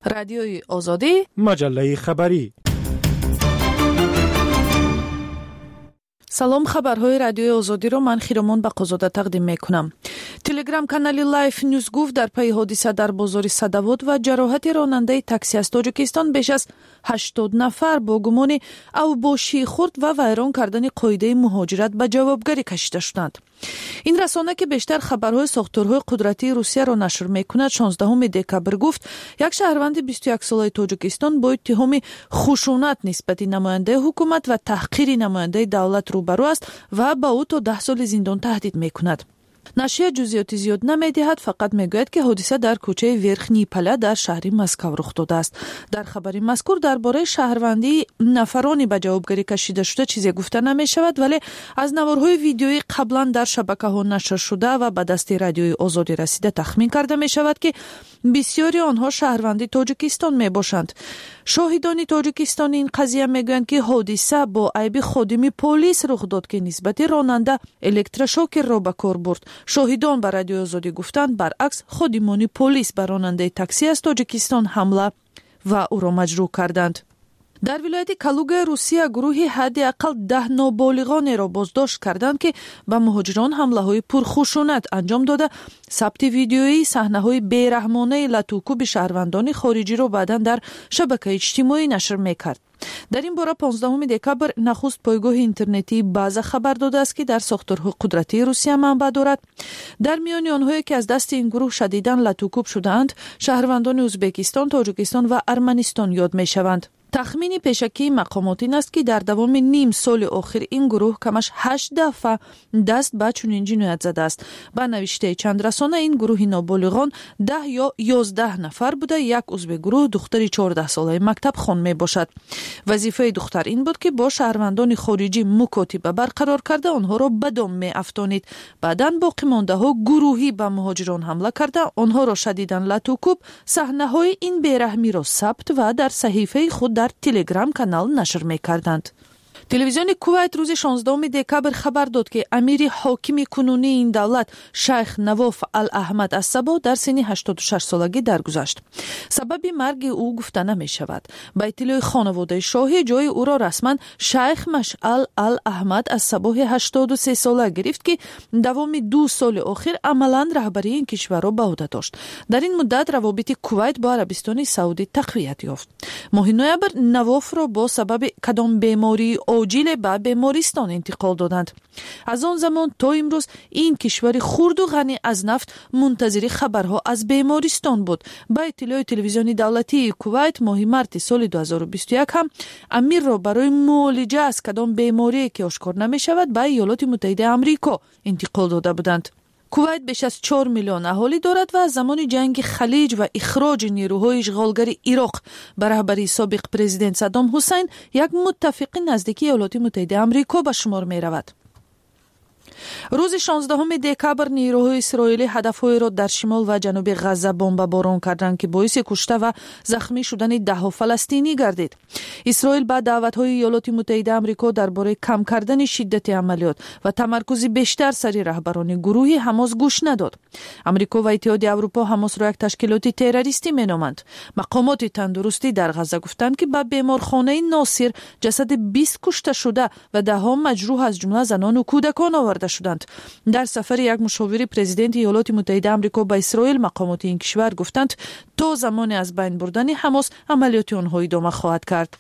رادیوی آزادی، مجله خبری. سلام، خبرهای رادیوی آزادی رو من خیرمان بقازاده تقدیم میکنم. تلگرام کانال لایف نیوز گفت در پی حادثه در بازار صدوات و جراحت راننده تاکسی از تاجیکستان بیش از 80 نفر با گمان اوباشی خورد و ویران کردن قاعده مهاجرت به جوابگری کشیده شدند. این رسانه که بیشتر خبرهای ساختارهای قدرتی روسیه را نشر میکند 16 دکبر گفت یک شهروند 21 ساله تاجیکستان با اتهام خشونت نسبت نماینده حکومت و تحقیر نماینده دولت روبرو است و با او تا 10 سال زندان تهدید میکند. نشریه جزئیات زیاد نمی‌دهد، فقط میگوید که حادثه در کوچه ورخنی پله در شهر مسکو رخ داده است. در خبر مذکور درباره شهروندی نفرانی به جوابگری کشیده شده چیزی گفته نمی‌شود، ولی از نوارهای ویدیویی قبلا در شبکه‌ها نشر شده و به دست رادیوی آزادی رسیده تخمین کرده می‌شود که بسیاری آنها شهروندی تاجیکستان میباشند. شاهدان تاجیکستانی این قضیه میگویند که حادثه با عیب خادم پلیس رخ داد که نسبت راننده الکتروشوک را به کار برد. شاهدان به رادیو آزادی گفتند برعکس خادمان پلیس بر راننده تاکسی از تاجیکستان حمله و او را مجروح کردند. در ولایت کالوگا روسیه گروهی حداقل 10 نابالغان را بازداشت کردند که به مهاجران حمله‌های پرخشونت انجام داده ثبت ویدیویی صحنه‌های بی‌رحمانه لطوکوب شهروندان خارجی را بعداً در شبکه اجتماعی نشر می‌کرد. در این باره 15 دکبر نخست پایگاه اینترنتی باز خبر داده است که در ساختارهای قدرتی روسیه منبع دارد. در میان آنهایی که از دست این گروه شدیداً لطوکوب شدند شهروندان ازبکستان، تاجیکستان و ارمنستان یاد می‌شوند. تخمین پیشکی مقامات این است که در دوام نیم سال اخیر این گروه کمش 8 دفعه دست به چنین جنایت زده است. با نوشته چند رسانه این گروه نابالغان 10 یا 11 نفر بوده. یک عضو گروه دختری 14 ساله مکتب خوان می باشد. وظیفه دختر این بود که با شهروندان خارجی مکاتبه برقرار کرده آنها را به دام می افتانید. بعداً باقی مانده ها گروهی به مهاجران حمله کرده آنها را شدیداً لطوکوب، صحنه های این بیرحمی را ثبت و در صحیفه خود در تلگرام کانال نشر می‌کردند. تلویزیون کویت روز 16 دکبر خبر داد که امیر حاکم کنونی این دولت شیخ نواف الاحمد الصبا در سن 86 سالگی درگذشت. سبب مرگ او گفته نمی شود. به اطلاع خانواده شاهی جای او را رسما شیخ مشعل الاحمد الصبا 83 ساله گرفت که دوام 2 سال اخیر عملاً رهبری این کشور را به عهده داشت. در این مدت روابط کویت با عربستان سعودی تقویت یافت. ماه نوامبر نواف را با سبب کدام بیماری عاجل به بیمارستان انتقال دادند. از آن زمان تا امروز این کشور خرد و غنی از نفت منتظر خبرها از بیمارستان بود. با اطلاع تلویزیون دولتی کویت ماه مارس سال 2021 هم امیر را برای معالجه از کدام بیماری که آشکار نمی شود به ایالات متحده آمریکا انتقال داده بودند. کویت بیش از 4 میلیون اهالی دارد و از زمان جنگ خلیج و اخراج نیروهای اشغالگر عراق به رهبری سابق پرزیدنت صدام حسین یک متفق نزدیکی ایالات متحده آمریکا به شمار می رود. روز 16 دکبر نیروهای اسرائیلی هدف‌های را در شمال و جنوب غزه بمباران کردند که باعث کشته و زخمی شدن 10 فلسطینی گردید. اسرائیل با دعوت‌های ایالات متحده آمریکا درباره کم کردن شدت عملیات و تمرکز بیشتر سر رهبران گروه حماس گوش نداد. آمریکا و اتحادیه اروپا حماس را یک تشکیلات تروریستی می‌نامند. مقامات تندرستی در غزه گفتند که به بیمارخانه ناصر جسد 20 کشته شده و 10 مجروح از جمله زنان و کودکان آورده شدند. در سفر یک مشاور پرزیدنت ایالات متحده آمریکا به اسرائیل مقامات این کشور گفتند تا زمان از بین بردن حماس عملیات آنها ادامه خواهد کرد.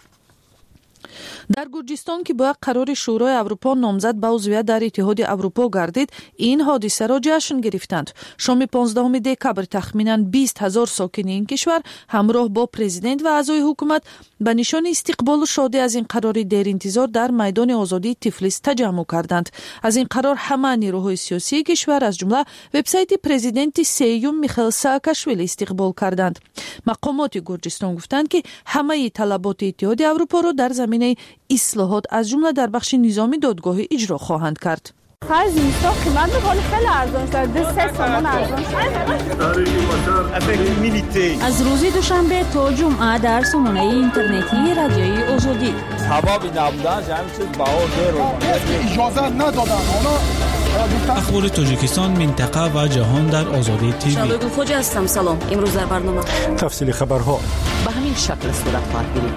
در گرجستان که با قرار شورای اروپا نامزد به عضویت در اتحاد اروپا گردید این حادثه را جشن گرفتند. شام 15 دکبر تخمینا 20,000 ساکن این کشور همراه با پرزیدنت و اعضای حکومت به نشان استقبال و شادی از این قرار دیر انتظار در میدان آزادی تفلیس تجمع کردند. از این قرار همه نیروهای سیاسی کشور از جمله وبسایت پرزیدنت سیوم میخائیل ساکاشویلی استقبال کردند. مقامات گرجستان گفتند که همه طلبات اتحاد اروپا را در زمینه اصلاحات از جمله در بخش نظامی دادگاهی اجرا خواهند کرد. خرج اینستا قیمت می‌کنه خیلی ارزان شده 3 تومان ارزان شده. از روز دوشنبه تا جمعه در سامانه اینترنتی رادیوی آزادی هوا بی نبودن همین چیز بهار رو اجازه ندادن. اخبار تاجیکستان، منطقه و جهان در آزادی تیوی. شادو خوجا هستم. سلام. امروز در برنامه تفصیل خبرها به همین شکل صورت خواهد گرفت.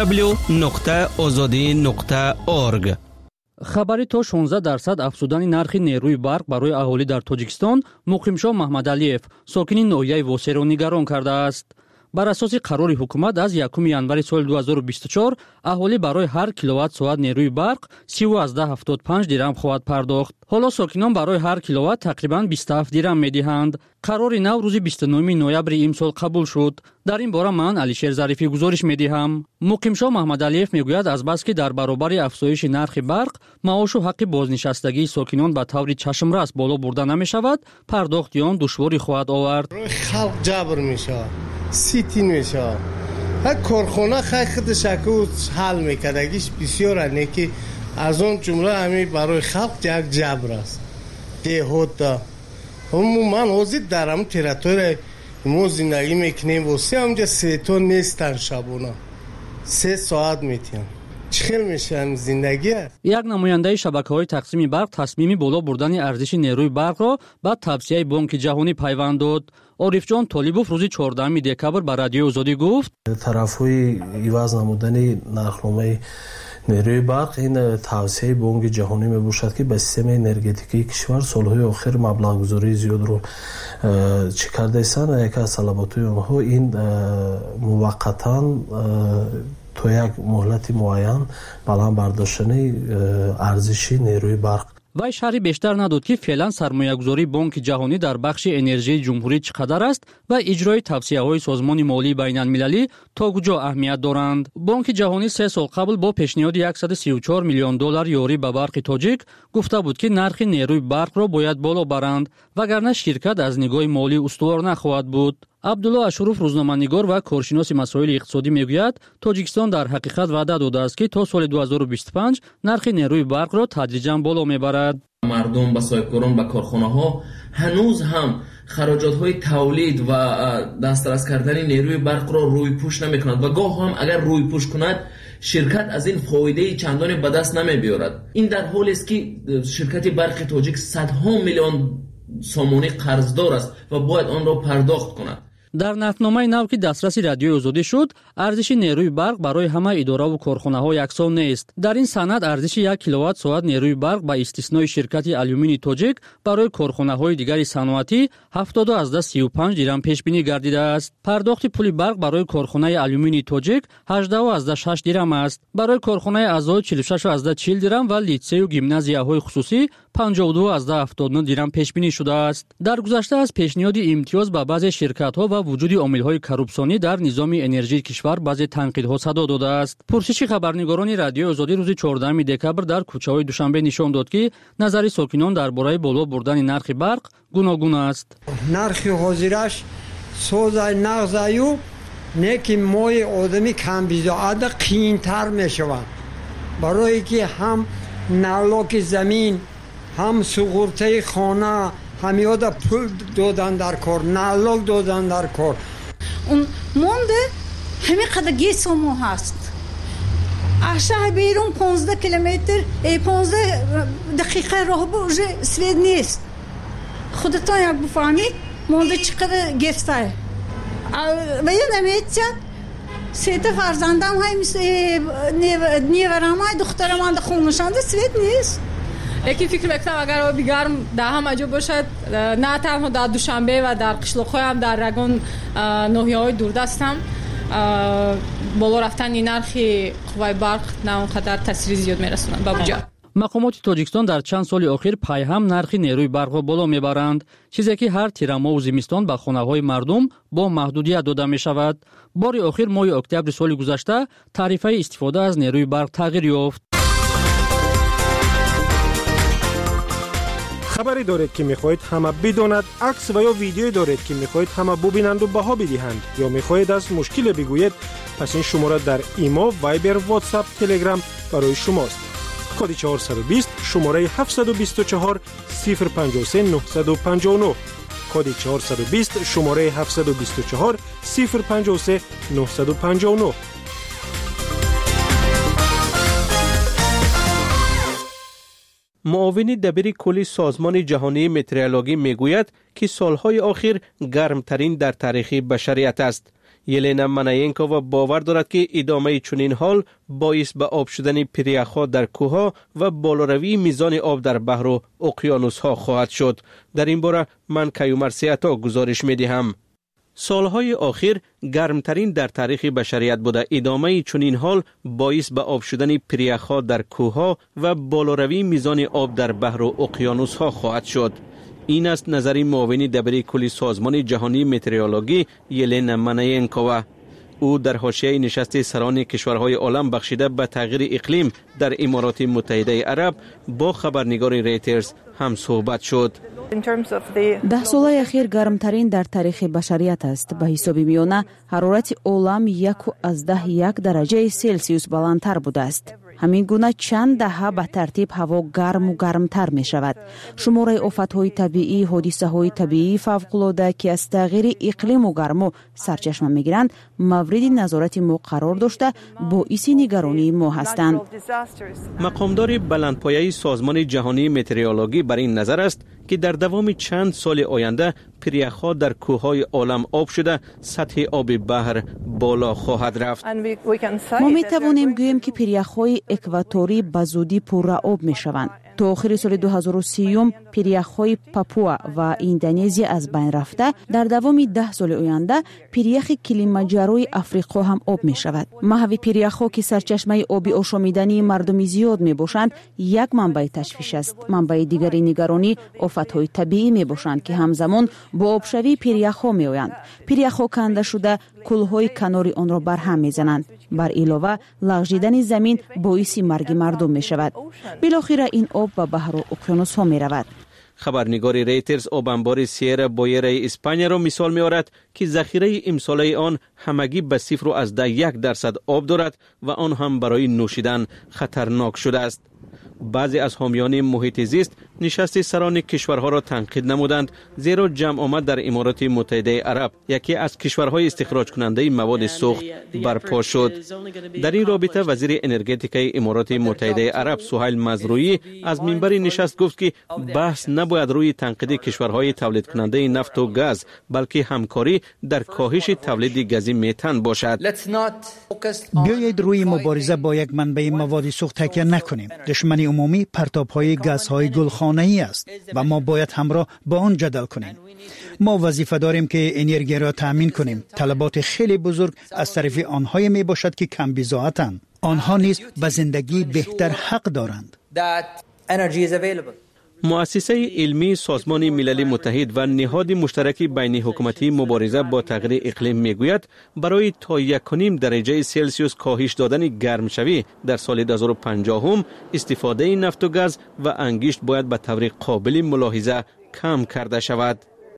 www.azadi.org. خبری تا 16% افزودن نرخ نیروی برق برای اهالی در تاجیکستان مقیمشاه محمدعلیев ساکن ناحیه واسیرو نگران کرده است. بر اساس قرار حکومت از 1 январи سال 2024 اهالی برای هر کیلووات ساعت نیروی برق 13.75 درهم خواهد پرداخت. حالا ساکنان برای هر کیلووات تقریباً 27 درهم می‌دهند. قرار نو روز 29 نوامبر امسال قبول شد. در این باره من علیشیر ظریفی گزارش می‌دهم. مقیمشاه محمدعلیев میگوید از بس که در برابر افزایش نرخ برق معاش و حق بازنشستگی ساکنان به طور چشمرس بالا برده نمی‌شود، پرداخت آن دشواری خواهد آورد. خلق جبر میشه. سیتین میشه. کارخانه خودش اکو حل میکردگیش بسیار نیکی از اون جمله همی برای خلق یک جبر است. دهوتا من حاضر در همون تریتوری ما زندگی میکنیم واسه همونجا 3 تا نیستن شبونه 3 ساعت میتیم. چخیل میشن زندگی است. یک نماینده شبکه‌های تقسیم برق تصمیم بالا بردن ارزش نیروی برق را به توصیه بانک جهانی پیوند داد. عارف جان طالبوف روز 14 دکبر به رادیو آزادی گفت طرف‌های عوض نمودن نرخنامه نیروی برق این توصیه بانک جهانی میباشد که به سیستم انرژتیکی کشور سالهای آخر مبلغ گذاری زیاد رو چه کرده ایستن. یکی از طلبات اونها این موقتا تو یک مهلت معین بلند برداشتن ارزش نیروی برق. وی شرحی بیشتر نداد که فعلا سرمایه‌گذاری بانک جهانی در بخش انرژی جمهوری چقدر است و اجرای توصیه‌های سازمان مالی بین‌المللی تا کجا اهمیت دارند. بانک جهانی 3 سال قبل با پیشنهاد 134 میلیون دلار یاری به برق تاجیک گفته بود که نرخ نیروی برق را باید بالا برند وگرنه شرکت از نگاه مالی استوار نخواهد بود. عبدالله اشروف روزنامه‌نگار و کارشناس مسائل اقتصادی میگوید تاجیکستان در حقیقت وعده داده است که تا سال 2025 نرخ نیروی برق را تدریجاً بالا میبرد. مردم به صاحبکاران به کارخانه‌ها هنوز هم خراجات‌های تولید و دسترس کردن نیروی برق را روی پوش نمی‌کند و گاه هم اگر روی پوش کند شرکت از این فایده چندانی به دست نمی‌بیارد. این در حالی است که شرکت برق تاجیک صدها میلیون سامانی قرضدار است و باید آن را پرداخت کند. در نقدنامه نو که دسترس رادیو آزادی شد، ارزش نیروی برق برای همه اداره و کارخانه‌ها یکسان نیست. در این سند ارزش 1 کیلووات ساعت نیروی برق با استثنای شرکت آلومینی تاجیک برای کارخانه‌های دیگر صنعتی 70.35 درهم پیش بینی گردیده است. پرداخت پول برق برای کارخانه آلومینی تاجیک 18.6 درهم است. برای کارخانه اعضای 46.40 درهم و لیسه و گیمنازیاهای خصوصی 52.79 درهم پیش بینی شده است. در گذشته از پیشنهاد امتیاز به بعضی شرکت‌ها و وجود عامل‌های کروپسیونی در نظام انرژی کشور بعضی تنقیدها صدا داده است. پرسش خبرنگاران رادیو آزادی روز 14 دکبر در کوچه‌های دوشنبه نشان داد که نظر ساکنان درباره بالا بردن نرخ برق گوناگون است. نرخ حاضرش سوزای نغزایو نکی موی آدمی کم بیزاده قیمتر میشود برای که هم نالوک زمین هم سقورته خانه هم یاد پول دادن در کار نالوک دادن در کار اون مونده همین قدر گیسمو هست اشته بیرون 15 کیلومتر 15 دقیقه راه بوجه سوید نیست خودتان یک بفهمید مونده چقدر گفته و یه نمیتید 3 فرزندم های نیورم های دخترم هم خونشانده سوید نیست. یکی فکر میکنم اگر بیگرم در همه جا باشد نه تنها در دوشنبه و در قشلاق‌های هم در رگان ناحیه‌های دوردست هم بالا رفتن این نرخ قوای برق نه اونقدر تاثیر زیاد میرسونند به اونجا. مقامات تاجیکستان در چند سال اخیر پای هم نرخ نیروی برق را بالا میبرند، چیزی که هر تیرما و زمستان به خانه‌های مردم با محدودیت داده می شود. بار اخیر ماه اکتبر سال گذشته تعرفه استفاده از نیروی برق تغییر یافت. خبری دارید که میخواهید همه بداند، عکس و یا ویدیویی دارید که میخواهید همه ببینند و بها بدهند یا میخواهید از مشکل بگویید، پس این شماره در ایما، وایبر، واتساپ، تلگرام برای شماست. کد 420 شماره 724 053 959 کد 420 شماره 724 053 959. معاون دبیر کلی سازمان جهانی مترولوژی میگوید که سالهای اخیر گرمترین در تاریخ بشریت است. یلنا مناینکووا باور دارد که ادامه چنین حال باعث به آب شدن پریخ‌ها در کوه‌ها و بالاروی میزان آب در بحر و اقیانوس‌ها خواهد شد. در این باره من کیومر سیاتا گزارش می‌دهم. سالهای اخیر گرمترین در تاریخ بشریت بوده. ادامه چنین حال باعث به آب شدن پریخ‌ها در کوه‌ها و بالاروی میزان آب در بحر و اقیانوس‌ها خواهد شد. این است نظری معاون دبیر کلی سازمان جهانی مترولوژی یلنا مناینکووا. او در حاشیه نشست سران کشورهای عالم بخشیده به تغییر اقلیم در امارات متحده عرب با خبرنگار ریترز هم صحبت شد. 10 سال اخیر گرمترین در تاریخ بشریت است. به حساب میانه حرارت عالم 1.1 درجه سلسیوس بلندتر بوده است. همین گونه چند دهه به ترتیب هوا گرم و گرمتر می شود. شمار آفت‌های طبیعی، حادثه‌های طبیعی فوق‌العاده که از تغییر اقلیم و گرما سرچشمه می‌گیرند مورد نظارت ما قرار داشته باعث نگرانی ما هستند. مقامدار بلندپایه سازمان جهانی مترولوژی بر این نظر است که در دوام چند سال آینده پریخ‌ها در کوههای عالم آب شده سطح آب بحر بالا خواهد رفت. ما می توانیم گوییم که پریخ‌های اکواتوری به زودی پر آب می شوند. تا آخر سال 2030 پریخ‌های پاپوا و اندونزی از بین رفته در دوام 10 سال آینده پریخ کلیمانجاروی آفریقا هم آب می شود. محو پریخ‌ها که سرچشمه آب آشامیدنی مردم زیاد می باشند یک منبع تشویش است. منبع دیگری نگرانی آفت‌های طبیعی می باشند که همزمان با آبشوی پریخ‌ها می آیند. پریخ‌ها کنده شده کلهای کنار آن را برهم می زنند. بر علاوه لغزیدن زمین باعث مرگ مردم می شود. بالاخره این آب به بحر و اقیانوس ها می رود. خبرنگار ریترز آب انبار سیرا بویره اسپانیا را مثال می آورد که ذخیره امساله آن همگی به 0.1% آب دارد و آن هم برای نوشیدن خطرناک شده است. بعضی از حامیان محیط زیست نشست سران کشورها را تنقید نمودند زیرا جمع آمد در امارات متحده عرب یکی از کشورهای استخراج کننده مواد سوخت برپا شد. در این رابطه وزیر انرژتیک امارات متحده عرب سهیل مزروعی از منبر نشست گفت که بحث نباید روی تنقید کشورهای تولید کننده نفت و گاز بلکه همکاری در کاهش تولید گاز متن باشد. بیایید روی مبارزه با یک منبع مواد سوخت تکیه نکنیم. دشمن عمومی پرتاب‌های گازهای گلخانه‌ای است و ما باید همراه با آن جدل کنیم. ما وظیفه داریم که انرژی را تامین کنیم. طلبات خیلی بزرگ از طرف آنها می باشد که کم بضاعتند. آنها نیز به زندگی بهتر حق دارند. مؤسسه علمی سازمان ملل متحد و نهاد مشترک بین حکومتی مبارزه با تغییر اقلیم میگوید برای تا 1.5 درجه سلسیوس کاهش دادن گرمشوی در سال 2050 استفاده نفت و گاز و انگشت باید به طور قابل ملاحظه کم کرده شود.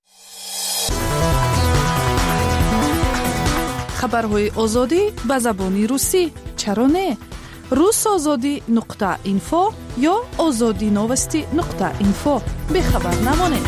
خبرهای آزادی به زبان روسی چرا نه؟ rusazodi.info یا azadinovosti.info به خبر نمانید.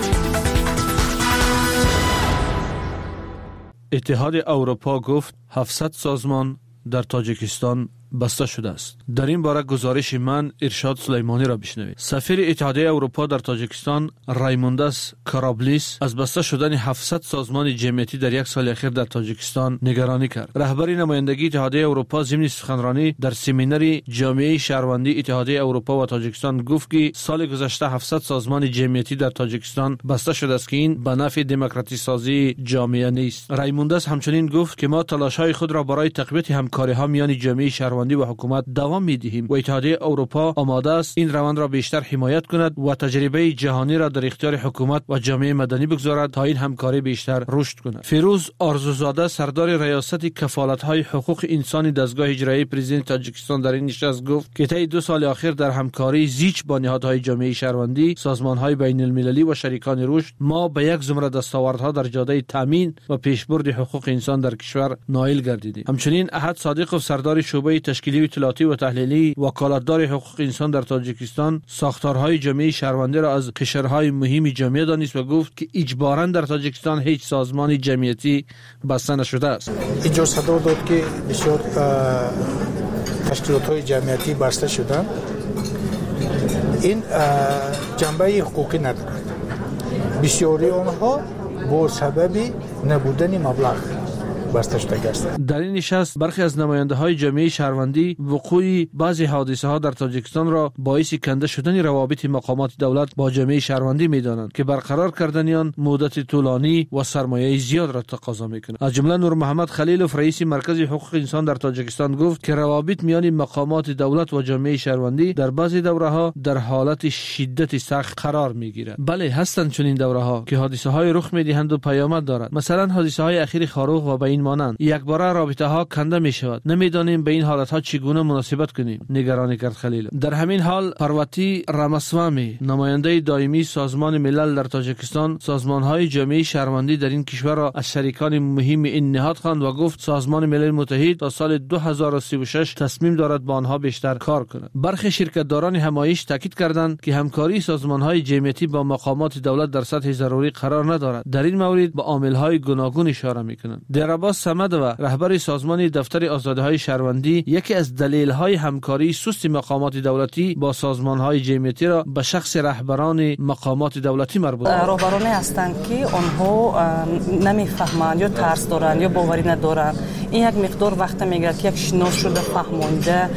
اتحاد اروپا گفت 700 سازمان در تاجیکستان بسته شده است. در این باره گزارش من ارشاد سلیمانی را بشنوید. سفیر اتحادیه اروپا در تاجیکستان رایمونداس کارابلیس از بسته شدن 700 سازمان جمعیتی در یک سال اخیر در تاجیکستان نگرانی کرد. رهبر نمایندگی اتحادیه اروپا ضمن سخنرانی در سمینار جامعه شهروندی اتحادیه اروپا و تاجیکستان گفت که سال گذشته 700 سازمان جمعیتی در تاجیکستان بسته شده است که این به نفع دموکراسی سازی جامعه نیست. رایمونداس همچنین گفت که ما تلاش‌های خود را برای تقویت همکاری‌ها میان جامعه شهروندی و حکومت دوام می‌دهیم و اتحادیه اروپا آماده است این روند را بیشتر حمایت کند و تجربه جهانی را در اختیار حکومت و جامعه مدنی بگذارد تا این همکاری بیشتر رشد کند. فیروز آرزوزاده سردار ریاست کفالت‌های حقوق انسانی دستگاه اجرایی پرزیدنت تاجیکستان در این نشست گفت که طی 2 سال اخیر در همکاری زیچ با نهادهای جامعه شهروندی، سازمان‌های بین‌المللی و شریکان رشد ما به یک زمره دستاوردها در جاده تامین و پیشبرد حقوق انسان در کشور نائل گردیدیم. همچنین احد صادقوف سردار شعبه تشکیلی اطلاعاتی و تحلیلی وکالتدار حقوق انسان در تاجیکستان ساختارهای جامعه شهروندی را از قشرهای مهم جامعه دانست و گفت که اجباراً در تاجیکستان هیچ سازمان جمعیتی بسته نشده است. اینجا صدور داد که بسیار تشکیلات‌های جمعیتی بسته شدند. این جنبه حقوقی ندارد. بسیاری آنها با سبب نبودن مبلغ بسته شده است. در این نشست برخی از نماینده های جامعه شهروندی وقوع بعضی حادثه ها در تاجیکستان را باعث کنده شدن روابط مقامات دولت با جامعه شهروندی می دانند که برقرار کردن آن مدت طولانی و سرمایه زیاد را تقاضا می کند. از جمله نور محمد خلیلوف رئیس مرکز حقوق انسان در تاجیکستان گفت که روابط میان مقامات دولت و جامعه شهروندی در بعضی دوره ها در حالت شدت سخت قرار می گیرد. بله هستند چنین دوره ها که حادثه های رخ می دهند و پیامد دارد. مثلا حادثه های اخیر خاروق و این مانند یک بار رابطه ها کنده می شود. نمیدانیم به این حالت ها چگونه مناسبت کنیم. نگرانی کرد خلیل. در همین حال پرواتی راماسوامی نماینده دائمی سازمان ملل در تاجیکستان سازمان های جامعه شهروندی در این کشور را از شریکان مهم این نهاد خواند و گفت سازمان ملل متحد تا سال 2036 تصمیم دارد با آنها بیشتر کار کند. برخی شرکتداران همایش تاکید کردند که همکاری سازمان های جمعیتی با مقامات دولت در سطح ضروری قرار ندارد. در این مورد به عامل های گوناگون اشاره میکنند. درباس سمد و رهبر سازمان دفتر آزادی‌های شهروندی یکی از دلایل همکاری سست مقامات دولتی با سازمان‌های جمعیتی را به شخص رهبران مقامات دولتی مربوط است. رهبرانی هستند که آنها نمیفهمند یا ترس دارند یا باوری ندارند. این یک مقدار وقت میگیره که یک شناس شده فهمونده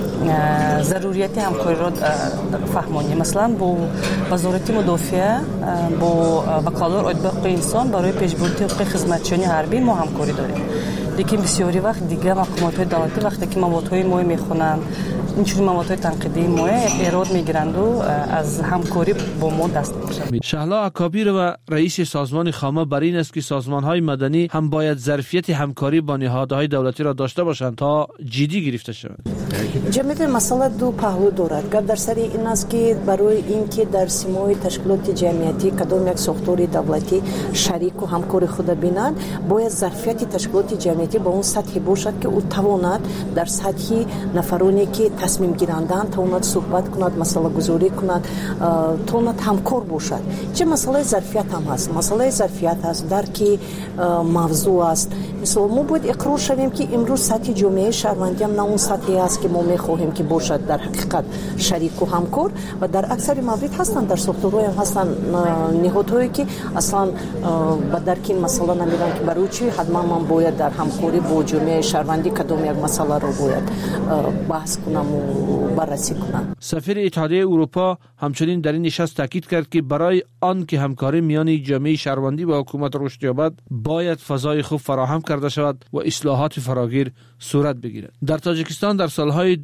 ضروریت همکاری را فهمونی. مثلا با وزارت مدافع با بکالور ادباق انسان برای پیشبرد حقوق خدمتچیان حربی ما همکاری داریم. لیکن بسیاری وقت دیگه مقامات دولتی وقتی که موادهای ما میخونن اینجوری موادهای تنقیدی ما ایراد میگیرند و از همکاری با ما دست میکشند. شهلا اکابیر و رئیس سازمان خامه بر این است که سازمان‌های مدنی هم باید ظرفیت همکاری با نهادهای دولتی را داشته باشند تا جدی گرفته شوند. جمعیت مسئله دو پهلو دارد. گپ در سر این است که برای اینکه در سیمای تشکیلات جمعیتی کدام یک ساختار دولتی شریک و همکار خود بینند باید ظرفیت تشکیلات جمعیتی با اون سطحی باشد که او تواند در سطح نفرانی که تصمیم گیرندند تواند صحبت کند، مسئله گذاری کند، تواند همکار باشد. چه مسئله ظرفیت هم هست. مسئله ظرفیت هست درک موضوع است. مثلا ما باید اقرار شویم که امروز سطح جامعه شهروندی هم نه اون سطحی است که ما می‌خواهیم که باشد در حقیقت شریک و همکار و در اکثر موارد هستند در ساختارهای هم هستند نهادهایی که اصلا با درک این مسئله نمیدن که برای چی حتما من باید در همکاری با جامعه شهروندی کدام یک مسئله رو باید بحث کنم و بررسی کنم. سفیر اتحادیه اروپا همچنین در این نشست تاکید کرد که برای آن که همکاری میان جامعه شهروندی و حکومت رشد یابد باید فضای خوب فراهم کرده شود و اصلاحات فراگیر صورت بگیرد. در تاجیکستان در سالهای 2022-2023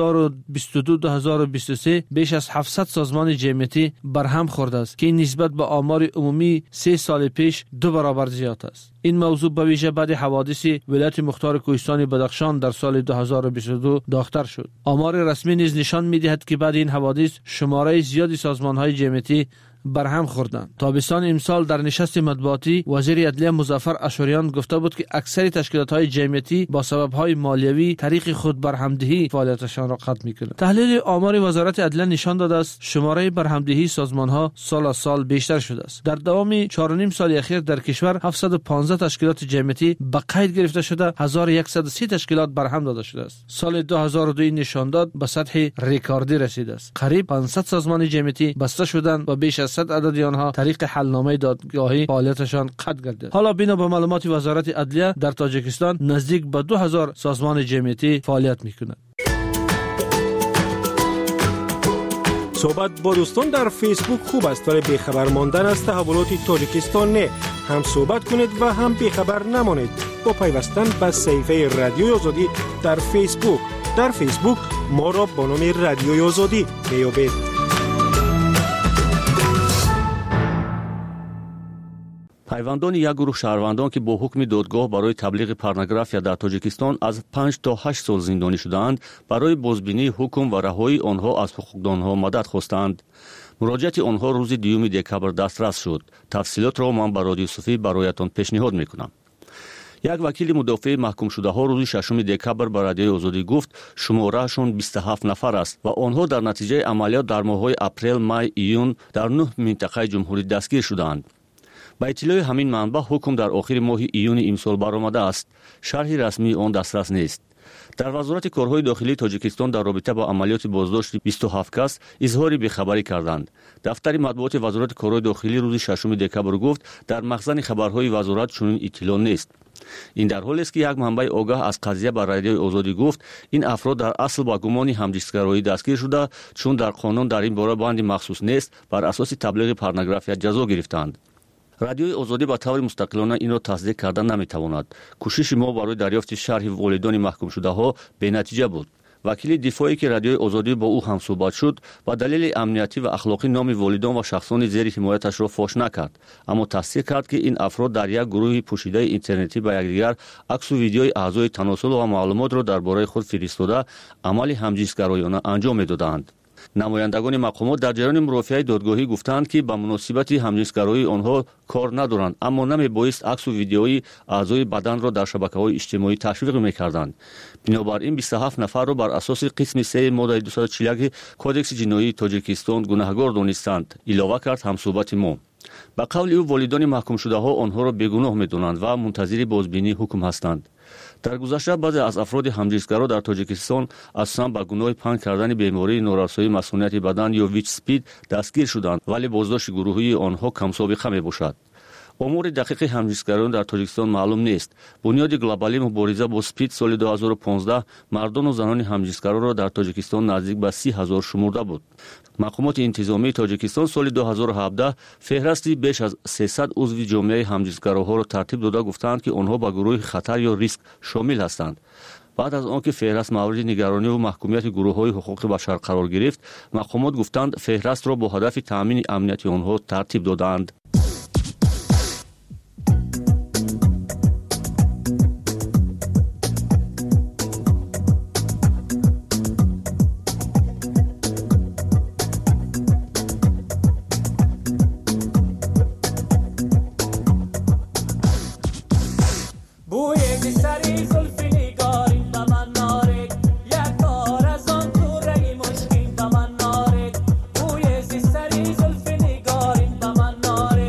بیش از 700 سازمان جمعیتی برهم خورده است که این نسبت به آمار عمومی 3 سال پیش 2 برابر زیاد است. این موضوع به ویژه بعد حوادث ولایت مختار کوهستان بدخشان در سال 2022 داغ‌تر شد. آمار رسمی نیز نشان می‌دهد که بعد این حوادث شماره زیادی سازمان‌های جمعیتی برهم خوردند. تابستان امسال در نشست مطبوعاتی وزیر عدلیه مظفر اشوریان گفته بود که اکثر تشکیلات‌های جمعیتی با سبب‌های مالیوی طریق خود برهمدهی فعالیتشان را قطع می‌کنند. تحلیل آمار وزارت عدلیه نشان داده است شماره برهمدهی سازمان‌ها سال از سال بیشتر شده است. در دوام 4.5 سال اخیر در کشور 715 تشکیلات جمعیتی به قید گرفته شده، 1130 تشکیلات برهم داده شده است. سال 2002 نشان داد به سطح رکوردی رسیده است. قریب 500 سازمان جمعیتی بسته شدند و بیش از 100 عدد آنها طریق حلنامه دادگاهی فعالیتشان قطع گردید. حالا بنا به معلومات وزارت عدلیه در تاجیکستان نزدیک به 2000 سازمان جمعیتی فعالیت می‌کنند. صحبت با دوستان در فیسبوک خوب است ولی بیخبر ماندن از تحولات تاجیکستان نه. هم صحبت کنید و هم بیخبر نمانید با پیوستن به صفحه رادیوی آزادی در فیسبوک. در فیسبوک ما را با نام رادیوی آزادی بیابید. پیوندان یک گروه شهروندان که با حکم دادگاه برای تبلیغ پورنوگرافی در تاجیکستان از 5 تا 8 سال زندانی شدند برای بازبینی حکم و رهایی آنها از حقوقدانها مدد خواستند. مراجعت آنها روز 2 دکبر دسترس شد. تفصیلات را من به رادیو صوفی برایتان پیشنهاد میکنم. یک وکیل مدافع محکوم شده ها روز 6 دکبر به رادیو آزادی گفت شمارهشون 27 نفر است و آنها در نتیجه عملیات در ماه‌های اپریل، می، ایون در 9 منطقه جمهوری دستگیر شدند. با اطلاع همین منبع حکم در آخر ماه ایون امسال برآمده است. شرح رسمی آن دسترس نیست. در وزارت کارهای داخلی تاجیکستان در رابطه با عملیات بازداشت 27 کس اظهار بی‌خبری کردند. دفتر مطبوعات وزارت کارهای داخلی روز 6 دکبر گفت در مخزن خبرهای وزارت چنین اطلاع نیست. این در حالی است که یک منبع آگاه از قضیه بر رادیوی آزادی گفت این افراد در اصل با گمان همجنسگرایی دستگیر شده چون در قانون در این باره بند مخصوص نیست بر اساس تبلیغ پورنوگرافی جزا گرفتند. رادیوی آزادی به طور مستقلانه این را تصدیق کردن نمیتواند. کوشش ما برای دریافت شرح والدین محکوم شده ها بی‌نتیجه بود. وکیل دفاعی که رادیوی آزادی با او هم صحبت شد با دلیل امنیتی و اخلاقی نام والدین و شخصان زیر حمایتش را فاش نکرد، اما تصدیق کرد که این افراد در یک گروه پوشیده اینترنتی به یکدیگر عکس و ویدیوی اعضای تناسل و معلومات را درباره خود فرستاده عمل همجنسگرایانه انجام میدادند. نمایندگان مقامات در جریان مرافعه دادگاهی گفتند که به مناسبت همجنسگرایی آنها کار ندارند، اما نمیبایست عکس و ویدیوی اعضای بدن را در شبکه‌های اجتماعی تشویق میکردند. بنابراین 27 نفر را بر اساس قسم 3 ماده 241 کودکس جنایی تاجیکستان گناهکار دانستند، علاوه کرد همصحبت ما. به قول او والدین محکوم شده ها آنها را بیگناه می‌دانند و منتظر بازبینی حکم هستند. در گذشته بعضی از افراد همجنسگرا در تاجیکستان اصلا به گناه پنهان کردن بیماری نورسایی مسئولیت بدن یا ویچ سپید دستگیر شدند، ولی بازداشت گروهی آنها کم سابقه میباشد. امور دقیق همجنسگرایان در تاجیکستان معلوم نیست. بنیاد گلوبالی مبارزه با سپید سال 2015 مردان و زنان همجنسگرا را در تاجیکستان نزدیک به 30,000 شمرده بود. مقامات انتظامی تاجیکستان سال 2017 فهرستی بیش از 300 عضو جامعه همجنسگراها را ترتیب داده گفتند که آنها به گروه خطر یا ریسک شامل هستند. بعد از آنکه فهرست مورد نگرانی و محکومیت گروه‌های حقوق بشر قرار گرفت، مقامات گفتند فهرست را با هدف تامین امنیت آنها ترتیب دادند. به من نارد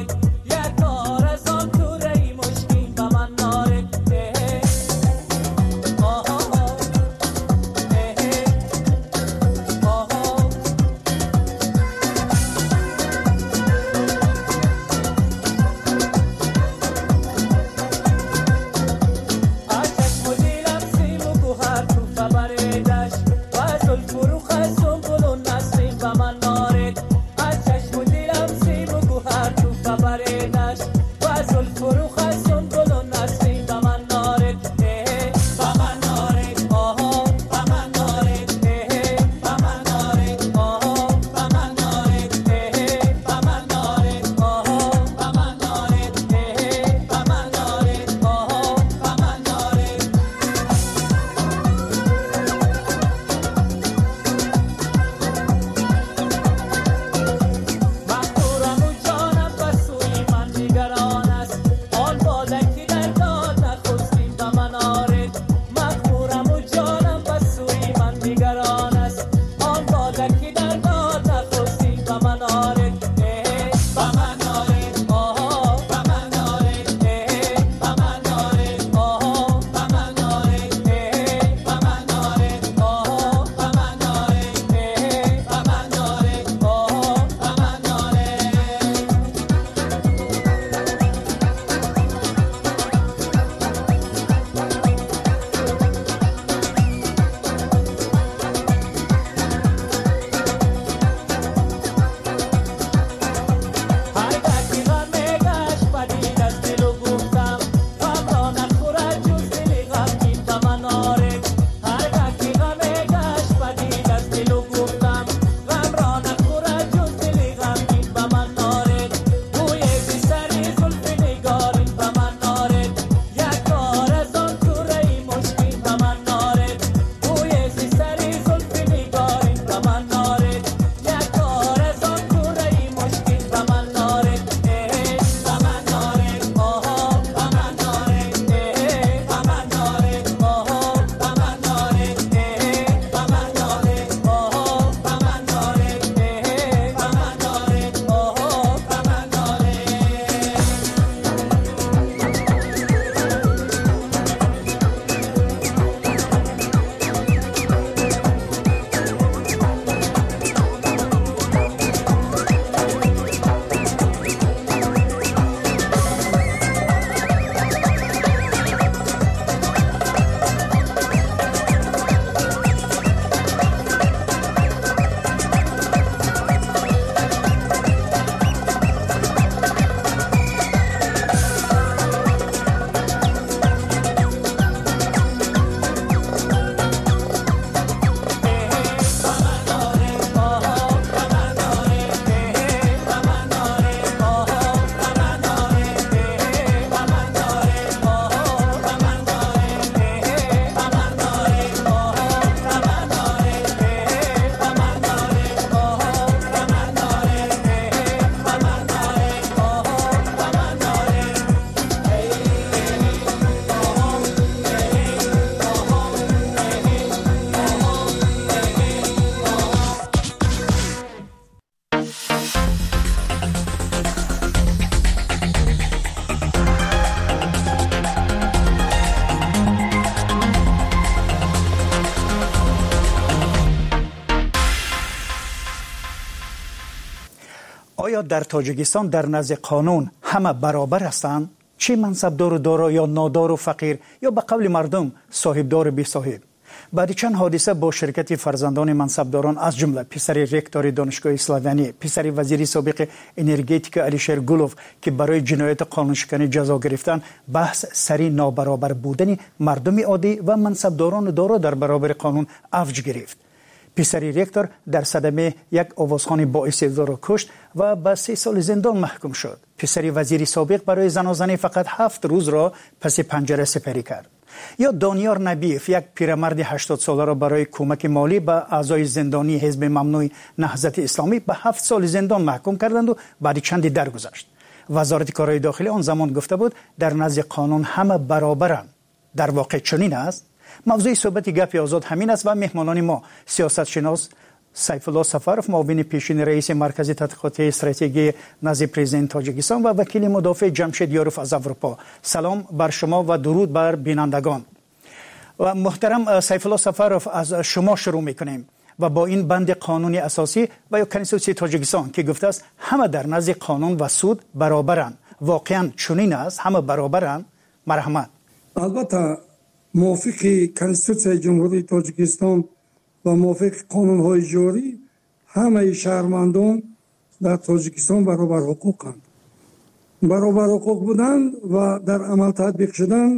آیا در تاجیکستان در نزد قانون همه برابر هستند؟ چه منصبدار و دارا یا نادار و فقیر یا به قول مردم صاحبدار و بی صاحب؟ بعد چند حادثه با شرکت فرزندان منصبداران از جمله پسر رکتور دانشگاه اسلامی، پسر وزیر سابق انرژتیک علیشیر گلوف که برای جنایت قانونشکنی جزا گرفتن، بحث سری نابرابر بودن مردم عادی و منصبداران دارا در برابر قانون افج گرفت. پسر رکتور در صدمه یک آوازخوان باعث ضرر را کشت و به 3 سال زندان محکوم شد. پسر وزیر سابق برای زنازنی فقط 7 روز را پس پنجره سپری کرد. یا دانیار نبیف، یک پیرمرد 80 ساله را برای کمک مالی به اعضای زندانی حزب ممنوع نهضت اسلامی به 7 سال زندان محکوم کردند و بعد چندی درگذشت. وزارت کارهای داخلی آن زمان گفته بود در نزد قانون همه برابرند. در واقع چنین است؟ موضوع صحبت گپ آزاد همین است و مهمانان ما سیاستشناس سیف الله سفرов معاون پیشین رئیس مرکز تحقیقات استراتژی نزد پرزیدنت تاجیکستان و وکیل مدافع جمشید یاروف از اروپا. سلام بر شما و درود بر بینندگان. و محترم سیف الله سفرов از شما شروع میکنیم و با این بند قانونی اساسی و یا کنستیتوسی تاجیکستان که گفته است همه در نزد قانون و سود برابرند، واقعا چنین است؟ همه برابرند؟ مرحمت. البته موافق کنستیتوسی جمهوری تاجیکستان و موافق قانون‌های جاری همه شهروندان در تاجیکستان برابر حقوقند. برابر حقوق بودن و در عمل تطبیق شدن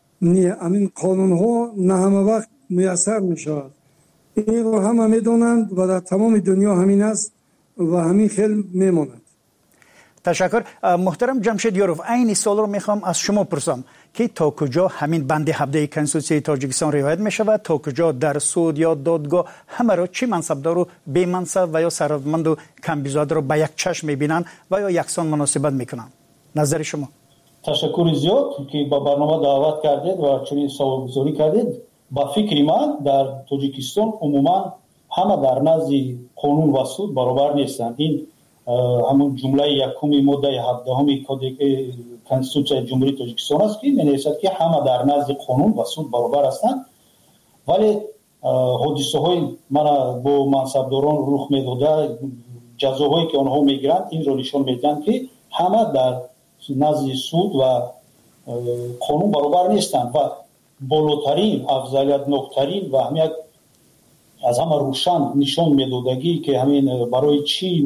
این قانون‌ها نه همه وقت میسر میشود. این رو همه میدونند و در تمام دنیا همین است و همین خیلی میماند. تشکر. محترم جمشید یاروف، این سوال رو میخوام از شما پرسم که تا کجا همین بند 17 کنستیتوسی تاجیکستان رعایت میشود، تا کجا در سود یا دادگاه همه را چه منصبدار و بی منصب و یا ثروتمند و کم بیزاد را به یک چشم میبینند و یا یکسان مناسبت میکنند؟ نظر شما؟ تشکر زیاد که با برنامه دعوت کردید و چنین سوال گذاری کردید. با فکر من در تاجیکستان عموما همه در نزد قانون و سود برابر نیستند. این همون جمله یکم ماده 17 کد کنستیتوسی جمهوری تاجیکستان است که می‌نویسد که همه در نزد قانون و سود برابر هستند، ولی حادثه های من با منصبداران رخ میداده، جزاهایی که آنها میگیرند این را نشان میدهند که همه در نزد سود و قانون برابر نیستند و بالاترین افضلیت نکترین و همیت از همه روشن نشان میدادگی که همین برای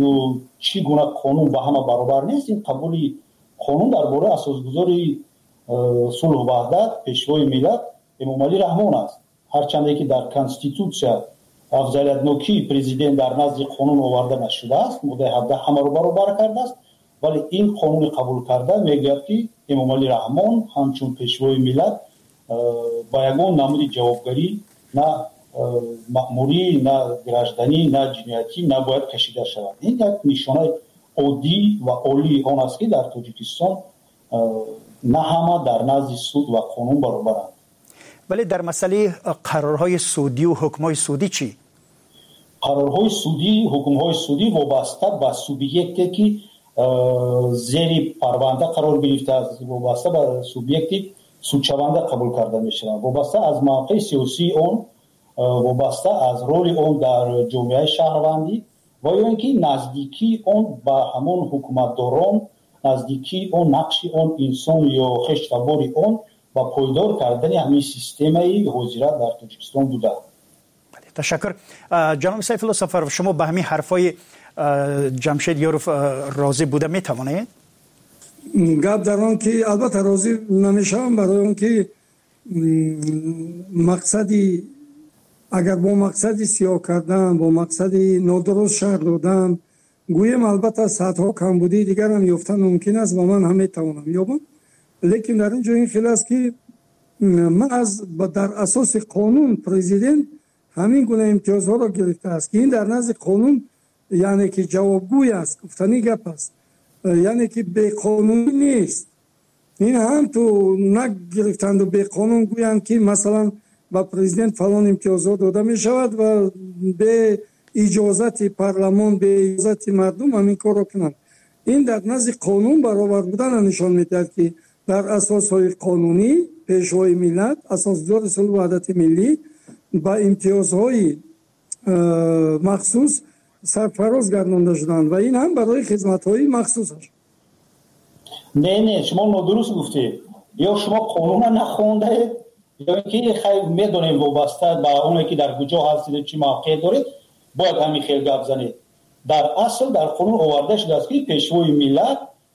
چی گونه قانون با همه برابر نیست، این قبول قانون درباره اساسگذاری صلح و وحدت پیشوای ملت امام علی رحمان است. هرچند که در کنستیتوسی افضلیت نوکی پرزیدنت در نزد قانون آورده نشده است، ماده 17 همه رو برابر کرده است، ولی این قانون قبول کرده میگوید که امام علی رحمان همچون پیشوای ملت با یگان نمود جوابگری نه مأموری، نه گرجدنی، نه جنایتی نباید کشیده شود. این یک نشانه عادی و عالی آن است که در تاجیکستان نه همه در نزد سود و قانون برابرند. ولی در مسئله قرارهای سودی و حکمهای سودی چی؟ قرارهای سودی، حکمهای سودی وابسته به سوبیکتی که زیر پرونده قرار گرفته است، وابسته به سوبیکتی سودشونده قبول کرده میشوند، وابسته از موقع سیاسی اون، وابسته از رول اون در جامعه شهروندی و یا اینکه نزدیکی اون با همون حکومتداران، نزدیکی اون نقش اون انسان یا خشتباری اون با پایدار کردن همین سیستم حضوریت در تاجیکستان بوده. تشکر. جناب سیف الله سفرov، شما به همین حرفای جمشید یاروف راضی بوده میتوانید؟ گپ در آن که البته راضی نمیشم، برای اون که مقصدی اگر با مقصدی سیاه کردن، با مقصدی نادرست شهر دادن، گویم البته صدها کمبودی دیگر هم یافتن ممکن است و من هم میتوانم یابم، لیکن در اینجا این خیلی است که من در اساس قانون پرزیدنت همین گونه امتیازها را گرفته است که این در نزد قانون یعنی که جوابگوی است، گفتنی گپ است، یعنی که به قانونی نیست. این هم تو نگرفتند و به قانون گویند که مثلا با پرزیدنت فلان امتیازات داده می شود و به اجازت پارلمان، به اجازت مردم همین کار را کنند. این در نزد قانون برابر بودن نشان میدهد که در اساسهای قانونی پیشوای ملت، اساسدار صلح و وحدت ملی با امتیازهای مخصوص سرفراز گردانده شدند و این هم برای خدمت‌های مخصوصش. نه شما نادرست گفتید. یا شما قانون نخوندید یا اینکه خیلی میدونید وابسته به اونی که در کجا هستید چی موقع دارید باید همین خیلی گپ زنید. در اصل در قانون آورده شده است که پیشوای ملت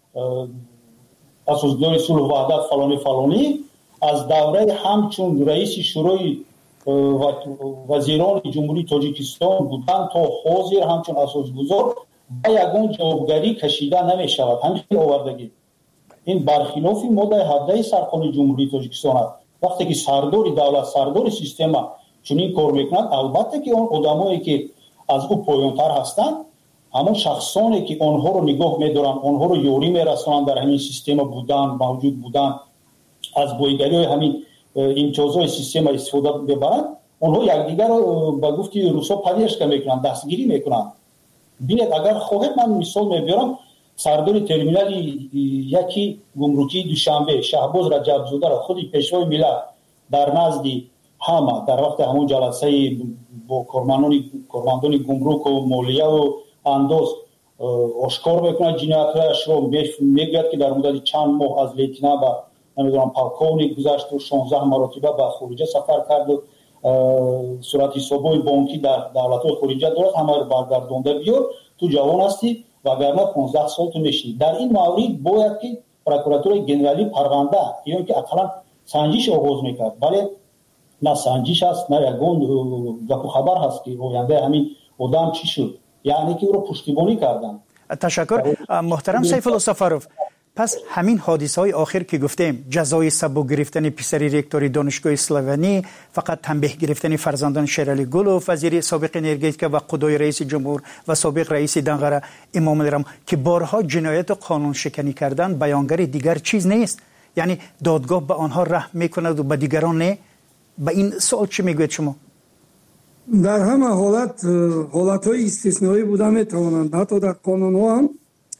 اساسدار صلح و وحدت فلانی از دوره همچون رئیس شورای وزیران جمهوری تاجیکستان بودن تا حاضر همچون اساسگذار با یگان جوابگری کشیده نمی شود. همین آوردگی این برخلاف ماده 17 سرقانون جمهوری تاجیکستان است. وقتی که سردار دولت سردار سیستم چنین کار میکنند البته که اون آدمایی که از او پایانتر هستند همون شخصانی که آنها رو نگاه می‌دارن آنها رو یاری میرسونن در همین سیستم بودن موجود بودن از بایگری همین امتیازهای سیستم استفاده ببرن آنها یکدیگر رو به گفتی روسا پدیدش میکنن دستگیری میکنن. ببینید اگر خواهید من مثال میبرم سردار ترمینال یکی گمرکی دوشنبه شهباز رجب‌زاده را خودی پیشوای ملت در نزدی همه در وقت همون جلسه با کارمندان گمرک و مالیه و انداز آشکار میکنه جنایت‌هایش رو میگوید که در مدت چند ماه از لیتنانت و نمیدونم پالکونیک گذشت و 16 مرتبه به خارج سفر کرد و صورت حسابای بانکی در دولت‌های خارجی دارد همه رو برگردونده بیار تو جوان هستی وگرنه 15 سال تو میشی. در این مورد باید که پروکراتور گنرالی پرونده یا که اقلا سنجش آغاز میکرد ولی نه سنجش هست نه یگان گپ و خبر هست که آینده همین آدم چی شد یعنی که او رو پشتیبانی کردن. تشکر محترم سیف الله سفروف. پس همین حادثه های آخر که گفتیم جزای سبک گرفتن پسری رکتور دانشگاه اسلوونی فقط تنبیه گرفتن فرزندان شیرالی گلوف وزیر سابق انرژتیک و قدای رئیس جمهور و سابق رئیس دنغره امام الرم که بارها جنایت و قانون شکنی کردن بیانگر دیگر چیز نیست یعنی دادگاه به آنها رحم میکند و به دیگران نه. به این سوال چی میگوید شما؟ در همه حالت‌های استثنایی بوده میتوانند حتی در قانون‌ها هم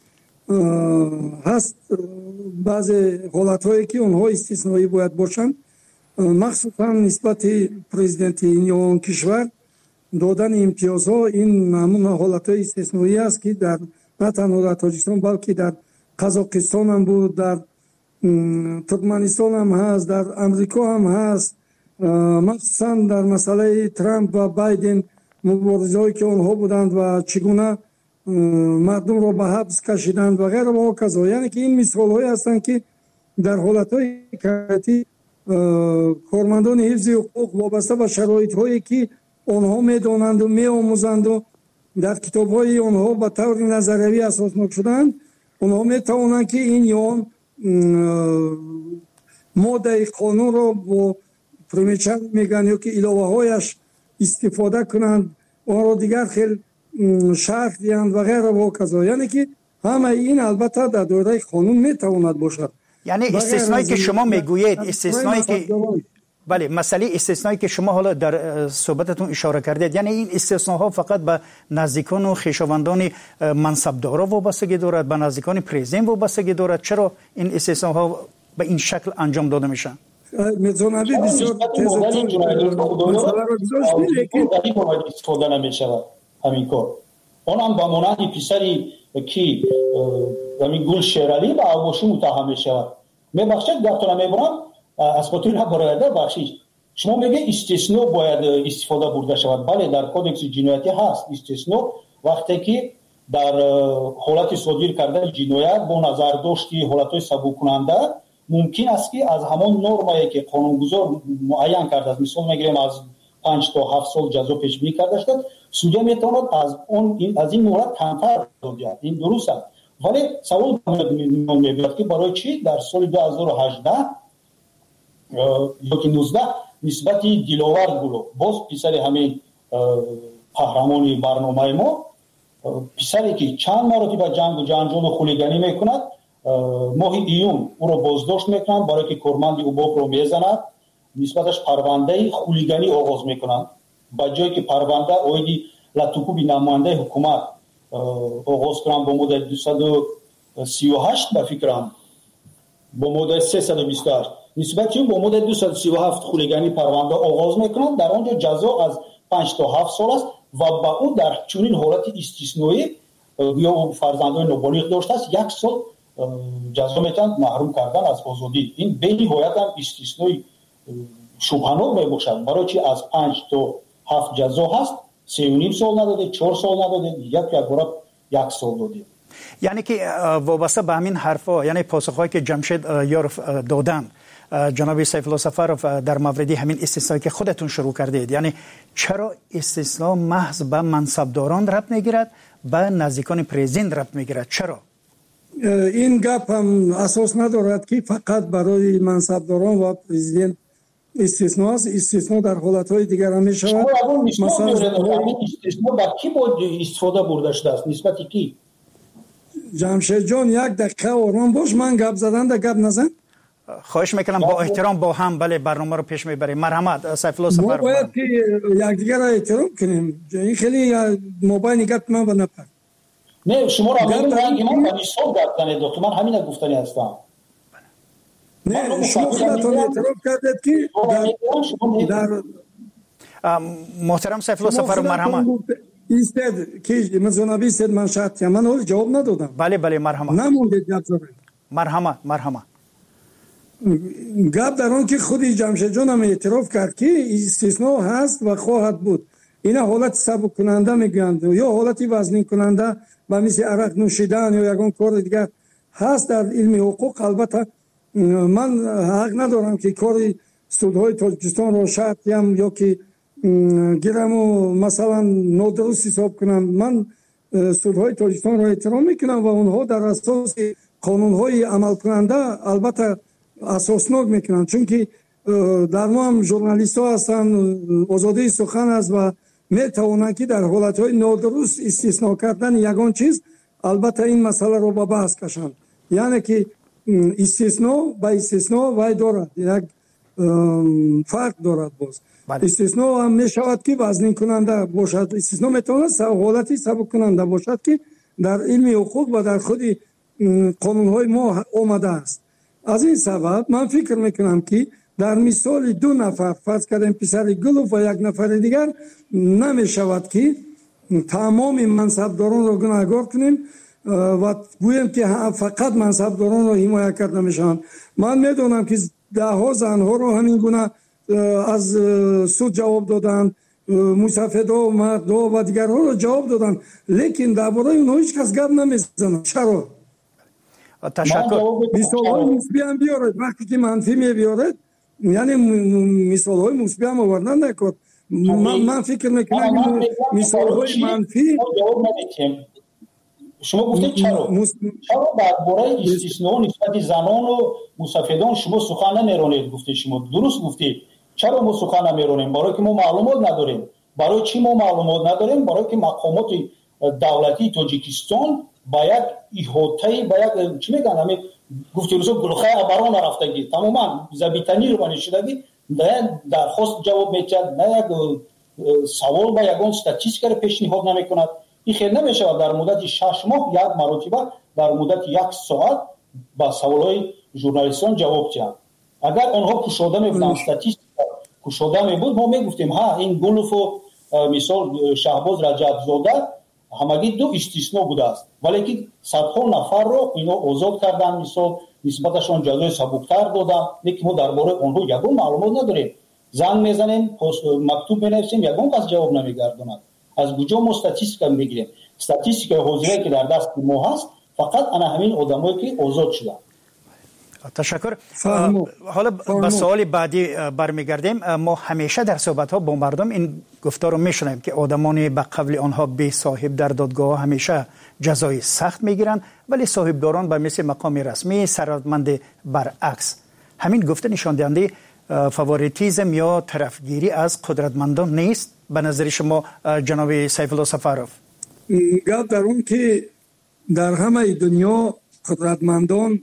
هست بعضی حالت‌هایی که اونها استثنایی باید باشند مخصوصا نسبت پرزیدنت این کشور دادن امتیازها این همون حالت‌های استثنایی است که در نه تنها در تاجیکستان بلکه در قزاقستان هم بود در ترکمنستان هم هست در امریکا هم هست مخصوصا در مسئله ترامپ و بایدن مبارزه‌ای که آنها بودند و چگونه مردم را به حبس کشیدند و غیره و کذا یعنی که این مثال‌هایی هستند که در حالت‌های کارتی کارمندان حفظ حقوق وابسته به شرایط‌هایی که آنها می‌دانند و می‌آموزند و در کتاب‌های آنها به طور نظریه اساسناک شدند آنها می‌توانند که این یا ماده قانون را با پرمیچر میگن یا که علاوه‌هایش استفاده کنند آن را دیگر خیلی شرح دیند و غیره و کذا یعنی که همه این البته در دایره قانون میتواند باشد. یعنی استثنایی که شما میگویید استثنایی که بله مسئله استثنایی که شما حالا در صحبتتون اشاره کردید یعنی این استثناها فقط به نزدیکان و خویشاوندان منصبدارا وابستگی دارد به نزدیکان پرزیدنت وابستگی دارد چرا این استثناها به این شکل انجام داده میشن؟ میزونابی بسیار استفاده نمیشود همین کار اون هم با مانند پسری که همین گل شیرالی با آغوشی متهم میشود میبخشید گفتم میبرم اسپاتوری نبرده بخشید شما میگه استثناء باید استفاده برده شود بله در کودکس جنایتی هست استثناء وقتی که در حالت صادر کردن جنایت با نظر داشتی حالتهای سبک کننده ممکن است که از همون نرمایی که قانونگذار معین کرده است مثلا میگیم از 5 تا 7 سال جزا پیش بینی کرده شده سودیا میتواند از این مورد کمتر بیاد این درست است ولی سوال میاد که برای چی در سال 2018 یا که 19 نسبت دلاور گلو باز پسر همین قهرمانی برنامه ما پسری که چند مرتبه جنگ و جنجال و خلیگانی میکند ماه ایون او را بازداشت میکنند برای که کارمند اوباپ رو میزند نسبتش پرونده خلیگانی آغاز میکنند با جایی که پرونده اویدی لطوکوبی نماینده حکومت آغاز کنند با مدت 238 به فکرم با مدت 328 نسبت با مدت 237 خلیگانی پرونده آغاز میکنند در آنجا جزا از 5 تا 7 سال است و با او در چنین حالت استثنایی یا فرزندان نابالغ داشته است 1 سال جزا میتوان محروم کردن از آزادی. این به نهایت هم استثنایی شبهناک میباشد، برای چی از 5 تا 7 جزا هست 3.5 سال نداده، 4 سال نداده، یک بار 1 سال داده. یعنی که وابسته به همین حرفا، یعنی پاسخهایی که جمشید یاروف دادن جناب سیف الله سفروف در مورد همین استثنایی که خودتون شروع کردید، یعنی چرا استثنا محض به منصبداران ربط میگیرد، به نزدیکان پرزیدنت ربط میگیرد؟ چرا؟ این گپ هم اساس ندارد که فقط برای منصبداران و پرزیدنت استثنا است. استثنا در حالتهای دیگر هم میشود. مثلا استثنا با کی بود استفاده برده شده است؟ نسبت کی؟ جمشید جان 1 دقیقه آرام باش، من گپ زدن ده گپ نزن. خواهش میکنم با احترام با هم بله برنامه رو پیش میبریم. مرحمت سیف الله سفروف. ما باید که یکدیگر را احترام کنیم. این خیلی موبایل گپ من و نپر. نه شما را میگم رنگ من با نسبت گپ زنید دکتر، من همین گفتنی هستم. نه شما خودتون اعتراف کردید که در محترم سیف الله سفروف مرحمت ایستد که مزونابی استد من شرط من جواب ندادم. بله بله مرحمت. نمونده گپ زدن. مرحمت. گپ در آن که خودی جمشید جان هم اعتراف کرد که استثناء هست و خواهد بود. اینا حالت سبک کننده میگن یا حالتی وزنین کننده و مثل عرق نوشیدن یا یگان کار دیگر هست در علم حقوق. البته من حق ندارم که کار سودهای تاجیکستان رو شرط یا که گیرم و مثلا نادرست حساب کنم. من سودهای تاجیکستان رو احترام میکنم و اونها در اساس قانونهای عمل کننده البته اساسناک میکنن، چون که در ما هم ژورنالیست ها هستن، آزادی سخن است و میتوانند که در حالتهای نادرست استثناء کردن یگان چیز البته این مسئله رو به بحث کشند. یعنی که استثناء با استثناء وای دارد، یک فرق دارد. باز استثناء هم میشود که وزنین کننده باشد، استثناء میتواند حالتی سبک کننده باشد که در علم حقوق و در خود قانونهای ما آمده است. از این سبب من فکر میکنم که در مثال 2 نفر فرض کردیم پسر گلوف و 1 نفر دیگر نمیشود که تمام منصبداران را گناهکار کنیم و گوییم که فقط منصبداران را حمایت کرده میشن. من میدونم که 10 زنها رو همین گونه از سود جواب دادن، مصفدا و مردا و دیگرها رو جواب دادن، لیکن درباره اونها هیچ کس گپ نمیزنه. چرا؟ تشکر. مثال‌های مثبت هم بیارید، وقتی که منفی میبیارید یعنی مثال‌های مثبت هم آوردن نکرد. من فکر میکنم مثال‌های منفی جواب ندید. شما گفتید چرا درباره استثناء نسبت زنان و مصفدان شما سخن نمیرونید؟ گفتید شما درست گفتید. چرا ما سخن نمیرونیم؟ برای که ما معلومات نداریم. برای چی ما معلومات نداریم؟ برای که مقامات دولتی تاجیکستان باید احاطه باید چی میگن همین گفتید روز گلخای ابران رفتگی تماما زبیتنی رو بنشیدگی نه درخواست جواب میداد، نه یک سوال با یگان استاتیستیک پیشنهاد نمیکند. این خیلی نمیشه در مدت 6 ماه 1 مرتبه در مدت 1 ساعت با سوالای ژورنالیستان جواب دهند. اگر آنها کشوده میبودن استاتیستیک کشوده میبود ما میگفتیم ها این گلوف و مثال شهباز رجب زاده همگی 2 استثناء بوده است، ولی که صدها نفر رو اینا آزاد کردن، مثال نسبتشون جزای سبکتر دادن، لیکن ما درباره اونها یگان معلومات نداریم. زنگ میزنیم مکتوب مینویسیم یگان کس جواب نمیگرداند. از کجا ما استاتیستیک میگیریم؟ استاتیستیک حاضری که در دست ما هست فقط انا همین آدمایی که آزاد شدن. تشکر. حالا به سوال بعدی برمیگردیم. ما همیشه در صحبت ها با مردم این گفتار رو میشنویم که آدمانی به قبل آنها بی صاحب در دادگاه همیشه جزای سخت میگیرن، ولی صاحبداران به مثل مقام رسمی سرمند برعکس. همین گفته نشان دهنده فاوریتیزم یا طرفگیری از قدرتمندان نیست به نظر شما جناب سیف الله سفروف؟ گفت در اون که در همه دنیا قدرتمندان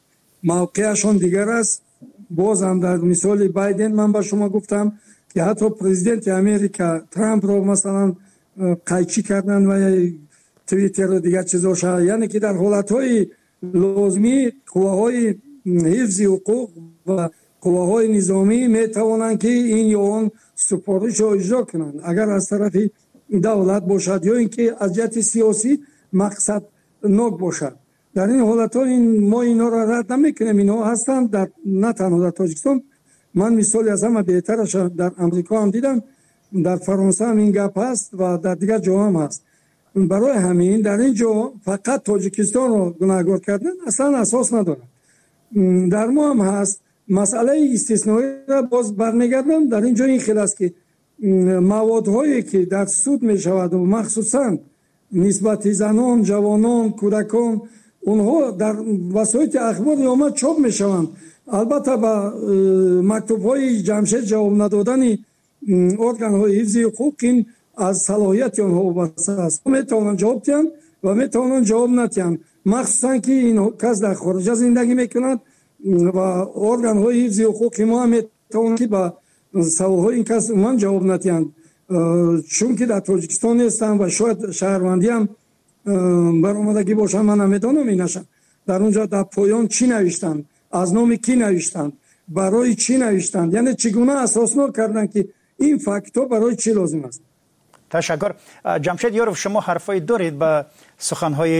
موقعشون دیگر است. باز هم در مثال بایدن من با شما گفتم که حتی پرزیدنت امریکا ترامپ رو مثلا قیچی کردن و توییتر و دیگر چیزا شد. یعنی که در حالتهای لازمی قواهای حفظ حقوق و قواهای نظامی میتوانند که این یا آن سفارش رو اجرا کنند. اگر از طرف давлат бошад ё ин ки аз ҷиҳати сиёсӣ мақсаднок бошад. дар ин ҳолатҳо мо инҳоро рад намекунем. Инҳо ҳастанд на танҳо дар Тоҷикистон. ман мисоли аз ҳама беҳтараш дар амрико ҳам дидам, дар фаронса ҳам ин гап ҳаст ва дар дигар ҷо ҳам ҳаст. барои ҳамин дар ин ҷо фақат Тоҷикистонро гунаҳгор кардан аслан асос надорад. дар мо ҳам ҳаст. масъалаи истисноиро боз бармегардам. дар ин ҷо ин хел аст ки маводҳое ки дар суд мешаваду махсусан нисбати занон, ҷавонон, кӯдакон, онҳо дар васоити ахбори омад чоп мешаванд. албатта ба мактубҳои ҷамшед ҷавоб надодани органҳои ҳифзи ҳуқуқ ин аз салоҳияти онҳо вобаста аст. метавонанд ҷавоб диҳанд ва метавонанд ҷавоб надиҳанд, махсусан ки ин кас дар хориҷа зиндагӣ мекунад ва органҳои ҳифзи ҳуқуқи мо ҳам метавонанд ки ба саволҳои ин кас умуман ҷавоб надиҳанд, чунки дар Тоҷикистон нестанд ва шояд шаҳрвандӣ ҳам баромадагӣ бошад. ман намедонам инаша дар он ҷо дар поён чӣ навиштанд, аз номи кӣ навиштанд, барои чӣ навиштанд, яъне чӣ гуна асоснок карданд ки ин фактҳо барои чӣ лозим аст. ташаккур. ҷамшед ёров, шумо ҳарфое доред ба суханҳои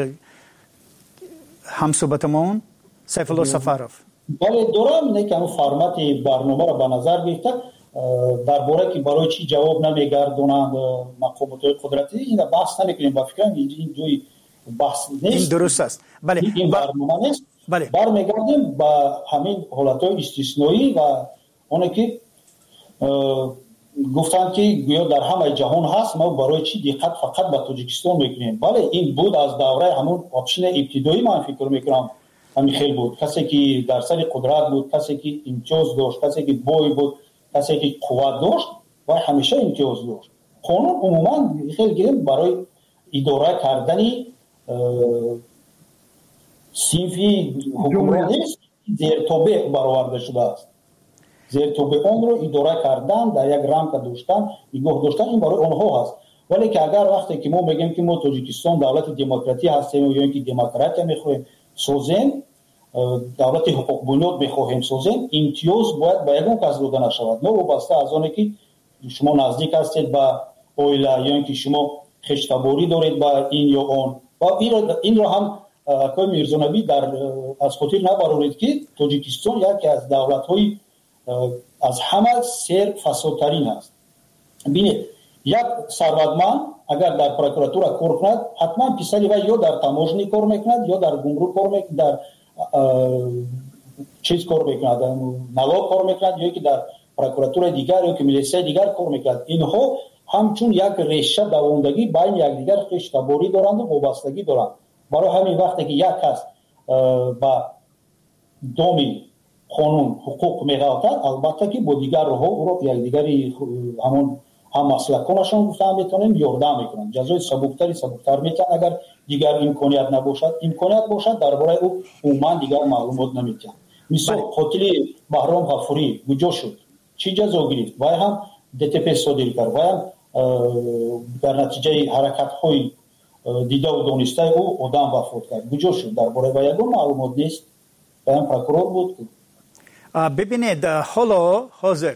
ҳамсӯҳбатамон Сайфулло Сафаров? бале дорам. некам формати барномаро ба назар гирифта дар бора ки барои чӣ ҷавоб намегардонанд мақомотҳои қудратӣ ин баҳс намекунем. ба фикрам ин ҷои баҳс нест. ин дуруст аст. бале, ин барнома нест. бармегардем ба ҳамин ҳолатҳои истисноӣ ва оне ки гуфтанд ки гӯё дар ҳамаи ҷаҳон ҳаст, мо барои чӣ диққат фақат ба Тоҷикистон мекунем. бале, ин буд аз давраи ҳамон опшини ибтидоӣ. ман фикр мекунам ҳамин хел буд. касе ки дар сари қудрат буд, касе ки имтиёз дошт, касе ки бой буд, касе ки қувват дошт, вай ҳамеша имтиёз дошт. қонун умуман хел гирем барои идора кардани синфи ҳукмронии зертобе бароварда шудааст. зертобеонро идора кардан, дар як рамка доштан, нигоҳ доштан, ин барои онҳо ҳаст. вале ки агар вақте ки мо мегӯем ки мо Тоҷикистон давлати демократӣ ҳастем ё ин ки демократия мехоҳем созем, давлати ҳуқуқбунёд мехоҳем созем, имтиёз бояд ба ягон кас дода нашавад. новобаста аз оне ки шумо наздик ҳастед ба оила ё ин ки шумо хештаборӣ доред ба ин ё он. ва инро ҳам акои Мирзонабӣ аз хотир набароред ки Тоҷикистон яке аз давлатҳои аз ҳама сер фасодтарин аст. бинед, як сарватманд агар дар прокуратура кор кунад, ҳатман писари вай ё дар таможнӣ кор мекунад, ё дар гумрук кор мекунад, дар чиз кор мекунад, налог кор мекунад, ё ки дар прокуратураи дигар ё ки милисияи дигар кор мекунад. инҳо ҳамчун як реша давондагӣ байни якдигар хештаборӣ доранду вобастагӣ доранд. барои ҳамин вақте ки як кас ба доми қонун ҳуқуқ меғалтад, албатта ки бо дигар роҳҳо ӯро якдигари ҳамон ҳаммаслаконашон гуфтан метавонем ёрдам мекунанд. ҷазои сабуктар метавонад агар дигар имконият набошад. имконият бошад, дар бораи ӯ умуман дигар маълумот намедиҳанд. мисол қотили Баҳром Ғафурӣ куҷо шуд? чӣ ҷазо гирифт? вай ҳам ДТП содир кард. вай ҳам дар натиҷаи ҳаракатҳои дидаву донистаи ӯ одам вафот кард. куҷо шуд? дар бораи вай ягон маълумот нест. вай ҳам прокурор буд. бибинед, ҳоло ҳозир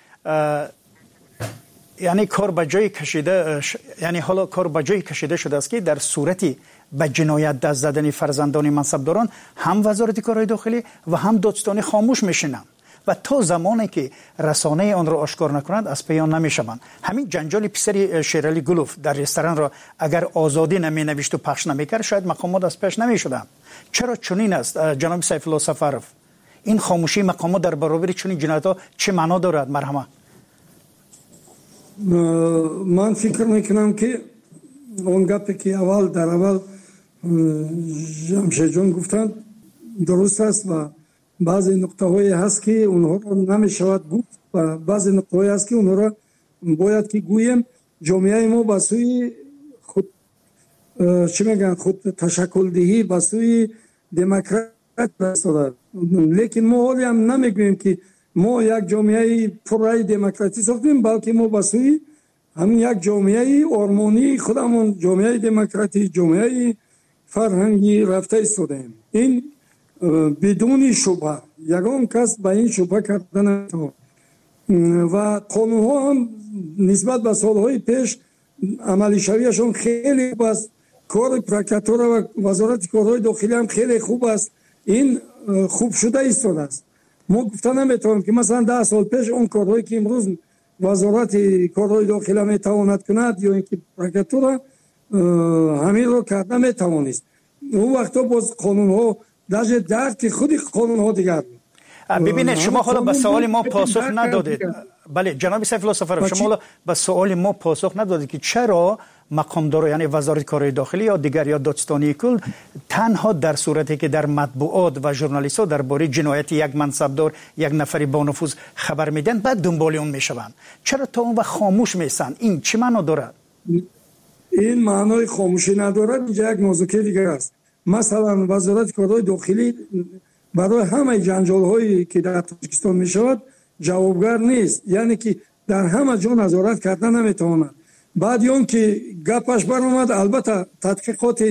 яъне кор ба ҷое кашида, яъне ҳоло кор ба ҷое кашида шудааст ки дар сурати ба ҷиноят даст задани фарзандони мансабдорон ҳам вазорати корҳои дохилӣ ва ҳам додстони хомӯш мешинанд ва то замоне ки расонаи онро ошкор накунанд аз паён намешаванд. ҳамин ҷанҷоли писари Шералӣ Гулов дар ресторанро агар озодӣ наменавишту пахш намекард, шояд мақомот аз пеш намешуданд. чаро чунин аст ҷаноби Сайфулло Сафаров? ин хомӯшии мақомот дар баробари чунин ҷиноятҳо чӣ маъно дорад? марҳама. ман фикр мекунам ки он гапе ки дар аввал ҷамшедҷон гуфтанд дуруст аст ва баъзе нуқтаҳое ҳаст ки онҳоро намешавад гуфт ва баъзе нуқтаҳое ҳаст ки онҳоро бояд ки гӯем. ҷомеаи мо ба сӯи худ чӣ мегӯянд худ ташаккулдиҳӣ ба сӯи демократ растодад. лекин мо ҳоле ҳам намегӯем ки мо як ҷомеаи пурраи демократӣ сохтем, балки мо ба сӯи ҳамин як ҷомеаи ормонии худамон, ҷомеаи демократӣ, ҷомеаи фарҳангӣ рафта истодаем. ин бидуни шубҳа, ягон кас ба ин шубҳа карда наметавонад. ва қонунҳо ҳам нисбат ба солҳои пеш عملی شویشون خیلی خوب است. کار پروکراتور و وزارت کارهای داخلی هم خیلی خوب است. این خوب شده ایستاده است. ما گفته نمیتونم که مثلا 10 سال پیش اون کارهایی که امروز وزارت کارهای داخلی میتواند کند یا اینکه پروکراتور همین رو کرده میتوانست. اون وقتا باز قانون ها در درک خود قانون ها دیگر بود. ببینید شما حالا به سوال ما پاسخ ندادید. بله جناب سیف الله سفرов شما حالا به سوال ما پاسخ ندادید که چرا مقامدار یعنی وزارت کارهای داخلی یا دیگر یا دادستانی کل تنها در صورتی که در مطبوعات و ژورنالیست ها درباره جنایت یک منصبدار یک نفری با نفوذ خبر میدن بعد دنبال اون میشوند، چرا تا اون وقت خاموش میسن؟ این چه معنا دارد؟ این معنای خاموشی ندارد. اینجا یک نازکی دیگر است. مثلا وزارت کارهای داخلی برای همه جنجال هایی که در تاجیکستان می شود جوابگر نیست، یعنی که در همه جا نظارت کردن نمیتواند. بعد اون که گپش برآمد البته تحقیقات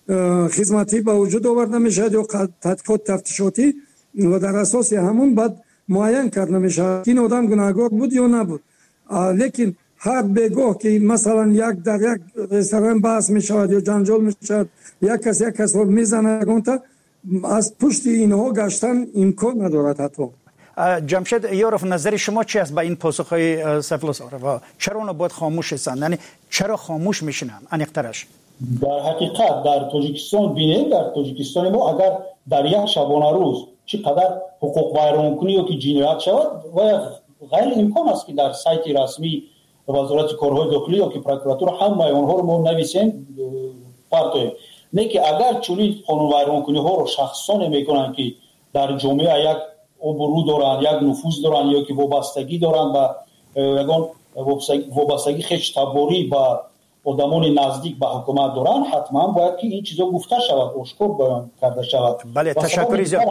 خدمتی به وجود آورده می شود یا تحقیقات تفتیشاتی و در اساس همون بعد معین کرده می شود این آدم گناهکار بود یا نبود. لیکن هر بگاه که مثلا یک در یک رستوران بحث می شود یا جنجال می شود یک کس رو می زنه از پشت اینها گشتن امکان ندارد. حتی جمشید یارف نظر شما چی است به این پاسخهای سیف الله؟ چرا اونا باید خاموش هستند؟ یعنی چرا خاموش میشنن انیقترش؟ در حقیقت در تاجیکستان بینید، در تاجیکستان ما اگر در یک شبانه روز چقدر حقوق ویرانکنی یا که جنایت شود و غیر امکان است که در سایت رسمی وزارت کارهای داخلی یا که پروکراتور همه اونها رو ما نویسیم پارتویم. نه که اگر چنین قانون ویرانکنی ها رو شخصان میکنن که در جامعه یک ابرو دارن، یک نفوذ دارن یا که وابستگی دارن با وابستگی خیش تباری با آدمان نزدیک به حکومت دارن، حتما باید که این چیزا گفته شود، آشکار بیان کرده شود. بله تشکر زیاد.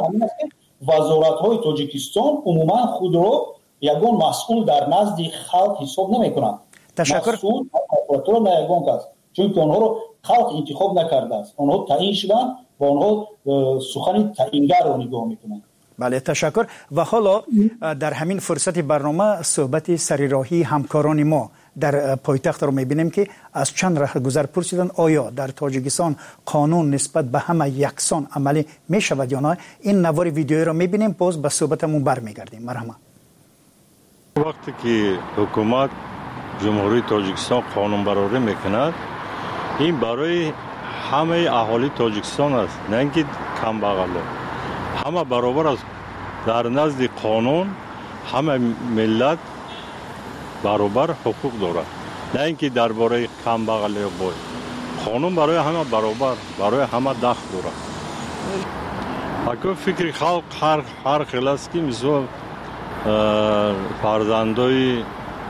وزارت های تاجیکستان عموما خود رو یگان مسئول در نزد خلق حساب نمیکنند. تشکر. مسئول پروکراتور نه یگان کس، چون که آنها رو خلق انتخاب نکرده است. آنها تعیین شدن و آنها سخن تعیینگر رو نگاه میکنند. بله تشکر. و حالا در همین فرصت برنامه صحبت سریراهی همکاران ما در پایتخت رو میبینیم که از چند رهگذر پرسیدن آیا در تاجیکستان قانون نسبت به همه یکسان عملی میشود یا نه. این نوار ویدیویی رو میبینیم، باز به صحبتمون برمیگردیم. مرحبا. وقتی که حکومت جمهوری تاجیکستان قانون برآوری میکند، این برای همه اهالی تاجیکستان است، نه اینکه کم بغل. همه برابر است در نزد قانون، همه ملت برابر حقوق دارد، نه اینکه درباره کم بغل یا بای. قانون برای همه برابر، برای همه دخل دارد. اگر فکر خلق هر خیلی است که مثل فرزندای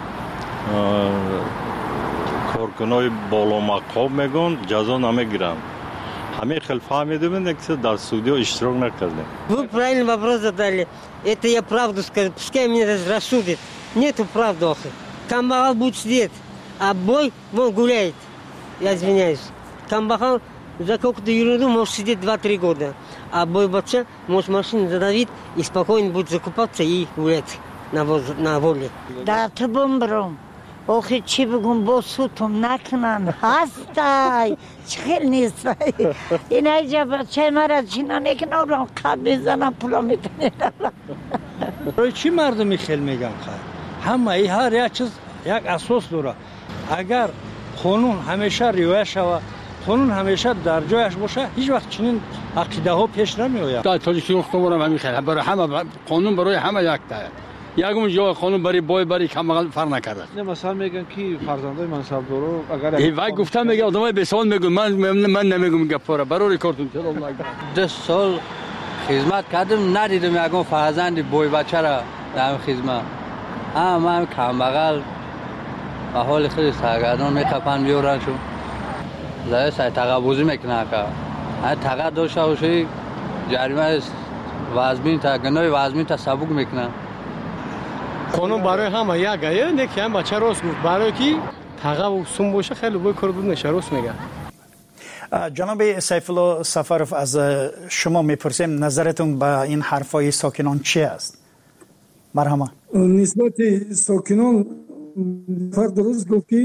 کارکنای بالا مقام میگن جزا نمیگیرن. همه خیلی فهمیده بودن که در судье اشتراک نکردن. Вы правильный вопрос задали. Это я правду скажу. Пускай меня рассудит. Нету правды. Камбахал будет сидеть, а бой вон гуляет. Я извиняюсь. Камбахал за какую-то ерунду может сидеть 2-3 года. А бой бача может машину задавить и спокойно будет закупаться и гулять на воле. Да, ты бомбром. Ох, и чи бегун босутом накнан. Хастай. Чхел нистай. И найдя бача мара чина некна урам каб бизанам пула митане. برای چی مردمی خیل میگن همه هر یک چیز یک اساس داره. اگر قانون همیشه رعایت شود، قانون همیشه در جایش باشه، هیچ وقت چنین عقیده ها پیش نمیآید. در تاجیکستان خودمون همین خیلی برای همه قانون برای همه یک تایه. یکم جای قانون برای بای برای کم فرق نکرده. نه مثلا میگن که فرزندای منصبدارا اگر وای گفتم میگه آدمای به سوال میگن من نمیگم گپا برای کارتون چرا 2 سال خدمت کردم، ندیدم یکم فرزند بای بچه را در خدمت. من کم بغل و حال خیلی سرگردان میخپن بیارن شو زای سای تقابوزی میکنن که تقا داشته باشی جریمه وزمین تا گناه وزمین تا سبک میکنن. قانون برای همه یکه، نه که هم بچه راست گفت، برای که تقا و سون باشه خیلی باید کار بود نشه راست میگه. جناب سیف الله سفرов از شما میپرسیم نظرتون به این حرفای ساکنان چی است؟ مرحبا. نسبت ساکنان فرد درست گفت که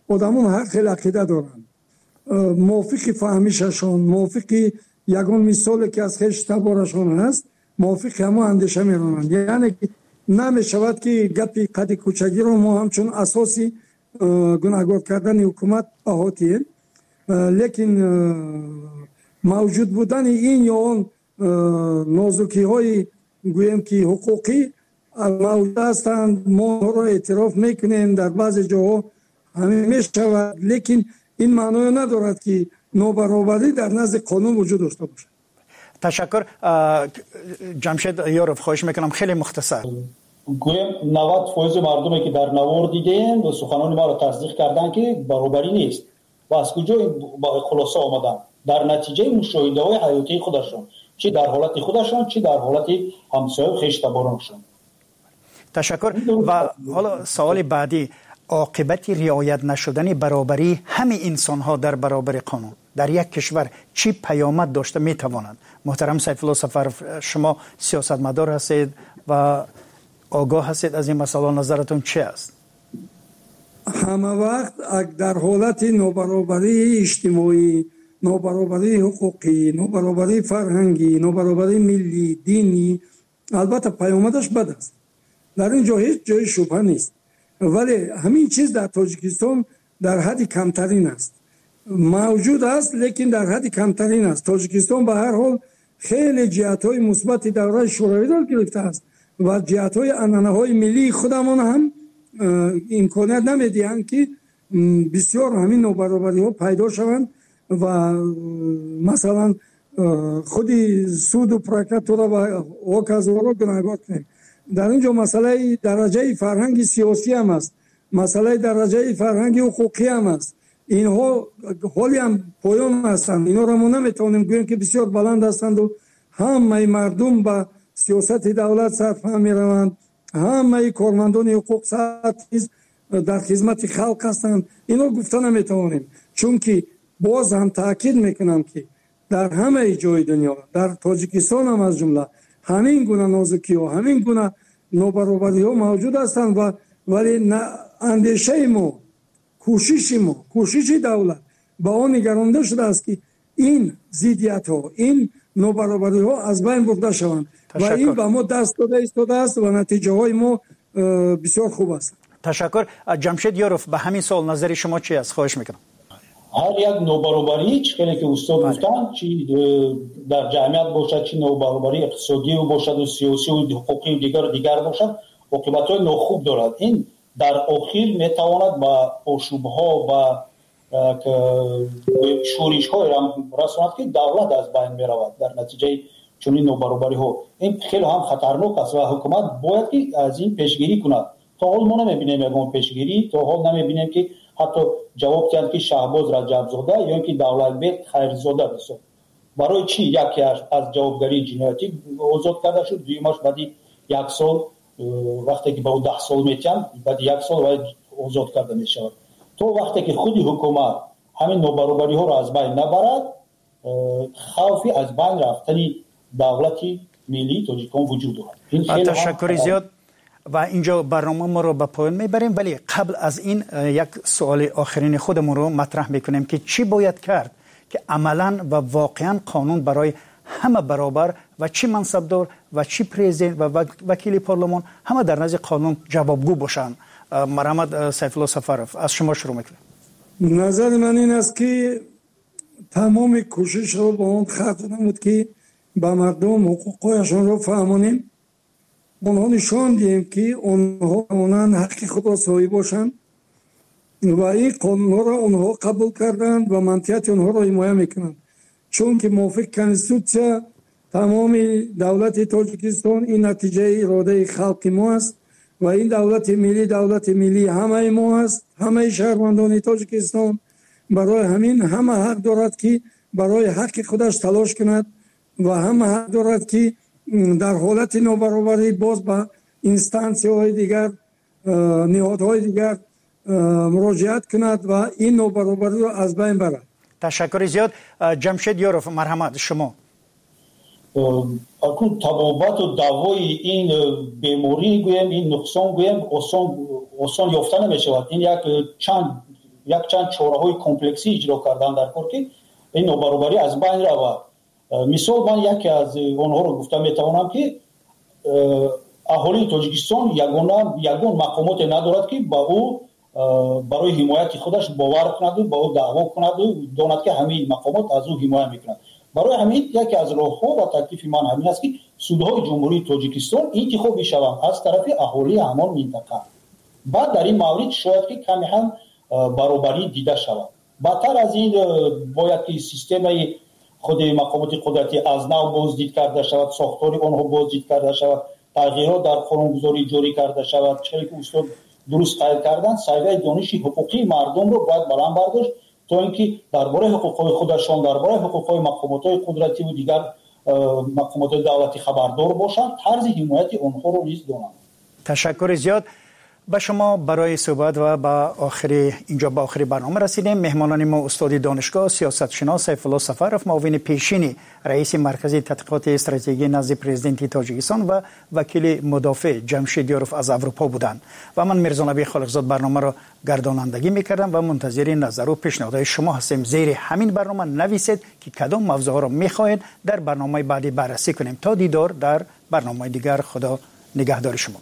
آدمون هر خیلی عقیده دارن، موافق فهمیششون، موافق یگان مثالی که از خیش تبارشون هست، موافق همه اندیشه میرونن. یعنی نمیشود که گپی قد کوچگی رو ما همچون اساسی گناهکار کردن حکومت احاطیم، لیکن موجود بودن این یا اون نازکی های گویم که حقوقی موجود هستند، ما رو اعتراف میکنیم، در بعض جاها همین میشود، لیکن این معنی ندارد که نابرابری در نزد قانون وجود داشته باشد. تشکر. جمشید یاروف، خواهش میکنم خیلی مختصر. گویم 90% مردمی که در نوار دیدن و سخنان ما را تصدیق کردن که برابری نیست و از کجا با خلاصه آمدن در نتیجه مشاهده های حیاتی خودشون، چه در حالت خودشون چه در حالت همسایه خیش تبارانشون. تشکر. و حالا سوال بعدی، عاقبت رعایت نشدن برابری همه انسان ها در برابر قانون در یک کشور چی پیامد داشته میتواند؟ محترم سیف الله سفرов، شما سیاستمدار هستید و آگاه هستید از این مسئله، نظرتون چی است؟ همه وقت در حالت نابرابری اجتماعی، نابرابری حقوقی، نابرابری فرهنگی، نابرابری ملی، دینی، البته پیامدش بد است، در اینجا هیچ جای شبهه نیست، ولی همین چیز در تاجیکستان در حد کمترین است، موجود است لیکن در حد کمترین است. تاجیکستان به هر حال خیلی جهت‌های مثبت دوره شوروی را گرفته است و جهت‌های عنعنه‌های ملی خودمان هم امکانیت نمیدهند که بسیار همین نابرابری‌ها پیدا شوند و مثلا خودی سود و پراکتورا و اوکازورا گناهکار کنیم. در اینجا مسئله درجه فرهنگ سیاسی هم است، مسئله درجه فرهنگ حقوقی هم است. اینها حالی هم پایان هستند، اینا را ما نمیتونیم گوییم که بسیار بلند هستند و همه مردم به سیاست دولت سرفهم میروند، همه کارمندان حقوق در خدمت خلق هستند. اینا گفته نمیتونیم، چون که باز هم تاکید میکنم که در همه جای دنیا، در تاجیکستان هم از جمله، همین گونه نازکی ها، همین گونه نابرابری ها موجود هستند و ولی اندیشه ما، کوشش دولت با آن نگرانده شده است که این ضدیت ها، این نابرابری ها از بین برده شوند و این به ما دست داده ایستاده است و نتیجه های ما بسیار خوب است. تشکر. جمشید یاروف، به همین سوال نظر شما چی است؟ خواهش میکنم. هر یک نابرابری چیزی که استاد گفتن، چی در جامعه باشد، چی نابرابری اقتصادی باشد و سیاسی و حقوقی و دیگر باشد، عاقبت‌های ناخوب دارد. این در آخر میتواند با آشوب‌ها و شورش‌های رساند که دولت از بین میرود در نتیجه چنین نابرابری‌ها. این خیلی هم خطرناک است و حکومت باید که از این پیشگیری کند. تا حال ما نمی‌بینیم یگان پیشگیری، تا حال نمی‌بینیم که حتی جواب دهند که شهباز رجب‌زاده یا اینکه دولتبek خیرزاده بسید. برای چی یکی از جوابگری جنایتی آزاد کرده شد، دویمش بعد یک سال وقتی که با 10 سال میتن، بعد یک سال باید آزاد کرده میشود. تو وقتی که خودی حکومت همین نابرابری ها را از بین نبرد، خوفی از بین رفتن دولتی ملی تاجیکستان وجود دارد. تشکر زیاد. و اینجا برنامه ما رو به پایان میبریم، ولی قبل از این یک سوال آخرین خودمون رو مطرح میکنیم که چی باید کرد که عملاً و واقعاً قانون برای همه برابر و چی منصبدار و چی پرزیدنت و وکیل پارلمان همه در نزد قانون جوابگو باشن. مرحمت سیف الله سفرov، از شما شروع میکنیم. نظر من این است که تمام کوشش رو با اون خط نمود که به مردم حقوقشون رو فهمونیم، اونها نشان دیم که اونها حق خود را صاحب باشند و این قانون را اونها قبول کردند و منطقیت اونها را حمایت میکنند، چون که موافق کنستیتوسیا تمام دولت تاجیکستان این نتیجه اراده خلق ما است و این دولت ملی همه ما است، همه شهروندان تاجیکستان. برای همین همه حق دارد که برای حق خودش تلاش کند و همه حق دارد که در حالت نابرابری باز به اینستانسی‌های های دیگر، نهادهای دیگر مراجعت کند و این نابرابری را از بین برد. تشکر زیاد. جمشید یاروف، مرحمت شما. اکنون تبابت و دوای این بیماری گویم، این نقصان گویم آسان یافته نمی شود. این یک چند یک چند چاره‌های کمپلکسی اجرا کردن در کار که این نابرابری از بین رود. مثال من یکی از آنها رو گفتم میتوانم که اهالی تاجیکستان یگان مقامات ندارد که با او برای حمایت خودش باور کند و با او دعوا کند و داند که همین مقامات از او حمایت میکنند. برای همین یکی از راه‌ها و تکلیف من همین است که سودهای جمهوری تاجیکستان انتخاب می‌شوند از طرف اهالی همان منطقه. بعد در این مورد شاید که کمی هم برابری دیده شود. بدتر از این باید که سیستم خود مقامات قدرتی از نو بازدید کرده شود، ساختار آنها بازدید کرده شود، تغییرات در قانونگذاری جاری کرده شود. چه که استاد درست قائل کردن سایه دانش حقوقی مردم رو باید بلند برداشت تا اینکه درباره حقوق‌های خودشان، درباره حقوق‌های مقامات قدرتی و دیگر مقامات دولتی خبردار باشند، طرز حمایت آنها رو نیز دانند. تشکر زیاد به شما برای صحبت و به آخر برنامه رسیدیم. مهمانان ما استاد دانشگاه سیاستشناس سیفالله سفرов معاون پیشین رئیس مرکز تحقیقات استراتژیکی نزد پرزیدنت تاجیکستان و وکیل مدافع جمشید یاروف از اروپا بودند و من میرزا نبی خالقزاد برنامه را گردانندگی میکردم و منتظر نظر و پیشنهادهای شما هستیم. زیر همین برنامه نویسید که کدام موضوع را میخواهید در برنامه بعدی بررسی کنیم. تا دیدار در برنامه دیگر، خدا نگهدار شما.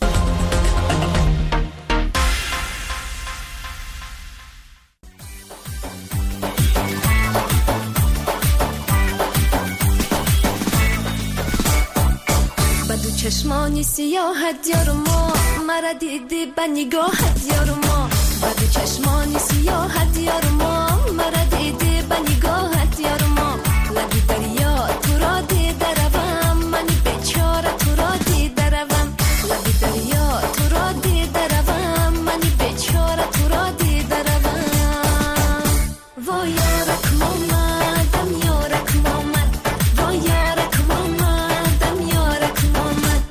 چشمانی سیاهت یارو ما مرا دیدی به نگاهت یارو ما بدو چشمانی سیاهت یارو ما مرا دیدی به نگاهت یارو ما لبی دریا تو را دیده روم منی بیچاره تو را دیده روم لبی دریا تو را دیده روم منی بیچاره تو را دیده روم وای یارک مامدم یارک مامد وای یارک مامدم یارک مامد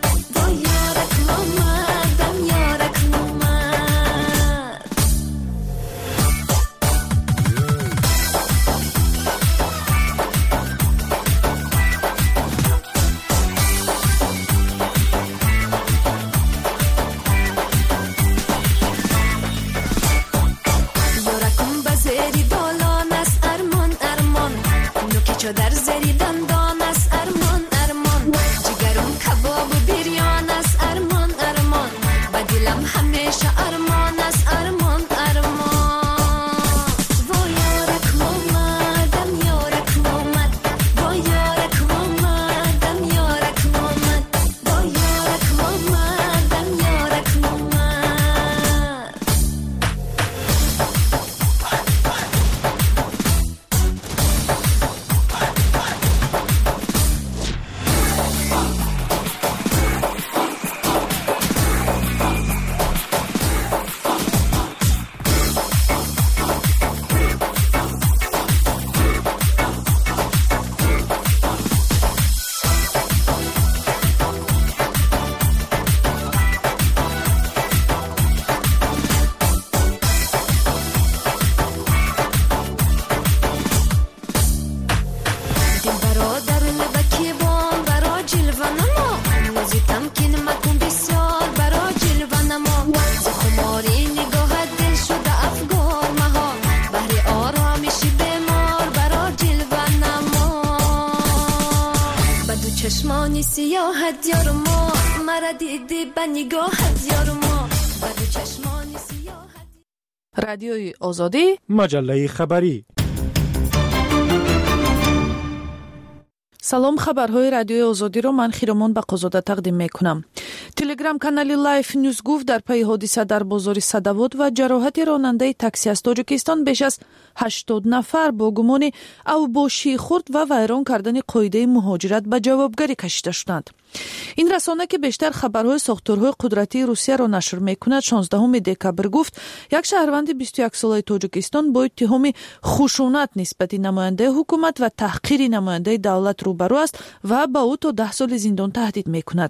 در زری دندان است ارمان ارمان جگرم کباب و بریان است ارمان ارمان و دلم همیشه ارمان است ارمان ارمان وای یارک مامدم یارک مامد وای یارک مامدم یارک مامد وای یارک مامدم یارک مامد چشمانی سیاهت یارو ما مرا دیدی به نگاهت یارو ما بدو چشمانی سیاهت. رادیوی آزادی، مجله خبری. салом, хабарҳои радиои озодиро ман хиромон бақозода тақдим мекунам. телеграм-канали Life News гуфт дар пайи ҳодиса дар бозори Садовод ва ҷароҳати ронандаи такси аз Тоҷикистон беш аз 80 нафар бо гумони авбошии хурд ва вайрон кардани қоидаи муҳоҷират ба ҷавобгарӣ кашида шуданд. ин расона ки бештар хабарҳои сохторҳои қудратии Русияро нашр мекунад 16 декабр гуфт як шаҳрванди 21 солаи Тоҷикистон бо иттиҳоми хушунат нисбати намояндаи ҳукумат ва таҳқири намояндаи давлат рӯбарӯ аст ва ба ӯ то 10 соли зиндон таҳдид мекунад.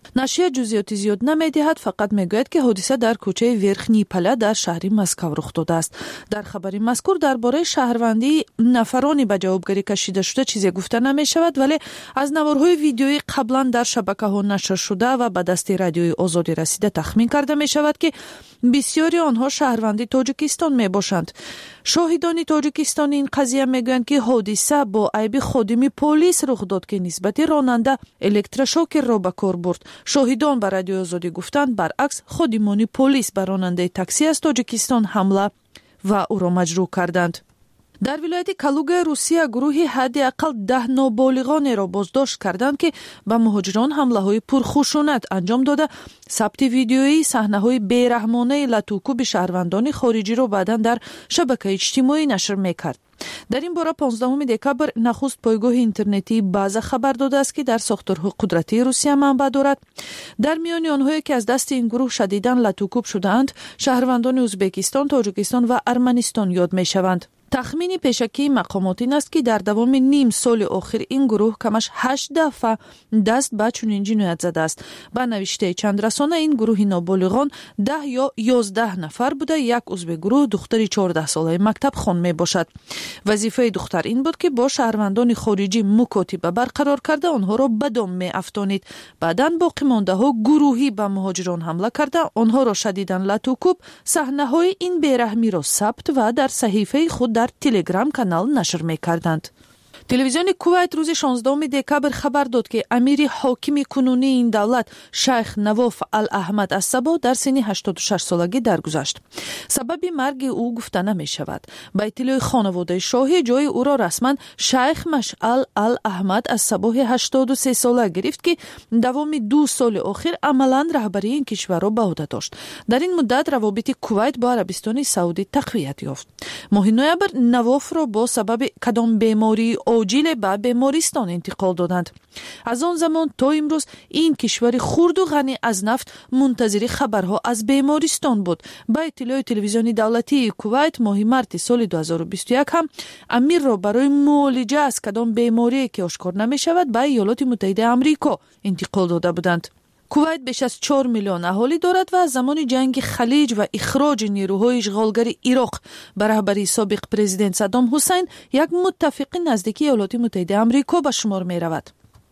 نشریه جزئیات زیاد نمی‌دهد، فقط میگوید که حادثه در کوچه ورخنی پله در شهر مسکو رخ داده است. در خبری مذکور درباره شهروندی نفرانی به جوابگیری کشیده شده چیزی گفته نمی‌شود، ولی از نوارهای ویدیویی قبلا در شبکه‌ها نشر شده و به دست رادیوی آزادی رسیده تخمین کرده می‌شود که بسیاری آنها شهروندی تاجیکستان میباشند. شاهدان تاجیکستانی این قضیه میگویند که حادثه با عیب خادم پلیس رخ داد که نسبت راننده الکتروشوکر را به کار برد. شاهدان به رادیو آزادی گفتند برعکس خادمان پلیس بر راننده تاکسی از تاجیکستان حمله و او را مجروح کردند. در ولایت کالوگا روسیه گروهی حداقل 10 نابالغان را بازداشت کردند که به مهاجران حمله‌های پرخشونت انجام داده. ثبت ویدیویی صحنه‌های بی‌رحمانه لطوکوب شهروندان خارجی را بعداً در شبکه اجتماعی نشر می‌کرد. در این باره 15 دکبر نخست پایگاه اینترنتی باز خبر داده است که در ساختارهای قدرتی روسیه منبع دارد. در میان آنهایی که از دست این گروه شدیداً لطوکوب شده‌اند شهروندان ازبکستان، تاجیکستان و ارمنستان یاد می‌شوند. تخمین پیشکی مقامات این است که در دوام نیم سال اخیر این گروه کمش 8 دفعه دست به چنین جنایت زده است. با نوشته چند رسانه این گروه نابالغان 10 یا 11 نفر بوده. یک عضو گروه دختری 14 ساله مکتب خوان می باشد. وظیفه دختر این بود که با شهروندان خارجی مکاتبه برقرار کرده آنها را به دام می افتانید. بعداً باقی مانده ها گروهی به مهاجران حمله کرده آنها را شدیداً لطوکوب، صحنه های این بیرحمی را ثبت و در صحیفه خود در تلگرام کانال نشر می‌کردند. تلویزیون کویت روز 16 دکبر خبر داد که امیر حاکم کنونی این دولت شیخ نواف الاحمد الصبا در سن 86 سالگی درگذشت. سبب مرگ او گفته نمی شود. به اطلاع خانواده شاهی جای او را رسما شیخ مشعل الاحمد الصبا 83 ساله گرفت که دوام 2 سال اخیر عملاً رهبری این کشور را به عهده داشت. در این مدت روابط کویت با عربستان سعودی تقویت یافت. ماه نوامبر نواف را با سبب کدام بیماری عاجل به بیمارستان انتقال دادند. از آن زمان تا امروز این کشور خرد و غنی از نفت منتظر خبرها از بیمارستان بود. با اطلاع تلویزیون دولتی کویت ماه مارس سال 2021 هم امیر را برای معالجه از کدام بیماری که آشکار نمی شود به ایالات متحده آمریکا انتقال داده بودند. کویت بیش از 4 میلیون اهالی دارد و از زمان جنگ خلیج و اخراج نیروهای اشغالگر عراق به رهبری سابق پرزیدنت صدام حسین یک متفق نزدیکی ایالات متحده آمریکا به شمار می رود.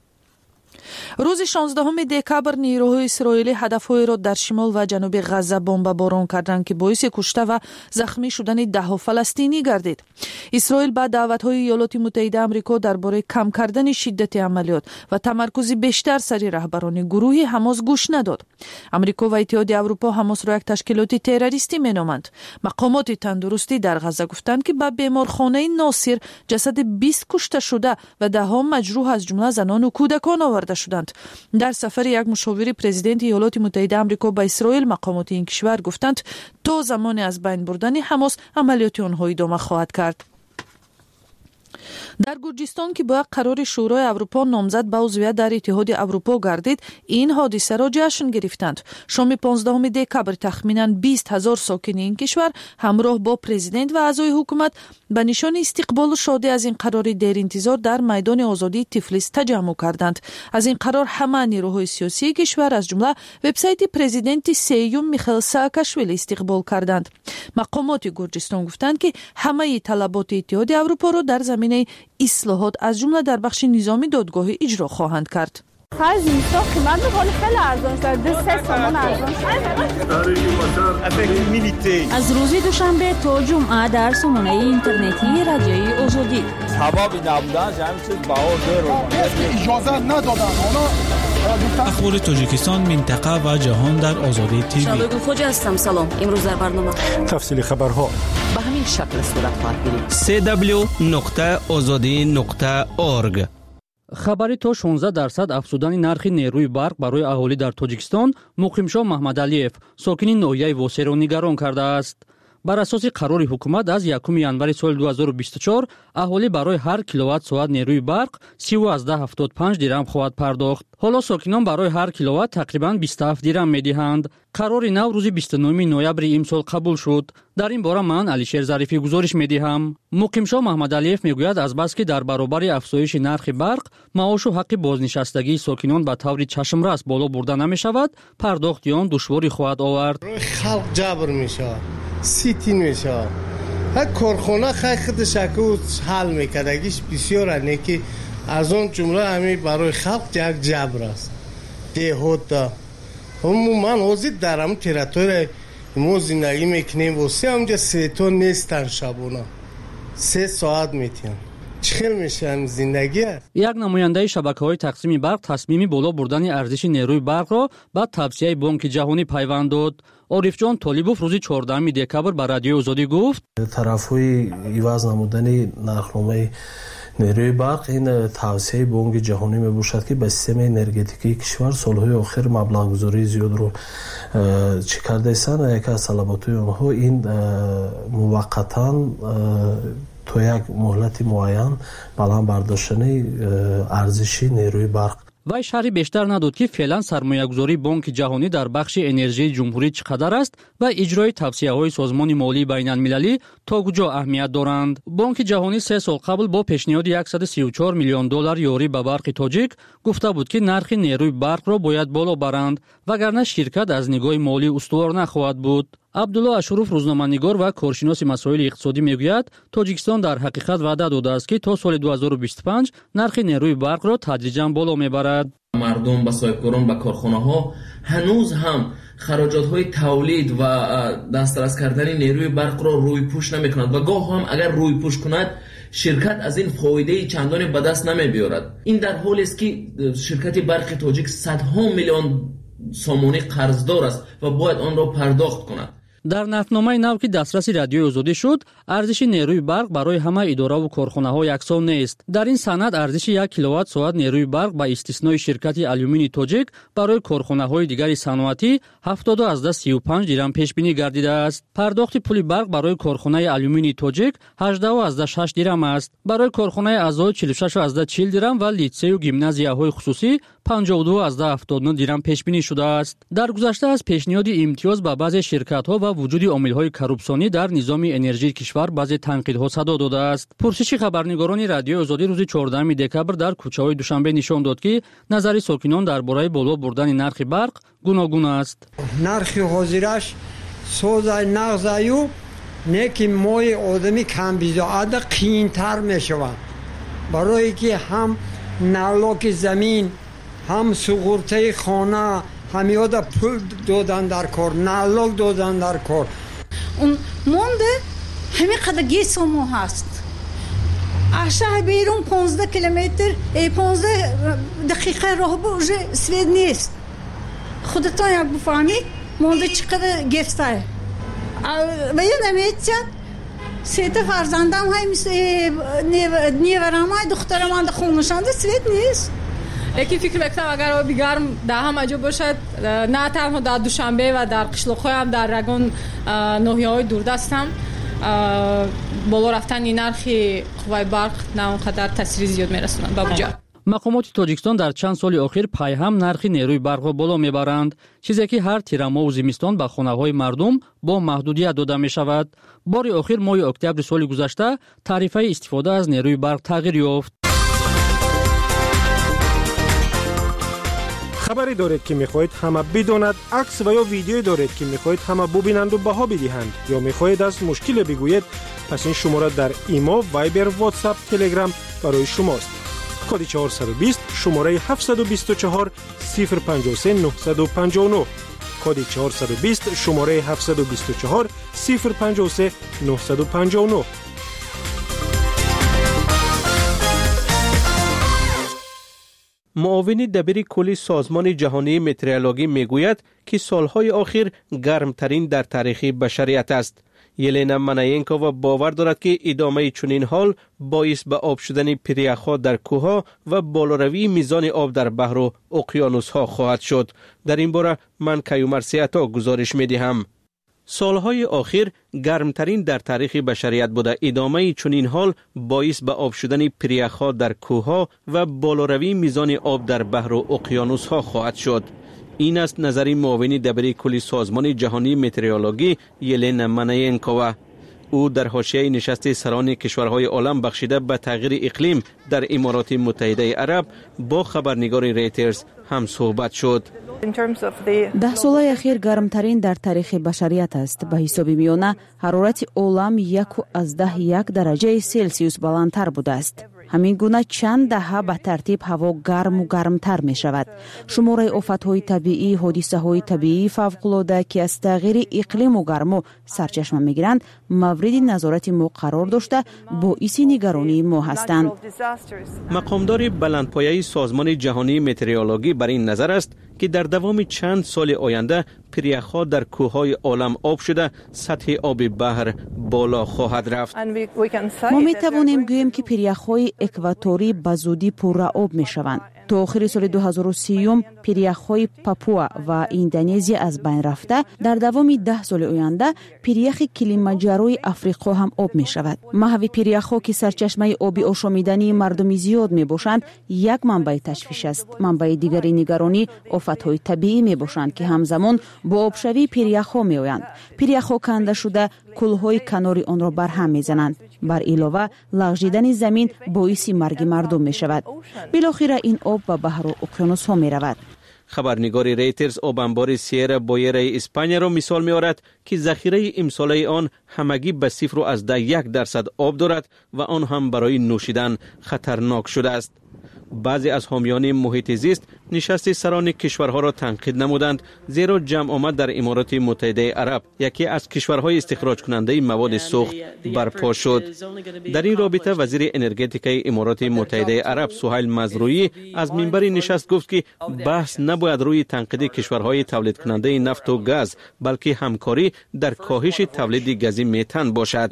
روز 16 دکبر نیروهای اسرائیلی هدف‌های را در شمال و جنوب غزه بمباران کردند که باعث کشته و زخمی شدن 10 فلسطینی گردید. اسرائیل با دعوت‌های ایالات متحده آمریکا درباره کم کردن شدت عملیات و تمرکز بیشتر سر رهبران گروه حماس گوش نداد. آمریکا و اتحادیه اروپا حماس را یک تشکیلات تروریستی می‌نامند. مقامات تندرستی در غزه گفتند که به بیمارخانه ناصر جسد 20 کشته شده و 10 مجروح از جمله زنان و کودکان آورده شدند. در سفر یک مشاور پرزیدنت ایالات متحده آمریکا به اسرائیل مقامات این کشور گفتند تا زمان از بین بردن حماس عملیات آنها ادامه خواهد کرد. در گرجستان که با قرار شورای اروپا نامزد به عضویت در اتحاد اروپا گردید این حادثه را جشن گرفتند. شام 15 دکبر تخمینا 20,000 ساکن این کشور همراه با پرزیدنت و اعضای حکومت به نشان استقبال شادی از این قرار دیر انتظار در میدان آزادی تفلیس تجمع کردند. از این قرار همه نیروهای سیاسی کشور از جمله وبسایت پرزیدنت سیوم میخائیل ساکاشویلی استقبال کردند. مقامات گرجستان گفتند که همه طلبات اتحاد اروپا را در زمینه اصلاحات از جمله در بخش نظامی دادگاهی اجرا خواهند کرد. خرج نیستا قیمت بخوری خیلی ارزان شد. 2-3 تومان ارزان شد. از روز دوشنبه تا جمعه در سامانه اینترنتی رادیوی آزادی ثوابی نبودن همین چیز بها زیرو اجازه ندادن. اخبار تاجیکستان، منطقه و جهان در آزادی تیوی. شالوی خوجا هستم. سلام. امروز در برنامه تفصیل خبرها به همین شکل صورت خواهد گرفت. www.azadi.org. خبری تا 16% افزودن نرخ نیروی برق برای اهالی در تاجیکستان مقیمشاه محمد علیف ساکن ناحیه واسه را نگران کرده است. бар асоси қарори ҳукумат аз 1 январи соли 2024 аҳолӣ барои ҳар киловатт-соат нерӯи барқ 13.75 дирам хоҳад пардохт. ҳоло сокинон барои ҳар киловатт тақрибан 27 дирам медиҳанд. қарори нав рӯзи 29 ноябри имсол қабул шуд. дар ин бора ман Алишер Зарифӣ гузориш медиҳам. Муқимшоҳ Маҳмадалиев мегӯяд азбаски дар баробари афзоиши нархи барқ маошу ҳаққи бознишастагии сокинон ба таври чашмрас боло бурда намешавад, пардохти он душворӣ хоҳад овард. халқ ҷабр мешавад, ситин мешавад. ҳар корхона хай худаш аку ҳал мекардагиш бисёр ане ки аз он ҷумла ҳамин барои халқ як ҷабр аст. деҳота ман ҳозир дар ҳамин территорияи мо зиндагӣ мекунем восе ҳамҷа светон нестан шабона 3 соат метиҳам. чӣ хел мешавам зиндагӣ аст. як намояндаи шабакаҳои тақсими барқ тасмими боло бурдани арзиши нерӯи барқро ба тавсияи Бонки ҷаҳонӣ пайванд дод. Орифҷон Толибов рӯзи 14 декабр ба Радиои Озодӣ гуфт: тарафҳои иваз намудани нархномаи нерӯи барқ ин тавсияи Бонки ҷаҳонӣ мебошад ки ба системаи энергетикии кишвар солҳои охир маблағгузории зиёдро чӣ кардаистанд ва яке аз талаботҳои онҳо ин муваққатан то як муҳлати муайян баланд бардоштани арзиши нерӯи барқ. вай шарҳи бештар надод ки феълан сармоягузории Бонки ҷаҳонӣ дар бахши энержияи ҷумҳурӣ чӣ қадар аст ва иҷрои тавсияҳои Созмони молии байналмилалӣ то куҷо аҳамият доранд. Бонки ҷаҳонӣ 3 сол қабл бо пешниҳоди $134 миллион ёрӣ ба барқи тоҷик гуфта буд ки нархи нерӯи барқро бояд боло баранд, вагарна ширкат аз нигоҳи молӣ устувор нахоҳад буд. Абдулло Ашуров рӯзноманигор ва коршиноси масоили иқтисодӣ мегӯяд, Тоҷикистон дар ҳақиқат ваъда додааст ки то соли 2025 нархи нерӯи барқро тадриҷан боло мебарад. мардум ба соҳибкорон ба корхонаҳо ҳанӯз ҳам хароҷотҳои тавлид ва дастрас кардани нерӯи барқро рӯйпӯш намекунад ва гоҳ ҳам агар рӯйпӯш кунад ширкат аз ин фоидаи чандоне ба даст намебиёрад. ин дар ҳолест ки ширкати барқи тоҷик садҳо миллион сомонӣ қарздор аст ва бояд онро пардохт кунад. дар нархномаи нав ки дастрасӣ Радиои Озодӣ шуд, арзиши нерӯи барқ барои ҳама иdoраву корхонаҳо яксон нест. дар ин санад арзиши 1 киловатт-соат нерӯи барқ ба истиснои ширкати Алюминии тоҷик барои корхонаҳои дигари саноатӣ 70.35 дирам пешбинӣ гардидааст. пардохти пули барқ барои корхонаи Алюминии тоҷик 18.6 дирам аст. барои корхонаи Азои 46.40 дирам ва литсею гимназияҳои хусусӣ 52.79 дирам пешбинӣ шудааст. дар гузашта аз пешниҳоди имтиёз ба баъзе ширкатҳо ва вуҷуди омилҳои коррупсионӣ дар низоми энержии кишвар баъзе танқидҳо садо додааст. пурсиши хабарнигорони Радиои Озодӣ рӯзи 14 декабр дар кӯчаҳои Душанбе нишон дод ки назари сокинон дар бораи боло бурдани нархи барқ гуногун аст. нархи ҳозираш созай нағзаю не ки мои одами камбизоада қиинтар мешаванд, барое ки ҳам налоки замин ҳам суғуртаи хона ҳамёда пул додан дар кор, налог додан дар кор. Он монда ҳамин қадар гесо мо ҳаст. аз шаҳр берун 15 километр 15 дақиқа роҳ бо уже свет нест. худатон як буфаҳмед монда чӣ қадар гефтае. ва я наметчад сета фарзандам ҳай неварам ҳай духтарам анда хонашанда свет нест. лекин фикр мекунам агар оби гарм дар ҳама ҷо бошад, на танҳо дар Душанбе ва дар қишлоқҳоям дар рагон ноҳияҳои дурдастам боло рафтани нархи қувваи барқ на он қадар таъсири зиёд мерасонад ба буҷа. мақомоти Тоҷикистон дар чанд соли охир пайҳам нархи нерӯи барқро боло мебаранд, чизе ки ҳар тирамоҳу зимистон ба хонаҳои мардум бо маҳдудият дода мешавад. бори охир моҳи октябри соли гузашта тарифаи истифода аз нерӯи барқ тағйир ёфт. خبری دارید که میخواهید همه بداند، عکس و یا ویدیویی دارید که میخواهید همه ببینند و بها بدهند یا میخواهید از مشکل بگویید، پس این شماره در ایمو، وایبر، واتساپ، تلگرام برای شماست. کد 420 شماره 724 053 959. کد 420 شماره 724 053 959. معاون دبیر کل سازمان جهانی مترولوژی میگوید که سالهای اخیر گرمترین در تاریخ بشریت است. یلنا مناینکووا باور دارد که ادامه چنین حال باعث به آب شدن پریخ‌ها در کوه‌ها و بالاروی میزان آب در بحر و اقیانوس‌ها خواهد شد. در این باره من کیومر سیاتا گزارش می‌دهم. سالهای آخر گرمترین در تاریخ بشریت بوده. ادامه چنین حال باعث به آب شدن پریخ‌ها در کوه‌ها و بالاروی میزان آب در بحر و اقیانوس‌ها خواهد شد. این است نظر معاون دبیر کل سازمان جهانی مترولوژی یلنا مناینکووا. او در حاشیه نشست سران کشورهای عالم بخشیده به تغییر اقلیم در امارات متحده عرب با خبرنگار ریترز هم صحبت شد. 10 سال اخیر گرمترین در تاریخ بشریت است. به حساب میانه حرارت عالم 1.1 درجه سلسیوس بلندتر بوده است. همین گونه چند دهه به ترتیب هوا گرم و گرمتر می شود. شماره آفت‌های طبیعی، حادثه‌های طبیعی فوق‌العاده که از تغییر اقلیم و گرما سرچشمه می‌گیرند، مورد نظارت ما قرار داشته باعث نگرانی ما هستند. مقامدار بلندپایه سازمان جهانی مترولوژی بر این نظر است که در دوام چند سال آینده پریخ‌ها در کوه‌های عالم آب شده سطح آب بحر بالا خواهد رفت. ما می توانیم گوییم که پریخ‌های اکواتوری به زودی پر آب می شوند. تا آخر سال 2030 پریخ‌های پاپوا و اندونزی از بین رفته، در دوام 10 سال آینده پریخ کلیمانجاروی آفریقا هم آب می شود. محو پریخ‌ها که سرچشمه آب آشامیدنی مردم زیاد می باشند، یک منبع تشویش است. منبع دیگری نگرانی آفت‌های طبیعی می باشند که همزمان با آبشوی پریخ‌ها می آیند. پریخ‌ها کنده شده کلهای کناری آن را برهم می زنند. بر علاوه لغزیدن زمین باعث مرگ مردم می شود. بالاخره این آب به بحر و اقیانوس ها می رود. خبرنگار ریترز آب انبار سیرا بویره اسپانیا را مثال می آورد که ذخیره امساله آن همگی به 0.1% آب دارد و آن هم برای نوشیدن خطرناک شده است. بعضی از حامیان محیط زیست نشست سران کشورها را تنقید نمودند، زیرا جمع آمد در امارات متحده عرب یکی از کشورهای استخراج کننده مواد سوخت برپا شد. در این رابطه وزیر انرژتیک امارات متحده عرب سهیل مزروعی از منبر نشست گفت که بحث نباید روی تنقید کشورهای تولید کننده نفت و گاز، بلکه همکاری در کاهش تولید گاز متن باشد.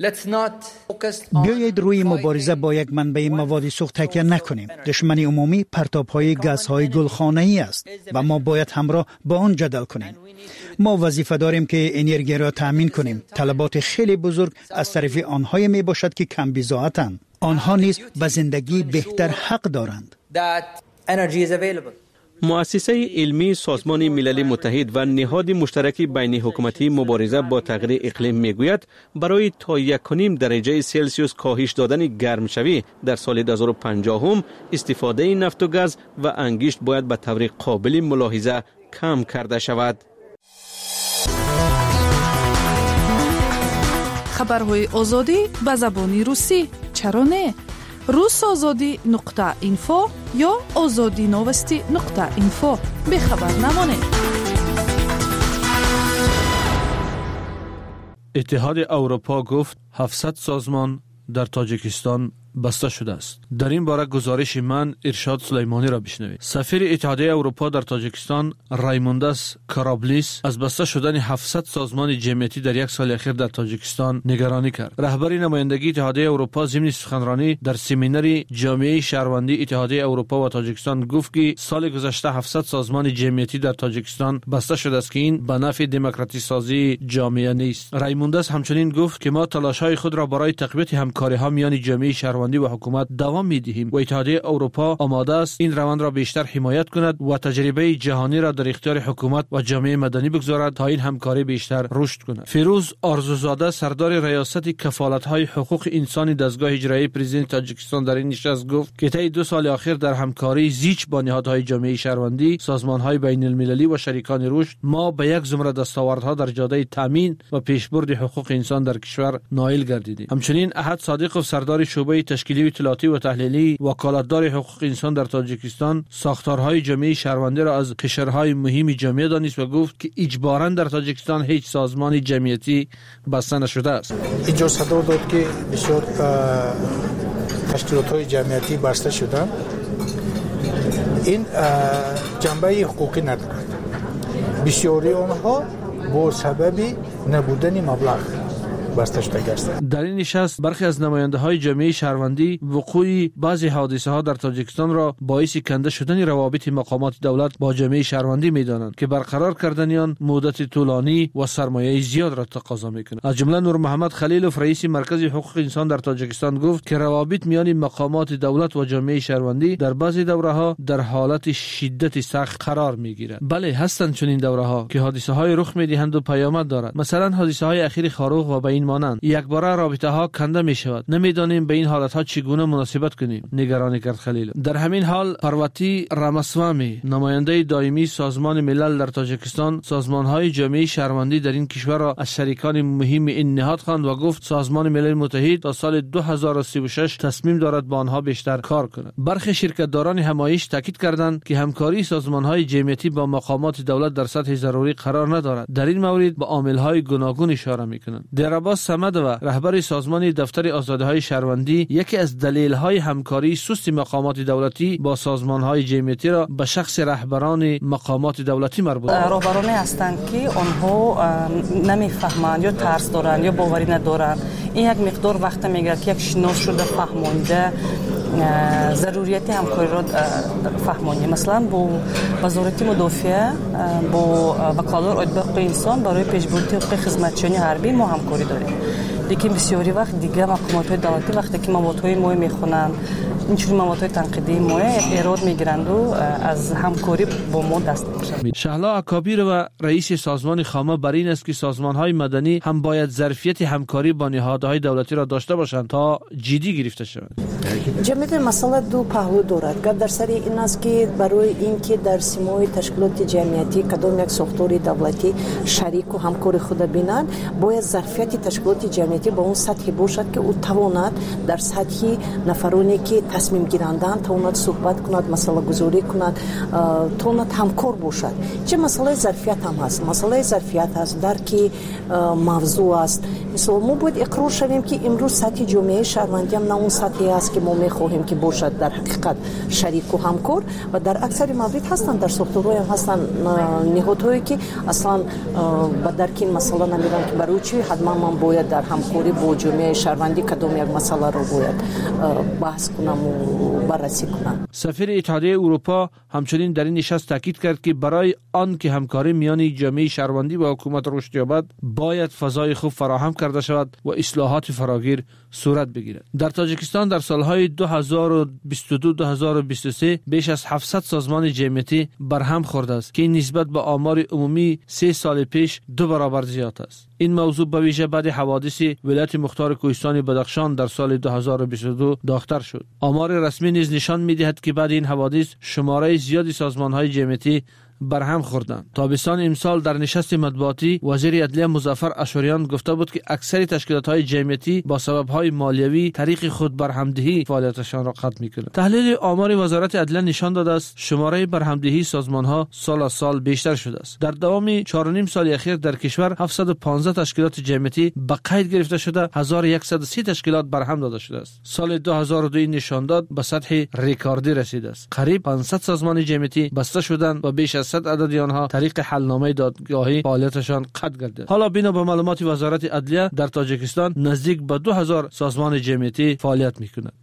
بیایید روی مبارزه با یک منبع مواد سوخت تکیه نکنیم. دشمن عمومی پرتاب‌های گازهای گلخانه‌ای است و ما باید همراه با آن جدل کنیم. ما وظیفه داریم که انرژی را تامین کنیم. طلبات خیلی بزرگ از طرف آنها می باشد که کم بی‌ضاعتند. آنها نیز به زندگی بهتر حق دارند. مؤسسه علمی سازمان ملل متحد و نهاد مشترک بین حکومتی مبارزه با تغییر اقلیم میگوید برای تا 1.5 درجه سلسیوس کاهش دادن گرمشوی در سال 2050 استفاده نفت و گاز و انگشت باید به طور قابل ملاحظه کم کرده شود. خبرهای آزادی به زبان روسی چرا نه؟ rusazodi.info یا azadinovasti.info به خبر نمانید. اتحاد اروپا گفت 700 سازمان در تاجیکستان بسته شده است. در این باره گزارش من ارشاد سلیمانی را بشنوید. سفیر اتحادیه اروپا در تاجیکستان رایمونداس کارابلیس از بسته شدن 700 سازمان جمعیتی در یک سال اخیر در تاجیکستان نگرانی کرد. رهبر نمایندگی اتحادیه اروپا ضمن سخنرانی در سمینار جامعه شهروندی اتحادیه اروپا و تاجیکستان گفت که سال گذشته 700 سازمان جمعیتی در تاجیکستان بسته شده است که این به نفع دموکراسی سازی جامعه نیست. رایمونداس همچنین گفت که ما تلاش‌های خود را برای تقویت همکاری‌ها میان جامعه شهروندی و حکومت دوام می‌دهیم و اتحادیه اروپا آماده است این روند را بیشتر حمایت کند و تجربه جهانی را در اختیار حکومت و جامعه مدنی بگذارد تا این همکاری بیشتر رشد کند. فیروز آرزوزاده سردار ریاست کفالت‌های حقوق انسانی دستگاه اجرایی پرزیدنت تاجیکستان در این نشست گفت که طی 2 سال اخیر در همکاری زیچ با نهادهای جامعه شهروندی، سازمان‌های بین‌المللی و شریکان رشد ما به یک زمره دستاوردها در جاده تامین و پیشبرد حقوق انسان در کشور نائل گردیدیم. همچنین احد صادقوف سردار شعبه تشکیلی اطلاعاتی و تحلیلی وکالتدار حقوق انسان در تاجیکستان ساختارهای جامعه شهروندی را از قشرهای مهم جامعه دانست و گفت که اجباراً در تاجیکستان هیچ سازمان جمعیتی بسته نشده است. اینجا صدور داد که بسیار تشکیلات‌های جمعیتی بسته شدند. این جنبه حقوقی ندارد. بسیاری آنها با سبب نبودن مبلغ بسته شده است. در این نشست برخی از نماینده‌های جامعه شهروندی وقوع بعضی حادثه‌ها در تاجیکستان را باعث کنده شدن روابط مقامات دولت با جامعه شهروندی می‌دانند که برقرار کردن آن مدت طولانی و سرمایه زیاد را تقاضا می‌کند. از جمله نور محمد خلیلوف رئیس مرکز حقوق انسان در تاجیکستان گفت که روابط میان مقامات دولت و جامعه شهروندی در بعضی دوره‌ها در حالت شدت سخت قرار می‌گیرد. بله هستند چنین دوره‌ها که حادثه‌های رخ می‌دهند و پیامد دارد. مثلا حادثه‌های اخیر خاروق و به این مانند. یکباره رابطه‌ها کنده می‌شود. نمی‌دانیم به این حالت‌ها چگونه مناسبت کنیم. نگرانی کرد خلیل. در همین حال پرواتی راماسوامی نماینده دائمی سازمان ملل در تاجیکستان سازمان‌های جامعه شهروندی در این کشور را از شریکان مهم این نهاد خواند و گفت سازمان ملل متحد تا سال 2036 تصمیم دارد با آنها بیشتر کار کند. برخی شرکت‌داران همایش تاکید کردند که همکاری سازمان‌های جمعیتی با مقامات دولت در سطح ضروری قرار ندارد. در این مورد به عامل‌های گوناگون اشاره می‌کنند. درعباس صمد و رهبر سازمان دفتر آزادی‌های شهروندی یکی از دلایل همکاری سست مقامات دولتی با سازمان‌های جمعیتی را به شخص رهبران مقامات دولتی مربوط است. رهبرانی هستند که آنها نمی‌فهمند یا ترس دارند یا باوری ندارند. این یک مقدار وقت می‌گیرد که یک شناس شده فهمانده ضروریت همکاری را فهمانی. مثلا با وزارت مدافع با وکالت حقوق انسان برای پیشبرد حقوق خدمتچیان حربی ما همکاری داریم. لیکن بسیاری وقت دیگه مقامات دولتی وقتی که موادهای ما میخونن اینجوری موادهای تنقیدی ما ایراد میگیرند و از همکاری با ما دست میکشند. شهلا اکابیر و رئیس سازمان خامه بر این است که سازمان‌های مدنی هم باید ظرفیت همکاری با نهادهای دولتی را داشته باشند تا جدی گرفته شوند. جمعیت مسئله دو پهلو دارد. گپ در سر این است که برای اینکه در سیمای تشکیلات جمعیتی کدام یک ساختار دولتی شریک و همکار خود بینند باید ظرفیت تشکیلات جمعیتی با اون سطحی باشد که او تواند در سطح نفرانی که تصمیم گیرندند تواند صحبت کند، مسئله گذاری کند، تواند همکار باشد. چه مسئله ظرفیت هم هست. مسئله ظرفیت هست درک موضوع است. مثلا ما باید اقرار شویم که امروز سطح جامعه شهروندی هم نه اون سطحی است که ما می‌خواهیم که باشد در حقیقت شریک و همکار و در اکثر موارد هستند در ساختارهای هم هستند نهادهایی که اصلا با درک این مسئله نمیدونن که برای چی حتما من باید در همکاری با جامعه شهروندی کدام یک مسئله رو باید بحث کنم و بررسی کنم. سفیر اتحادیه اروپا همچنین در این نشست تاکید کرد که برای آن که همکاری میان جامعه شهروندی و حکومت رشد یابد باید فضای خوب فراهم کرده شود و اصلاحات فراگیر صورت بگیرد. در تاجیکستان در سالهای 2022-2023 بیش از 700 سازمان جمعیتی برهم خورده است که این نسبت به آمار عمومی 3 سال پیش 2 برابر زیاد است. این موضوع به ویژه بعد حوادث ولایت مختار کوهستان بدخشان در سال 2022 داغ‌تر شد. آمار رسمی نیز نشان می‌دهد که بعد این حوادث شماره زیادی سازمان‌های جمعیتی برهم خوردند. تابستان امسال در نشست مطبوعاتی وزیر عدلیه مظفر اشوریان گفته بود که اکثر تشکیلات‌های جمعیتی با سبب‌های مالیوی طریق خود برهمدهی فعالیتشان را قطع می‌کنند. تحلیل آمار وزارت عدلیه نشان داده است شماره برهمدهی سازمان‌ها سال از سال بیشتر شده است. در دوام 4.5 سال اخیر در کشور 715 تشکیلات جمعیتی به قید گرفته شده، 1130 تشکیلات برهم داده شده است. سال 2002 این نشان داد به سطح رکوردی رسیده است. قریب 500 سازمان جمعیتی بسته شدند و بیش از 100 عدد آنها طریق حلنامه دادگاهی فعالیتشان قطع گردید. حالا بنا به معلومات وزارت عدلیه در تاجیکستان نزدیک به 2000 سازمان جمعیتی فعالیت می‌کنند.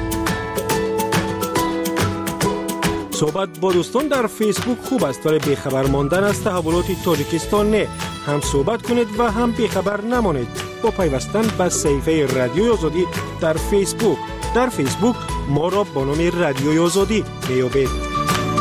صحبت با دوستان در فیسبوک خوب است ولی بیخبر ماندن از تحولات تاجیکستان نه. هم صحبت کنید و هم بیخبر نمانید با پیوستن به صفحه رادیوی آزادی در فیسبوک. در فیسبوک ما را با نام رادیوی آزادی میابید.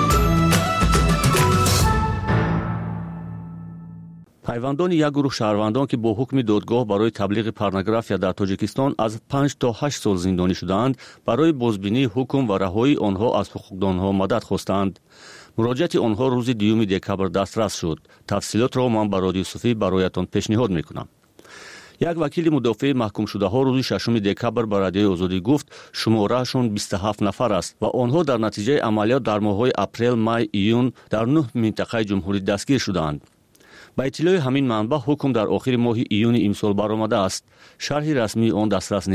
پیوندان یک گروه شهروندان که با حکم دادگاه برای تبلیغ پورنوگرافی در تاجیکستان از 5 تا 8 سال زندانی شدند برای بازبینی حکم و رهایی آنها از حقوقدانها مدد خواستند. مراجعت آنها روز 2 دکبر دسترس شد. تفصیلات را من به رادیو صوفی برایتان پیشنهاد میکنم. یک وکیل مدافع محکوم شده ها روز 6 دکبر به رادیوی آزادی گفت شمارهشون 27 نفر است و آنها در نتیجه عملیات در ماه‌های اپریل، می، ایون در 9 منطقه جمهوری دستگیر شدند. با اطلاع همین منبع حکم در آخر ماه ایون امسال برآمده است. شرح رسمی آن دسترس نیست.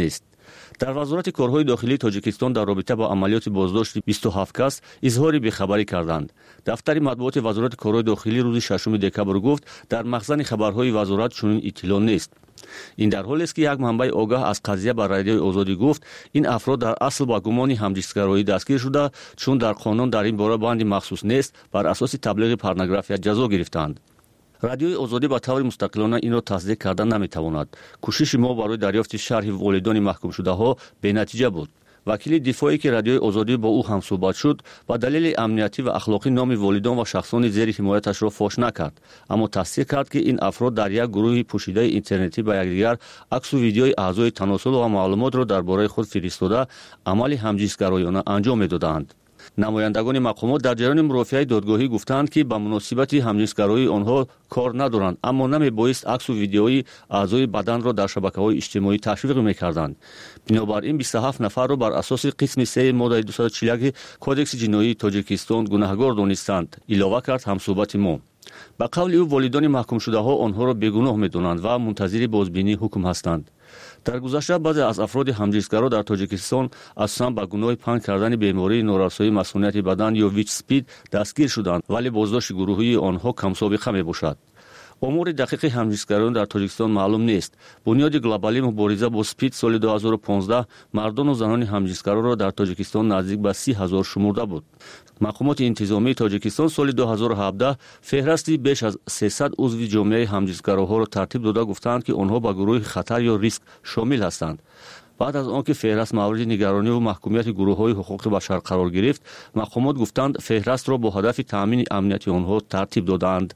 در وزارت کارهای داخلی تاجیکستان در رابطه با عملیات بازداشت 27 کس اظهار بیخبری کردند. دفتر مطبوعات وزارت کارهای داخلی روز 6 دکبر گفت در مخزن خبرهای وزارت چنین اطلاع نیست. این در حالی است که یک منبع آگاه از قضیه بر رادیوی آزادی گفت این افراد در اصل با گمان همجنسگرایی دستگیر شده، چون در قانون در این باره بندی مخصوص نیست، بر اساس تبلیغ پورنوگرافی جزا گرفتند. رادیوی آزادی با طور مستقلانه این را تصدیق کردن نمیتواند. کوشش ما برای دریافت شرح والدان محکوم شده ها به نتیجه بود. وکیل دفاعی که رادیوی آزادی با او هم صحبت شد با دلیل امنیتی و اخلاقی نام والدان و شخصان زیر حمایتش را فاش نکرد، اما تصدیق کرد که این افراد در یک گروه پوشیده اینترنتی با یکدیگر عکس و ویدیوی اعضای تناسل و معلومات را درباره خود فرستاده عمل همجنسگرایانه انجام میدادند. نمایندگان مقامات در جریان مرافعه دادگاهی گفتند که به مناسبت همجنسگرایی آنها کار ندارند، اما نمیبایست عکس و ویدیوی اعضای بدن را در شبکه‌های اجتماعی تشویق می‌کردند. بنابراین 27 نفر را بر اساس قسم 3 ماده 241 کدکس جنایی تاجیکستان گناهکار دانستند، علاوه کرد همصحبت ما. به قول او والدان محکوم شده ها آنها را بیگناه می‌دانند و منتظر بازبینی حکم هستند. در گذشته بعضی از افراد همجنسگرا در تاجیکستان اصلا به گناه پنهان کردن بیماری نارسایی مسئولیت بدن یا ویچ سپید دستگیر شدند، ولی بازداشت گروهی آنها کم سابقه میباشد. امور دقیق همجنسگرایان در تاجیکستان معلوم نیست. بنیاد گلوبالی مبارزه با سپید سال 2015 مردان و زنان همجنسگرا را در تاجیکستان نزدیک به 30,000 شمرده بود. مقامات انتظامی تاجیکستان سال 2017 فهرستی بیش از 300 عضو جامعه همجنسگراها را ترتیب داده گفتند که آنها به گروه خطر یا ریسک شامل هستند. بعد از آنکه فهرست مورد نگرانی و محکومیت گروه‌های حقوق بشر قرار گرفت، مقامات گفتند فهرست را با هدف تامین امنیت آنها ترتیب دادند.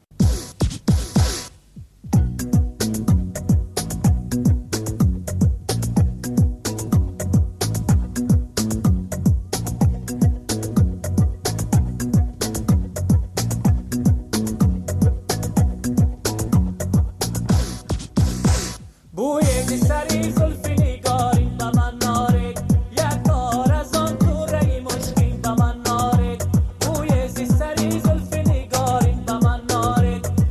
بوی زی سری زلف نگارین به من نارد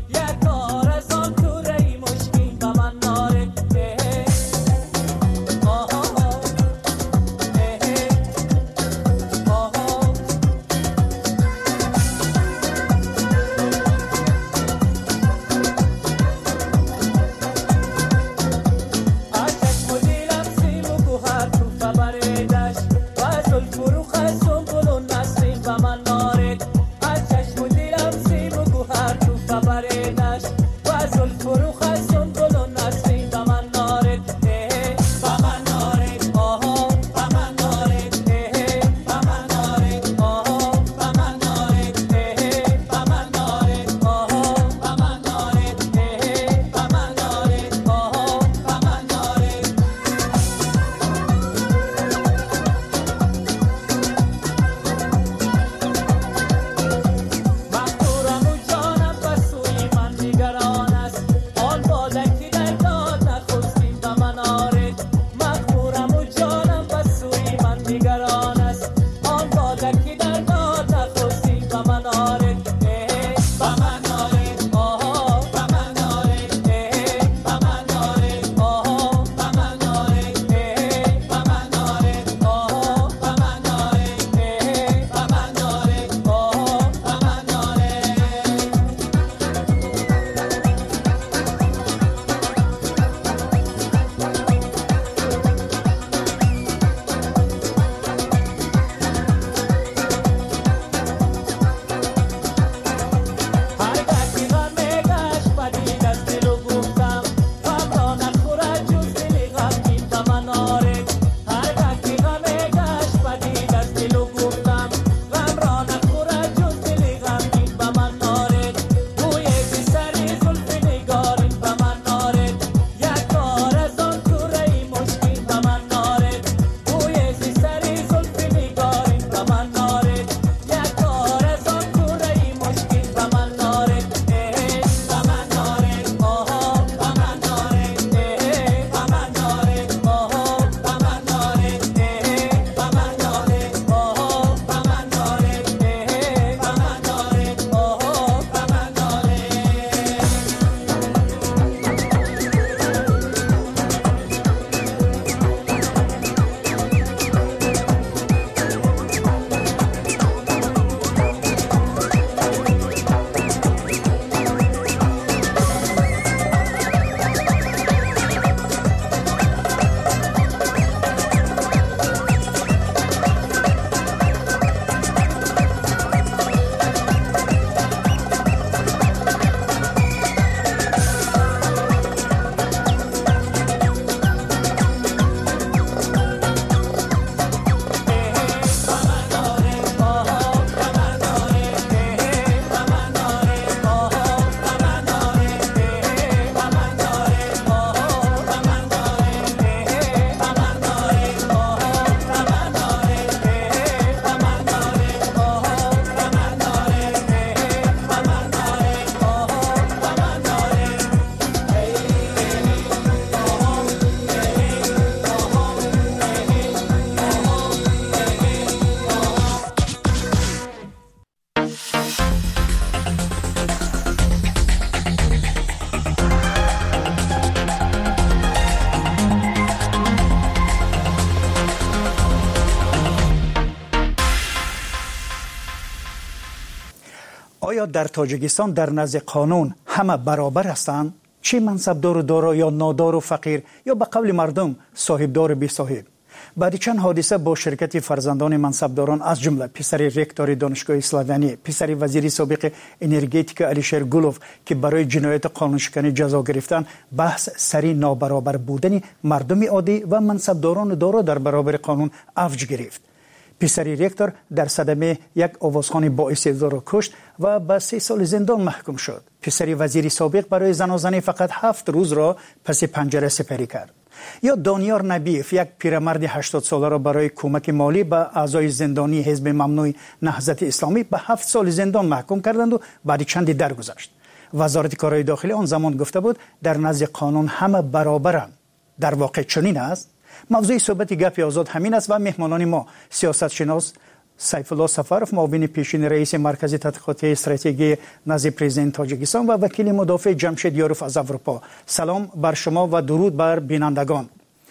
آیا در تاجیکستان در نزد قانون همه برابر هستند؟ چه منصبدار و دارا یا نادار و فقیر یا به قول مردم صاحبدار و بی صاحب؟ بعد چند حادثه با شرکت فرزندان منصبداران از جمله پسر رکتور دانشگاه اسلامی، پسر وزیر سابق انرژتیک علیشیر گلوف که برای جنایت قانونشکنی جزا گرفتن، بحث سری نابرابر بودن مردم عادی و منصبداران دارا در برابر قانون اوج گرفت. پسر رکتور در صدمه یک آوازخوان باعث اعزار کشت و به 3 سال زندان محکوم شد. پسر وزیر سابق برای زن و زنی فقط 7 روز را پس پنجره سپری کرد. یا دانیار نبیف، یک پیرمرد 80 ساله را برای کمک مالی به اعضای زندانی حزب ممنوع نهضت اسلامی به 7 سال زندان محکوم کردند و بعد چندی درگذشت. وزارت کارهای داخلی آن زمان گفته بود در نزد قانون همه برابرند. در واقع چنین است؟ موضوع صحبت گپ آزاد همین است و مهمانان ما سیاستشناس سیف الله سفروف، معاون پیشین رئیس مرکز تحقیقات استراتژی نزد پرزیدنت تاجیکستان و وکیل مدافع جمشید یاروف از اروپا. سلام بر شما و درود بر بینندگان.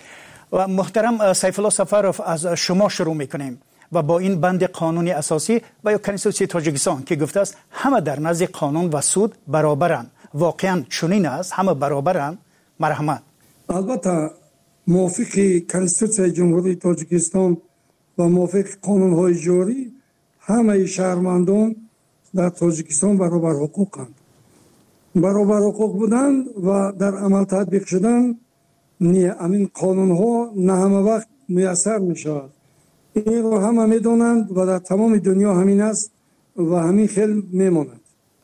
و محترم سیف الله سفروف، از شما شروع میکنیم و با این بند قانونی اساسی و یا کنستیتوسی تاجیکستان که گفته است همه در نزد قانون و سود برابرند، واقعا چنین است؟ همه برابرند؟ مرحمت. البته موافق کنستیتوسی جمهوری تاجیکستان و موافق قانون‌های جاری همه شهروندان در تاجیکستان برابر حقوقند. برابر حقوق بودند و در عمل تطبیق شدن همین قانون‌ها نه همه وقت میسر میشود. این رو همه میدونند و در تمام دنیا همین است و همین خیلی میماند.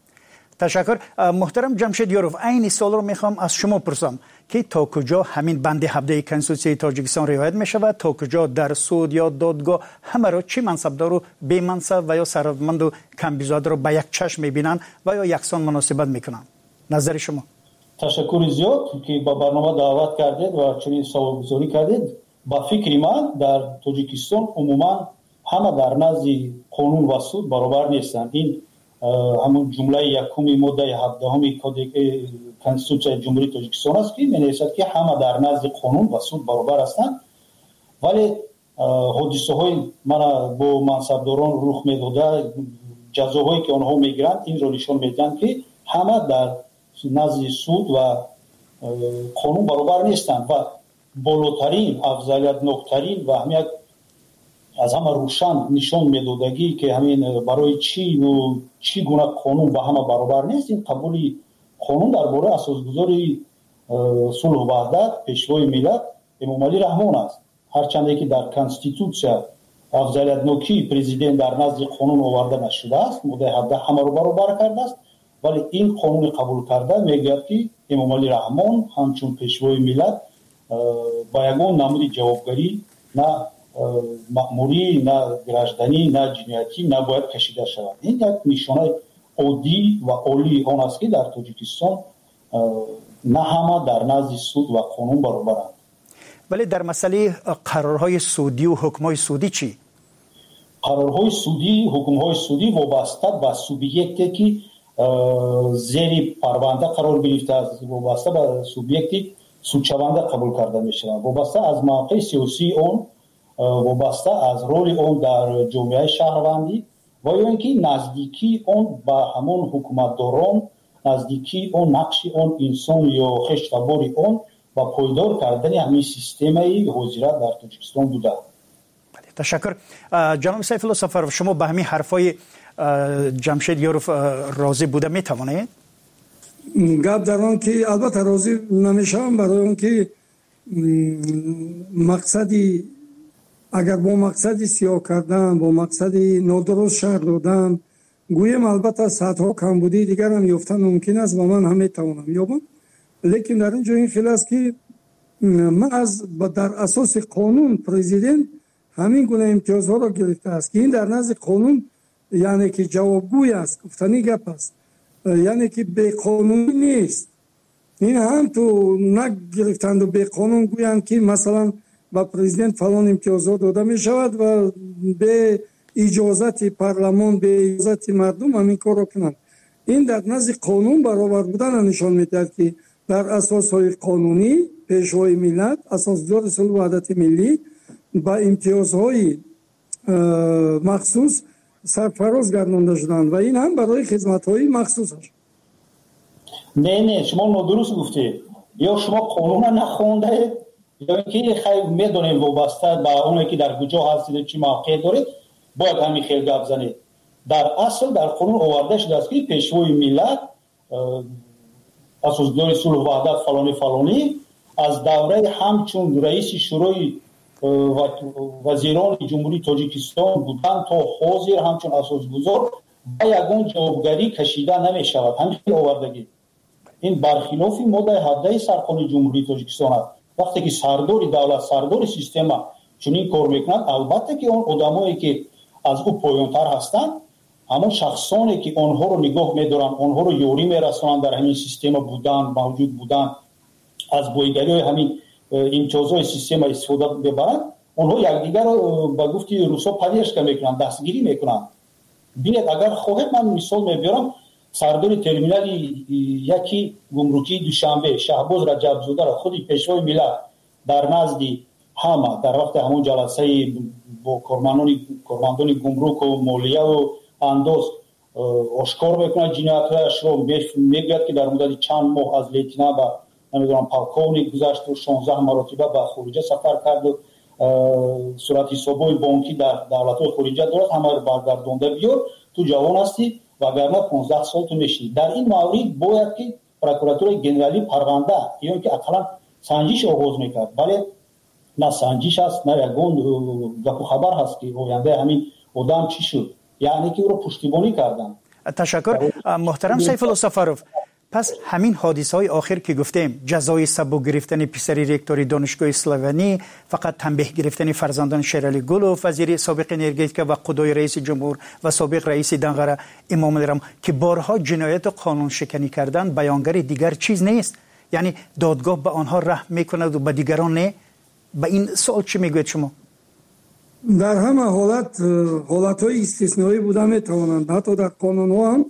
تشکر. محترم جمشید یاروف، این سوال رو میخوام از شما پرسم که تا کجا همین بند 17 کنستیتوسی تاجیکستان رعایت میشود، تا کجا در سود یا دادگاه همه را چه منصبدار و بی منصب و یا ثروتمند و کم بیزاده را به یک چشم میبینند و یا یکسان مناسبت میکنند؟ نظر شما؟ تشکر زیاد که با برنامه دعوت کردید و چنین سوالگزاری کردید. با فکر من در تاجیکستان عموما همه در نزد قانون و سود برابر نیستند. این همون جمله یکم ماده 17 کد کنستیتوسی جمهوری تاجیکستان است که می‌نویسد که همه در نزد قانون و سود برابر هستند. ولی حادثه های من با منصبداران رخ میداده، جزاهایی که آنها میگیرند این را نشان میدهند که همه در نزد سود و قانون برابر نیستند و بالاترین افضلیت نکترین و همین از همه روشن نشان میدادگی که همین برای چی گونه قانون با همه برابر نیست، این قبول قانون درباره اساسگذاری صلح و وحدت پیشوای ملت امام علی رحمان است. هرچند که در کنستیتوسی افضلیت نوکی پرزیدنت در نزد قانون آورده نشده است، ماده 17 همه رو برابر کرده است، ولی این قانون قبول کرده میگوید که امام علی رحمان همچون پیشوای ملت با یگان نمود جوابگری نه مأموری، نه گرجدنی، نه جنایتی نباید کشیده شود. این یک نشانه عادی و عالی آن است که در تاجیکستان نه همه در نزد سود و قانون برابرند. ولی در مسئله قرارهای سودی و حکمهای سودی چی؟ قرارهای سودی، حکمهای سودی وابسته به سوبیکتی که زیر پرونده قرار گرفته است، وابسته به سوبیکتی سودشونده قبول کرده می شود، وابسته از موقع سیاسی اون، وابسته از رول اون در جامعه شهروندی و یا اینکه نزدیکی اون با همون حکومتداران، نزدیکی اون نقش اون انسان یا خشتباری اون و پایدار کردن همین سیستمی حضورت در تاجیکستان بوده. تشکر. جناب سیف الله سفروف، شما به همین حرفای جمشید یاروف راضی بوده میتوانید؟ گپ در آن که البته راضی نمیشم، برای اون که مقصدی اگر با مقصدی سیاه کردن، با مقصدی نادرست شهر دادن، گویم البته صدها کمبودی دیگر هم یافتن ممکن است و من هم میتوانم یابم، لیکن در اینجا این خیلی است که من در اساس قانون پرزیدنت همین گونه امتیازها را گرفته است که این در نزد قانون یعنی که جوابگوی است، گفتنی گپ است، یعنی که به قانونی نیست. این هم تو نگرفتند و به قانون گویند که مثلا با پرزیدنت فلان امتیازات داده می شود و به اجازت پارلمان، به اجازت مردم همین کار را کنند. این در نزد قانون برابر بودن نشان میدهد که در اساسهای قانونی پیشوای ملت، اساسدار صلح و وحدت ملی با امتیازهای مخصوص سرفراز گردانده شدند و این هم برای خدمت‌های مخصوصش. نه شما نادرست گفتید. یا شما قانون را نخوندید یا اینکه خیلی میدونید وابسته به اونی که در کجا هستید چی موقع دارید باید همین خیلی گپ زنید. در اصل در قانون آورده شده است که پیشوای ملت اساسدار صلح و وحدت فلانی از دوره همچون رئیس شورای وزیران جمهوری تاجیکستان بودند تا حاضر همچون اساسگذار با یگان جوابگری کشیده نمی شود. همین آوردگی این برخلاف ماده 17 سرقانون جمهوری تاجیکستان است. وقتی که سردار دولت سردار سیستم چنین کار میکنند البته که اون آدمایی که از او پایانتر هستند همون شخصانی که آنها رو نگاه می‌دارن آنها رو یاری میرسونن در همین سیستم بودن موجود بودن از بایگری همین امتیازهای سیستم استفاده ببرند آنها یکدیگر رو با گفتی روسا پدیدش میکنن دستگیری میکنن. ببینید اگر خواهید من مثال میبرم سردار ترمینال یکی گمرکی دوشنبه شهباز رجبزاده را خودی پیشوای ملت در نزد همه در وقت همون جلسه با کارمندان گمرک و مالیه و انداز آشکار میکنه جنایت‌هایش رو میگوید که در مدت چند ماه از لیتنا به نمیدونم پالکونی گذشت و 16 مرتبه به خارجه سفر کرد و صورت حساب‌های بانکی در دولت‌های خارجه دارد همه رو برگردونده بیار تو جوان هستی وگرنه 15 سال تو میشی. در این مورد باید که پروکراتور گنرالی پرونده یا که اقلا سنجش آغاز میکرد ولی نه سنجش است نه یگون گپ خبر هست که آینده همین آدم چی شد یعنی که او رو پشتیبانی کردن. تشکر محترم سیف الله سفروف. پس همین حادثه‌های آخر که گفتیم جزای سبک گرفتن پسری رکتور دانشگاه اسلوونی فقط تنبیه گرفتن فرزندان شیرعلی گلوف وزیر سابق انرژتیک و قضای رئیس جمهور و سابق رئیس دنغره امام الرحم که بارها جنایت قانون شکنی کردن بیانگر دیگر چیز نیست یعنی دادگاه به آنها رحم میکند و به دیگران نه. به این سوال چی میگوید شما؟ در همه حالت‌های استثنایی بوده میتوانند حتی در قانون‌ها هم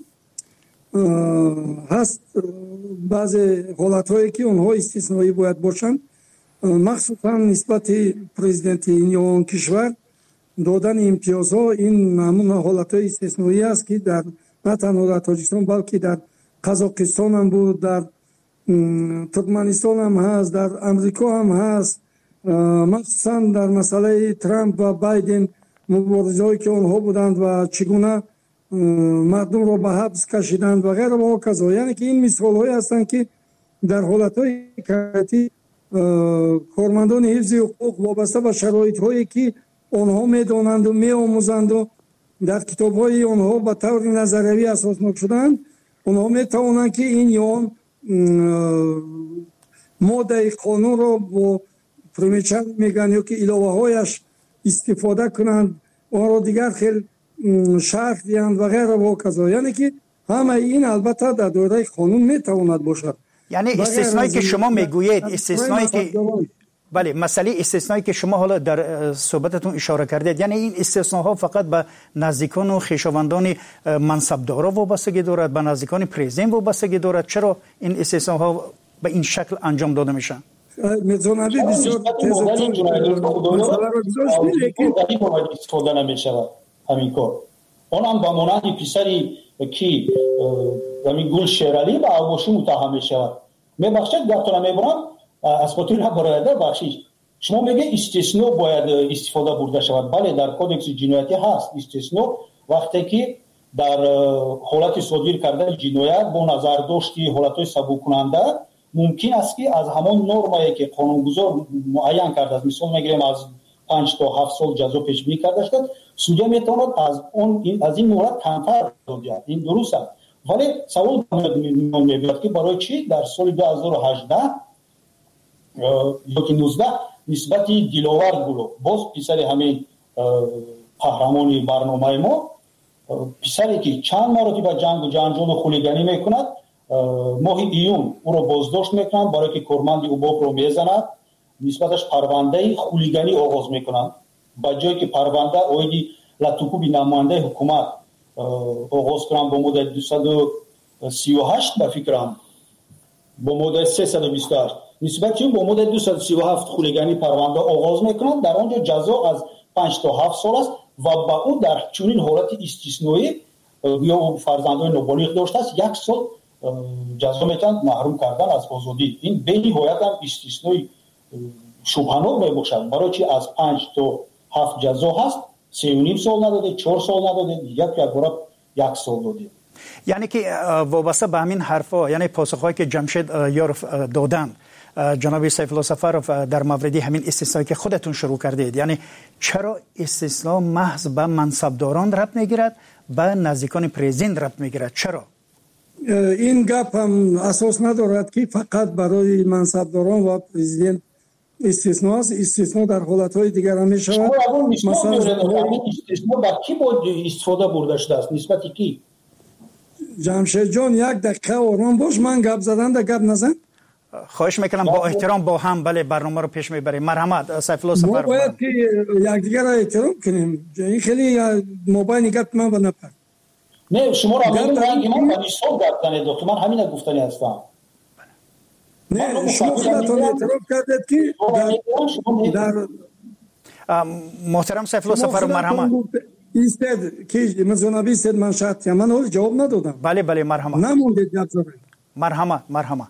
هست بعضی حالت‌هایی که اونها استثنایی باید باشند مخصوصا نسبت پرزیدنت این کشور دادن امتیازها این همون حالت‌های استثنایی است که در نه تنها در تاجیکستان بلکه در قزاقستان هم بود در ترکمنستان هم هست در امریکا هم هست مخصوصا در مسئله ترامپ و بایدن مبارزه‌ای که آنها بودند و چگونه مردم را به حبس کشیدند و غیره و کذا یعنی که این مثال‌هایی هستند که در حالت‌های کارتی کارمندان حفظ حقوق وابسته به شرایط‌هایی که آنها می‌دانند و می‌آموزند و در کتاب‌های آنها به طور نظریه اساسناک شدند آنها می‌توانند که این یا ماده قانون را با پرمیچن میگن یا که علاوه‌هایش استفاده کنند آن را دیگر خیلی شرح دیند و غیره و کذا یعنی که همه این البته در دایره قانون میتواند باشد. یعنی استثنایی که شما میگویید استثنایی که بله مسئله استثنایی که شما حالا در صحبتتون اشاره کردید یعنی این استثناها فقط به نزدیکان و خویشاوندان منصبدارا وابستگی دارد به نزدیکان پرزیدنت وابستگی دارد چرا این استثناها به این شکل انجام داده میشن؟ میزانبی بسیار استفاده نمیشود همین کار اونم با مانند پسری که همین گل شیرعلی با آغوشی متهم میشود میبخشد گفتن میبرم از خاطر برایده بخشش شما میگه استثناء باید استفاده برده شود بله در کدکس جنایتی هست استثناء وقتی که در حالت صادر کردن جنایت با نظر داشتی حالتهای سبک کننده ممکن است که از همان نرمایی که قانونگذار معین کرده است مثال میگیریم از 5 تا 7 سال جزا پیش بینی کرده است سودیا میتواند از این مورد کمتر بگیرد این درست است ولی سوال میاد که برای چی در سال 2018 یا که 19 نسبت دلاور گلو باز پسر همین قهرمانی برنامه ما پسری که چند مرتبه جنگ و جنجال و خلیگانی میکند ماه ایون او را بازداشت میکنند برای که کارمند اوباق رو میزند نسبتش پرونده خلیگانی آغاز میکنند با جایی که پرونده اویدی لطوکوبی نماینده حکومت آغاز کنند با مدت 238 به فکرم با مدت 328 نسبت که با مدت 237 خلیگانی پرونده آغاز میکنند در آنجا جزا از 5 تا 7 سال است و با او در چنین حالت استثنایی یا فرزندان نابالغ داشته است 1 سال جزا میتوان محروم کردن از آزادی. این به نهایت هم استثنایی شبهناک میباشد، برای چی از 5 تا 7 جزا هست 3.5 سال نداده، 4 سال نداده، یک بار 1 سال داده. یعنی که وابسته به همین حرفا، یعنی پاسخهایی که جمشید یاروف دادن جناب سیف الله سفروف در مورد همین استثنایی که خودتون شروع کردید، یعنی چرا استثنا محض به منصبداران ربط میگیرد، به نزدیکان پرزیدنت ربط میگیرد؟ چرا؟ این گپ هم اساس ندارد که فقط برای منصبداران و پرزیدنت استثنا است. استثنا در حالتهای دیگر هم میشود. مثلا استثنا با کی بود استفاده برده شده است؟ نسبتی کی؟ جمشید جان یک دقیقه آرام باش، من گپ زدن ده گپ نزن. خواهش میکنم با احترام با هم بله برنامه رو پیش میبریم. مرحمت سیف الله سفروف. ما باید که یکدیگر را احترام کنیم. این خیلی موبایل گپ من به نپر. نه شما را من با مثال گپ زنید دکتر، من همین گفتنی هستم. نه شما خودتون اعتراف کردید که در محترم سیف الله سفروف مرحمت ایستد که جنابی استاد من شرط من اول جواب ندادم. بله مرحمت. نمونده گپ زدن. مرحمت.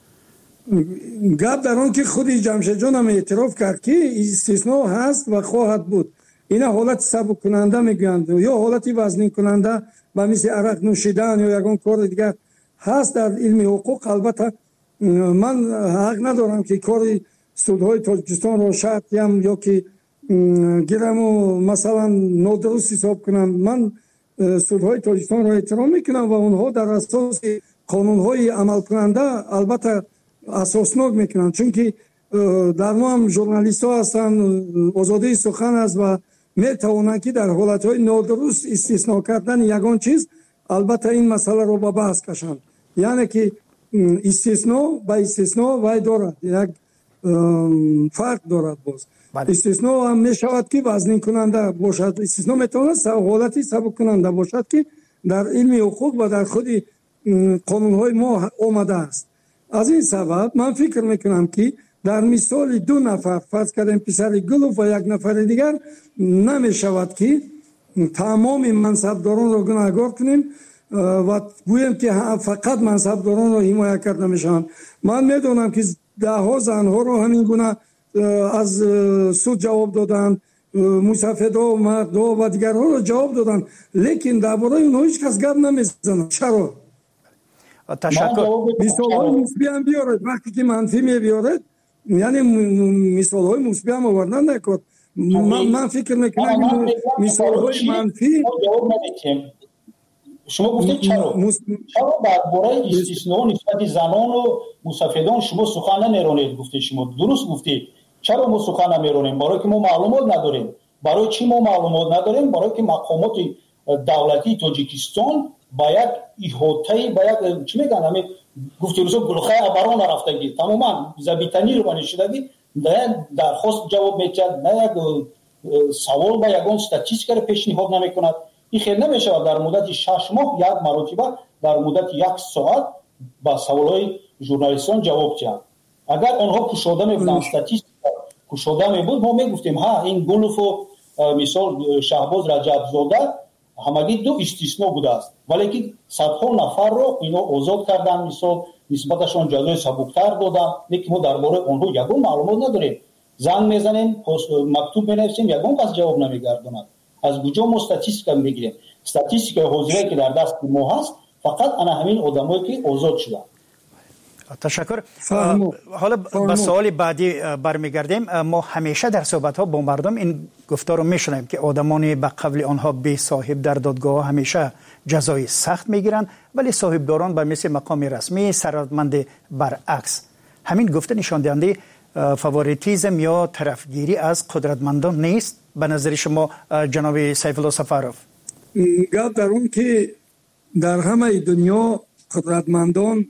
گپ در آن که خودی جمشید جان هم اعتراف کرد که استثناء هست و خواهد بود. این حالت سبک کننده میگویند یا حالتی وزنی کننده و مثل عرق نوشیدن یا یگان کار دیگر هست در علم حقوق. البته من حق ندارم که کار سودهای تاجیکستان رو شرطیم یا که گیرم و مثلا نادرست حساب کنم. من سودهای تاجیکستان رو احترام میکنم و اونها در اساس قانونهای عمل کننده البته اساسناک میکنن، چون که در ما هم ژورنالیست ها هستن، آزادی سخن است و میتوانند که در حالتهای نادرست استثناء کردن یگان چیز البته این مسئله رو به بحث کشند. یعنی که استثناء با استثناء وای دارد، یک فرق دارد. باز استثناء هم میشود که وزنی کننده باشد، استثناء میتواند حالتی سبک کننده باشد که در علم حقوق و در خود قانونهای ما آمده است. از این سبب من فکر میکنم که در مثال 2 نفر فرض کردیم پسر گلوف و یک نفر دیگر نمیشود که تمام منصبداران را گناهکار کنیم و گوییم که فقط منصبداران را حمایت کرده میشن. من میدونم که 10 زنها را همین گونه از سود جواب دادن، مصفدا و مردا و دیگرها را جواب دادن، لیکن درباره اونها هیچ کس گپ نمیزنه. چرا؟ تشکر. مثال‌های مثبت هم بیارید. وقتی که منفی میبیارید یعنی مثال‌های مثبت هم آوردن نکرد. من فکر میکنم مثال‌های منفی جواب ندید. شما گفتید چرا درباره استثناء نسبت زنان و مصفدان شما سخن نمیرونید؟ گفتید شما درست گفتید. چرا ما سخن نمیرونیم؟ برای که ما معلومات نداریم. برای چی ما معلومات نداریم؟ برای که مقامات دولتی تاجیکستان با یک احاطه با یک چی میگن همین گفتی روزو گلخه ابران رفتگی تماما زبیتنی رو بنشیدگی نه درخواست جواب میکرد، نه یک سوال با یگان استاتیستیک رو پیشنهاد نمیکند. این خیلی نمیشه در مدت 6 ماه یک مرتبه در مدت 1 ساعت با سوالای ژورنالیستان جواب دهند. اگر آنها کشوده میبودن استاتیستیک کشوده میبود ما میگفتیم ها این گلوف و مثال شهباز رجب زاده همگی 2 استثناء بوده است، ولی که صدها نفر رو اینا آزاد کردن، مثال نسبتشون جزای سبکتر دادن، لیکن ما درباره اونها یگان معلومات نداریم. زنگ میزنیم مکتوب مینویسیم یگان کس جواب نمیگرداند. از کجا ما استاتیستیک میگیریم؟ استاتیستیک حاضره که در دست ما هست فقط انا همین آدمایی که آزاد شدن. تشکر. حالا به سوال بعدی برمیگردیم. ما همیشه در صحبت‌ها با مردم این گفتار رو میشنویم که آدمانی به قبل آنها بی صاحب در دادگاه همیشه جزای سخت میگیرند، ولی صاحبداران به مثل مقام رسمی ثروتمند برعکس. همین گفته نشان دهنده فاوریتیزم یا طرفگیری از قدرتمندان نیست به نظر شما جناب سیف الله سفروف؟ گپ در اون که در همه دنیا قدرتمندان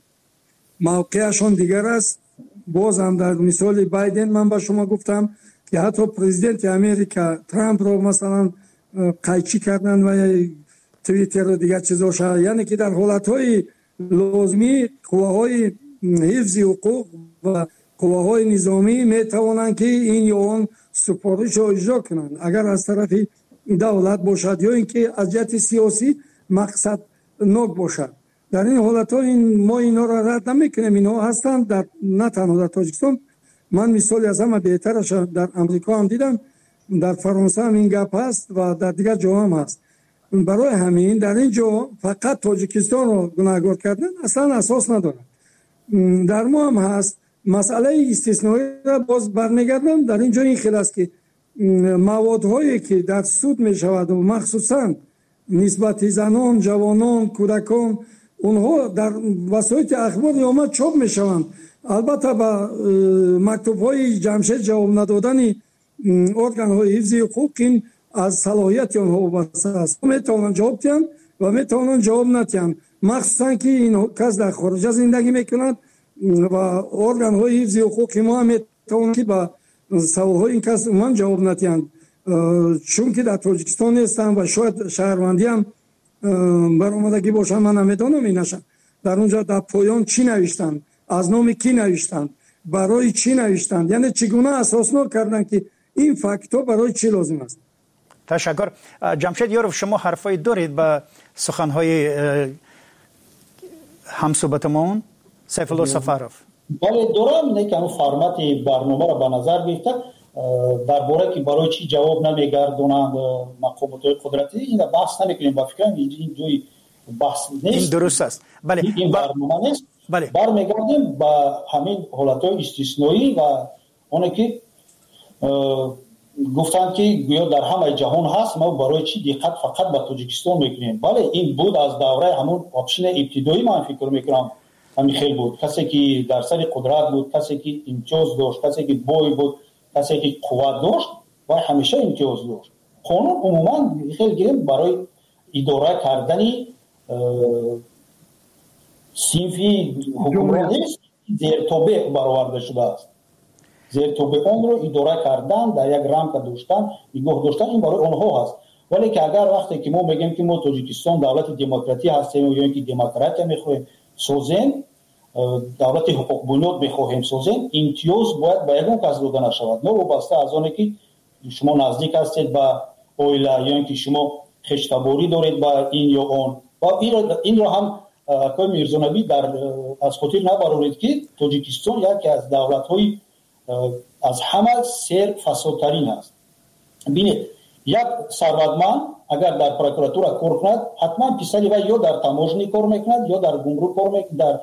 موقعشان دیگر است. باز هم در مثال بایدن من با شما گفتم که حتی پرزیدنت امریکا ترامپ رو مثلا قیچی کردن و توییتر و دیگر چیزا شد. یعنی که در حالتهای لازمی قواهای حفظ حقوق و قواهای نظامی میتوانند که این یا آن سپارش را اجرا کنند. اگر از طرف دولت باشد یا اینکه از جهت سیاسی مقصد ناک باشد، در این حالت ها ما اینا را رد نمیکنیم. اینا هستند در نه تنها در تاجیکستان، من مثالی از همه بهترش در امریکا هم دیدم، در فرانسه هم این گپ هست و در دیگر جا هم هست. برای همین در این جا فقط تاجیکستان را گناهکار کردن اصلا اساس ندارد. در ما هم هست مسئله استثنایی را باز برمیگردم. در این جا این خیلی است که موادهایی که در سود می شود و مخصوصا نسبت زنان، جوانان، کودکان، اونها در وسایل اخبار آمد چاپ می شوند. البته با مکتوب های جمشید جواب ندادن ارگان های حفظی حقوق این از صلاحیت آنها وابسته است. میتوانند جواب دهند و میتوانند جواب ندهند، مخصوصا که این کس در خارج زندگی میکنند و ارگان های حفظی حقوق ما میتوانند که با سوالهای این کس من جواب ندهند، چون که در تاجیکستان نیستند و شاید شهروندی هم برآمدگی باشند. من نمیدانم اینشان در اونجا در پایان چی نوشتند، از نام کی نوشتند، برای چی نوشتند، یعنی چگونه اساسنامه کردند که این فاکتور برای چی لازم است. تشکر. جمشید یاروف، شما حرفای دارید به سخنهای همصحبتمون سیف الله سفاروف؟ بله دارم. نه که اون فرمت برنامه را به نظر گرفته درباره که برای چی جواب نمیگردونند مقامات قدرتی، این بحث نمیکنیم. با فکر این جوی بحث نیست. این درست است. بله این برنامه نیست. بله برمیگردیم با همین حالتهای استثنایی و اونه که گفتند که گویا در همه جهان هست، ما برای چی دقت فقط به تاجیکستان میکنیم. بله این بود از دوره همون آپشن ابتدایی. من فکر میکنم همین خیلی بود، کسی که در سر قدرت بود، کسی که امتیاز داشت، کسی که بوی بود، کسی که قوت داشت و همیشه امتیاز داشت. قانون عموما خیلی گرم برای اداره کردن صنفی حکومت نیست، زیرتابع برآورده شده است. زیرتابعان رو اداره کردن، در یک رمق داشتن، نگاه داشتن، این برای آنها هست. ولی که اگر وقتی که ما میگیم که ما تاجیکستان دولت دموکراتی هستیم یا اینکه دموکراتی میخوایم سازیم، دولت حقوق بنیاد میخواهیم سازیم، امتیاز باید به یگان کس داده نشود، نه وابسته از آنه که شما نزدیک هستید به اویلا یا اینکه شما خشتباری دارید با این یا آن. و این را هم اکای میرزانبی در از خاطر نبرورید که تاجیکستان یکی از دولت‌های از همه سر فسادترین است. ببینید یک ثروتمند اگر در پروکراتورا کار کند، حتما پسری و یا در تاموژنی کار میکند یا در گمرک کار میکند، در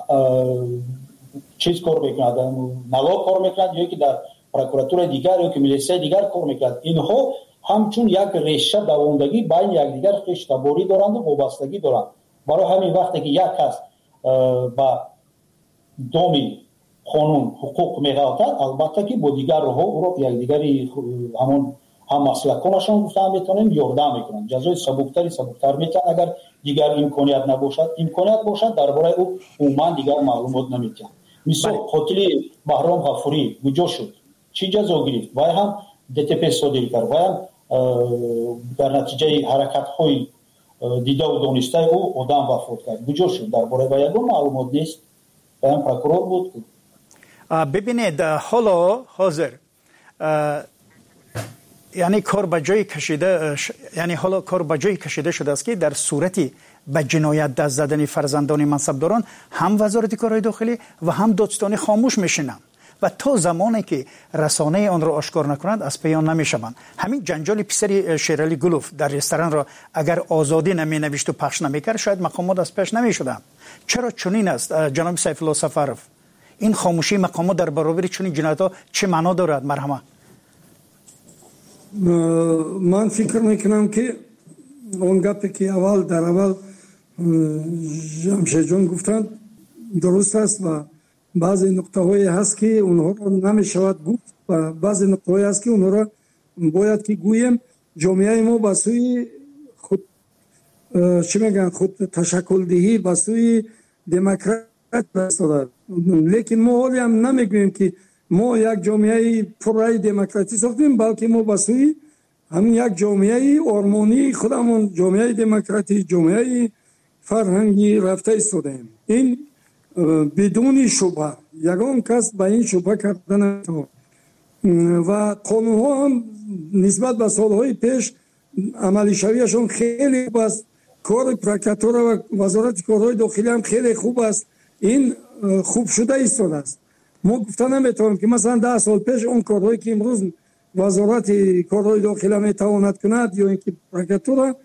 چیز کار میکند، نلاق کار میکند، یا که در پروکراتور دیگر یا که میلیسای دیگر کار میکند. اینها همچون یک ریشه دوامدگی بین یکدیگر خشتباری دارند و وابستگی دارند. برای همین وقتی که یک کس با دامی قانون حقوق میغلطد، البته که با دیگر ها او را یکدیگری همون هم مسلکانشان گفتن میتونیم یاردم میکنن، جزای سبکتر میتونن. اگر دیگر امکانیت نباشد، امکانیت باشد درباره او عموما دیگر معلومات نمیتونن. مثال قاتل بهرام غفوری کجا شد، چی جزا گرفت، و هم DTP صادر کرد و هم در نتیجه حرکت های دیده و دانسته او آدم وفات کرد، کجا شد، درباره و یگان معلومات نیست. و هم پروکورور بود. ببینید حالا حاضر یعنی کار به جای کشیده، یعنی حالا کار به جای کشیده شده است که در صورتی به جنایت دست زدن فرزندان منصبداران هم وزارت کارهای داخلی و هم دادستانی خاموش میشینند و تا زمانی که رسانه آن را آشکار نکنند از پیان نمیشوند. همین جنجال پسر شیرالی گلوف در رستوران را اگر آزادی نمی نوشت و پخش نمیکرد، شاید مقامات از پیش نمیشدند. چرا چنین است جناب سیف الله سفاروف؟ این خاموشی مقامات در برابر چنین جنایت‌ها چه معنا دارد؟ مرحمت. من فکر میکنم که اون گپی که اول جمشید جان گفتند درست است و بعضی نقطه هایی هست که اونها رو نمیشود گفت و بعضی نقطه هایی هست که اونها رو باید که گویم. جامعه ما به سوی خود خود تشکل دهی به سوی دموکراسی رسیده، لیکن ما حالی هم نمیگوییم که ما یک جامعه پررای دموکراسی ساختیم، بلکه ما به سوی همین یک جامعه آرمانی خودمون، جامعه دموکراسی، جامعه فرهنگی رفته ایستادیم. این بدون شبهه، یگان کس به این شبهه کردن نمیتواند. و قانون ها هم نسبت به سالهای پیش عملی شویشون خیلی خوب است. کار پروکراتور و وزارت کارهای داخلی هم خیلی خوب است. این خوب شده ایستاده است. ما گفته نمیتونیم که مثلا 10 سال پیش اون کارهایی که امروز وزارت کارهای داخلی میتواند کند یا اینکه پروکراتور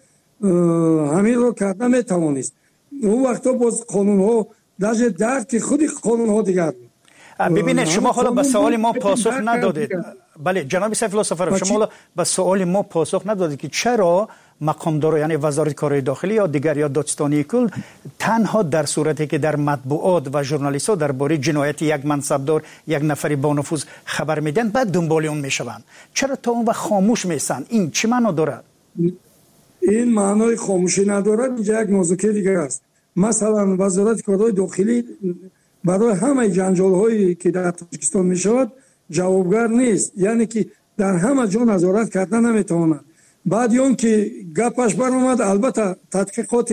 همین رو کرده نمیتوانست. اون وقتا باز قانون ها درجه درک خود قانون ها دیگر. ببینید شما حالا به سوال ما پاسخ ندادید. بله جناب سیف الله سفرов شما حالا به سوال ما پاسخ ندادید که چرا مقامدار یعنی وزارت کارهای داخلی یا دیگر یا دادستانی کل تنها در صورتی که در مطبوعات و ژورنالیست‌ها درباره جنایت یک منصبدار یک نفری با نفوذ خبر میدن بعد دنبال اون میشوند، چرا تا اون وقت خاموش میسن؟ این چه معنا دارد؟ این معنای خاموشی ندارد. اینجا یک موضوع دیگه است. مثلا وزارت کارهای داخلی برای همه جنجال‌هایی که در تاجیکستان میشود جوابگر نیست، یعنی که در همه جا نظارت کردن نمیتواند. بعد اون که گپش برآمد البته تحقیقات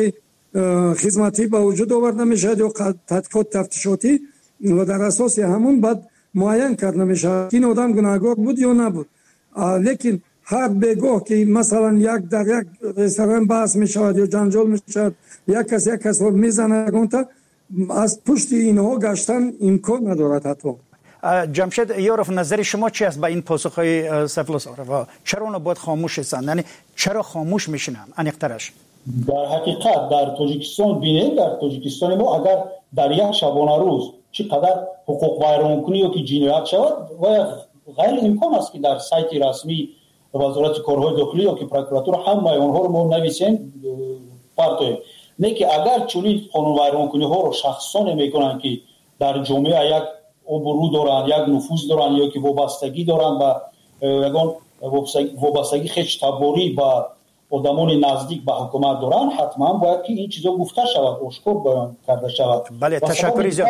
خدمتی به وجود آورده میشد یا تحقیقات تفتیشاتی و در اساس همون بعد معین کرده میشد این آدم گناهکار بود یا نبود. لیکن هر بگاه که مثلا یک در یک رستوران بحث میشود یا جنجال میشود یک کس رو میزنه گونتا از پشت اینها گشتن امکان ندارد. حتی جمشید یارف نظر شما چی است به این پاسخهای سیف الله سفرov؟ چرا اونا باید خاموش هستند؟ یعنی چرا خاموش میشنن؟ انیقترش در حقیقت در تاجیکستان بینید، در تاجیکستان ما اگر در یک شبانه روز چقدر حقوق ویرانکنی یا که جنایت شود و غیر امکان است که در سایت رسمی وزارت کارهای داخلی یا که پروکراتور همه اونها رو ما نویسیم پارتویم. نه که اگر چنین قانون ویرانکنی ها رو شخصان میکنن که در جامعه یک ابرو دارن، یک نفوذ دارن یا که وابستگی دارن به یگان وابستگی خیلی تباری با آدمان نزدیک به حکومت دارن، حتما باید که این چیزا گفته شود، آشکار بیان کرده شود. بله تشکر زیاد.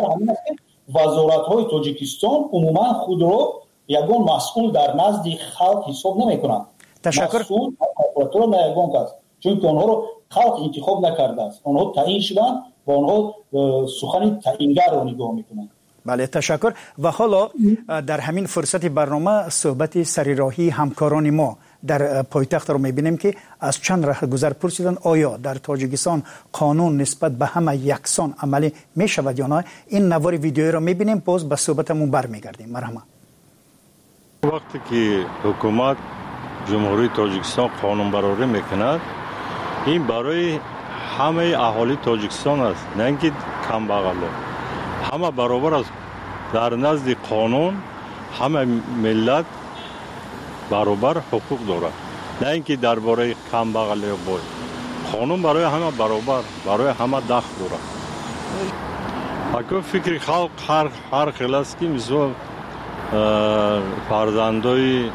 وزارت های تاجیکستان عموما خود رو یگان مسئول در نزد خلق حساب نمیکنن. تشکر. مسئول پروکراتور نه یگان است، چون که آنها رو خلق انتخاب نکرده است. آنها تعیین شدن و آنها سخن تعیینگر رو نگاه میکنن. بله تشکر. و حالا در همین فرصت برنامه صحبت سریراهی همکاران ما در پایتخت رو میبینیم که از چند رهگذر پرسیدن آیا در تاجیکستان قانون نسبت به همه یکسان عملی میشود یا نه. این نوار ویدیویی رو میبینیم، باز به صحبتمون برمیگردیم. مرحبا. وقتی که حکومت جمهوری تاجیکستان قانون برآوری میکند، این برای همه اهالی تاجیکستان است، نه اینکه کم بغلا. همه برابر است در نزد قانون، همه ملت برابر حقوق دارد، نه اینکه درباره کم بغل یا بای. قانون برای همه برابر، برای همه دخل دارد. اگر فکر خلق هر خیلی است که مثل فرزندای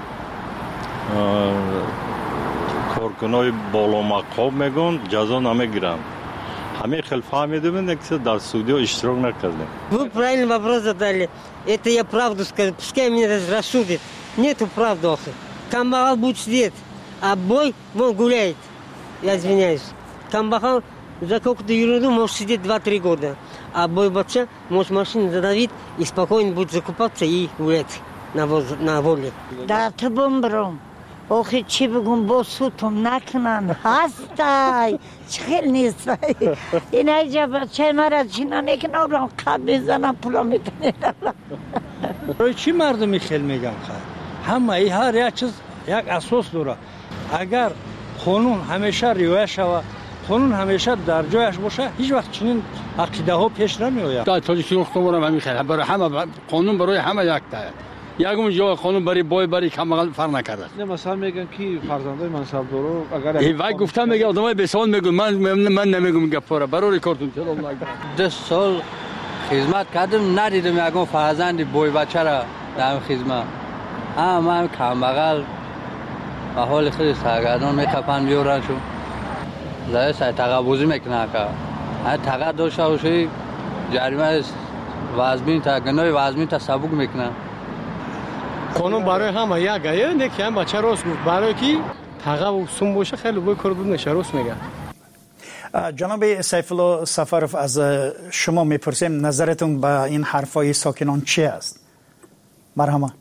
کارکنای بالا مقام میگن جزا نمیگیرند. Хаме хел фамиде мен que در суде اشتراک نکردیم. Вы правильный вопрос задали. Это я правду скажу. Пускай меня рассудит. Нету правды. Камбахал будет сидеть, а бой вон гуляет. Я извиняюсь. Камбахал за какую-то ерунду может сидеть 2-3 года. А бой вообще может машину задавить и спокойно будет закупаться и гулять на воле. Да, ты бомбром. Ох, и чи бегун босутом накнан, хастай, чхел нистай. И найджаба, чай мараджина некна урам каби зана пула митнена. روی چی مردمی خیل میگم خواهد؟ همه ای هر یک چیز یک اساس داره. اگر قانون همیشه رعایت شود، قانون همیشه در جایش باشه، هیچ وقت چنین عقیده ها پیش نمی آید. در تاجیکستان همین خیلی برای همه قانون برای همه یک تایه. یگم جا قانون برای بای برای کم فرق نکرده. نه مثلا میگن که فرزندای منصبدارو اگر وای گفتم میگه آدمای به سوال میگن من نمیگم گپاره برای کارتون چرا الله 10 سال خدمت کردم ندیدم یگم فرزند بای بچه را در خدمت. من کم بغل به حال خیلی سرگردان میکپن بیارن شو. لای سای تقابوزی میکنه که تقا داشته باشی جریمه وزمین تا گناه وزمین تا سبک میکنه. قانون برای همه یکه، نه که هم بچه راست گفت، برای کی تقا و سوم باشه خیلی بای کار بود نشه راست میگه. جناب سیف الله سفرov از شما میپرسیم نظرتون به این حرفای ساکنان چی است؟ مرحبا.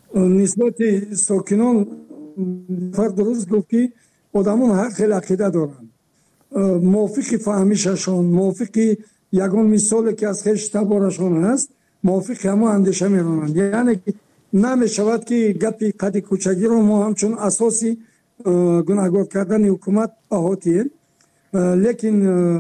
نسبت ساکنان فرد درست گفت که آدمان هر خیلی عقیده دارن، موافق فهمیششان، موافق یگان مثالی که از خیش تبارشان هست موافق همه اندیشه میرونند. یعنی نمیشود که گپی قد کوچگی رو ما همچون اساسی گناهکار کردن حکومت احاتیم، لیکن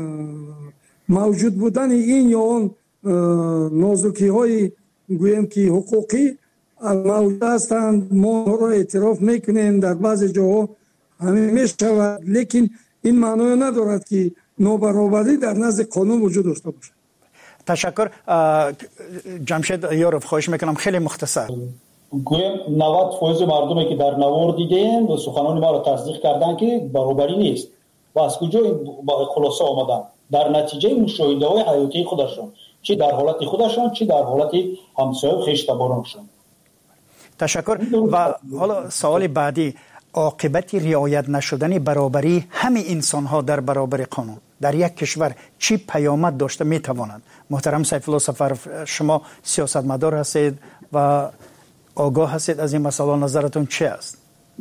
موجود بودن این یا اون نازکی های گویم که حقوقی موجود هستند، ما را اعتراف میکنیم، در بعض جاها همین میشود، لیکن این معنی ندارد که نابرابری در نزد قانون وجود داشته باشد. تشکر. جمشید یاروف خواهش میکنم خیلی مختصر. گویم 90% مردمی که در نوار دیدیم و سخنان ما را تصدیق کردن که برابری نیست و از کجا این خلاصه آمدن؟ در نتیجه مشاهده های حیاتی خودشون، چی در حالت خودشون چی در حالت همسایه و خویش تبارانشون. تشکر. و حالا سوال بعدی، عاقبت رعایت نشدن برابری همه انسان ها در برابر قانون در یک کشور چی پیامد داشته میتواند؟ محترم سیف الله سفرف، شما سیاستمدار هستید و آگاه هستید از این مسئله، نظرتون چی است؟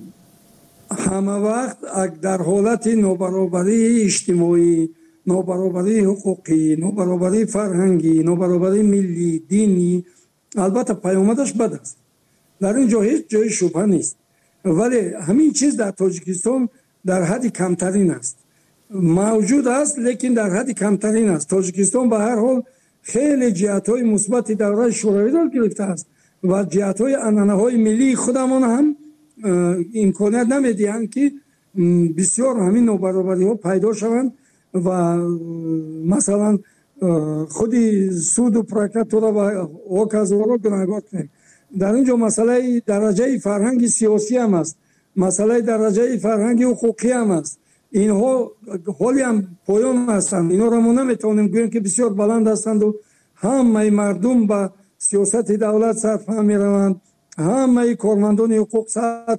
همه وقت در حالت نابرابری اجتماعی، نابرابری حقوقی، نابرابری فرهنگی، نابرابری ملی، دینی، البته پیامدش بد است، در اینجا هیچ جای شبهه نیست، ولی همین چیز در تاجیکستان در حد کمترین است، موجود است لیکن در حد کمترین است. تاجیکستان به هر حال خیلی جهت‌های مثبت دوره شوروی را گرفته است و جهت‌های عنعنه‌های ملی خودمان هم امکانیت نمیدهند که بسیار همین نابرابری‌ها پیدا شوند و مثلا خودی سود و پراکت را و اوکازو را گناهکار کنیم. در اینجا مسئله درجه فرهنگ سیاسی هم است، مسئله درجه فرهنگ حقوقی هم است. اینها حالی هم پایان هستند، اینا را ما نمیتونیم گوییم که بسیار بلند هستند و همه مردم به سیاست دولت سرفهم میروند، همه کارمندان حقوق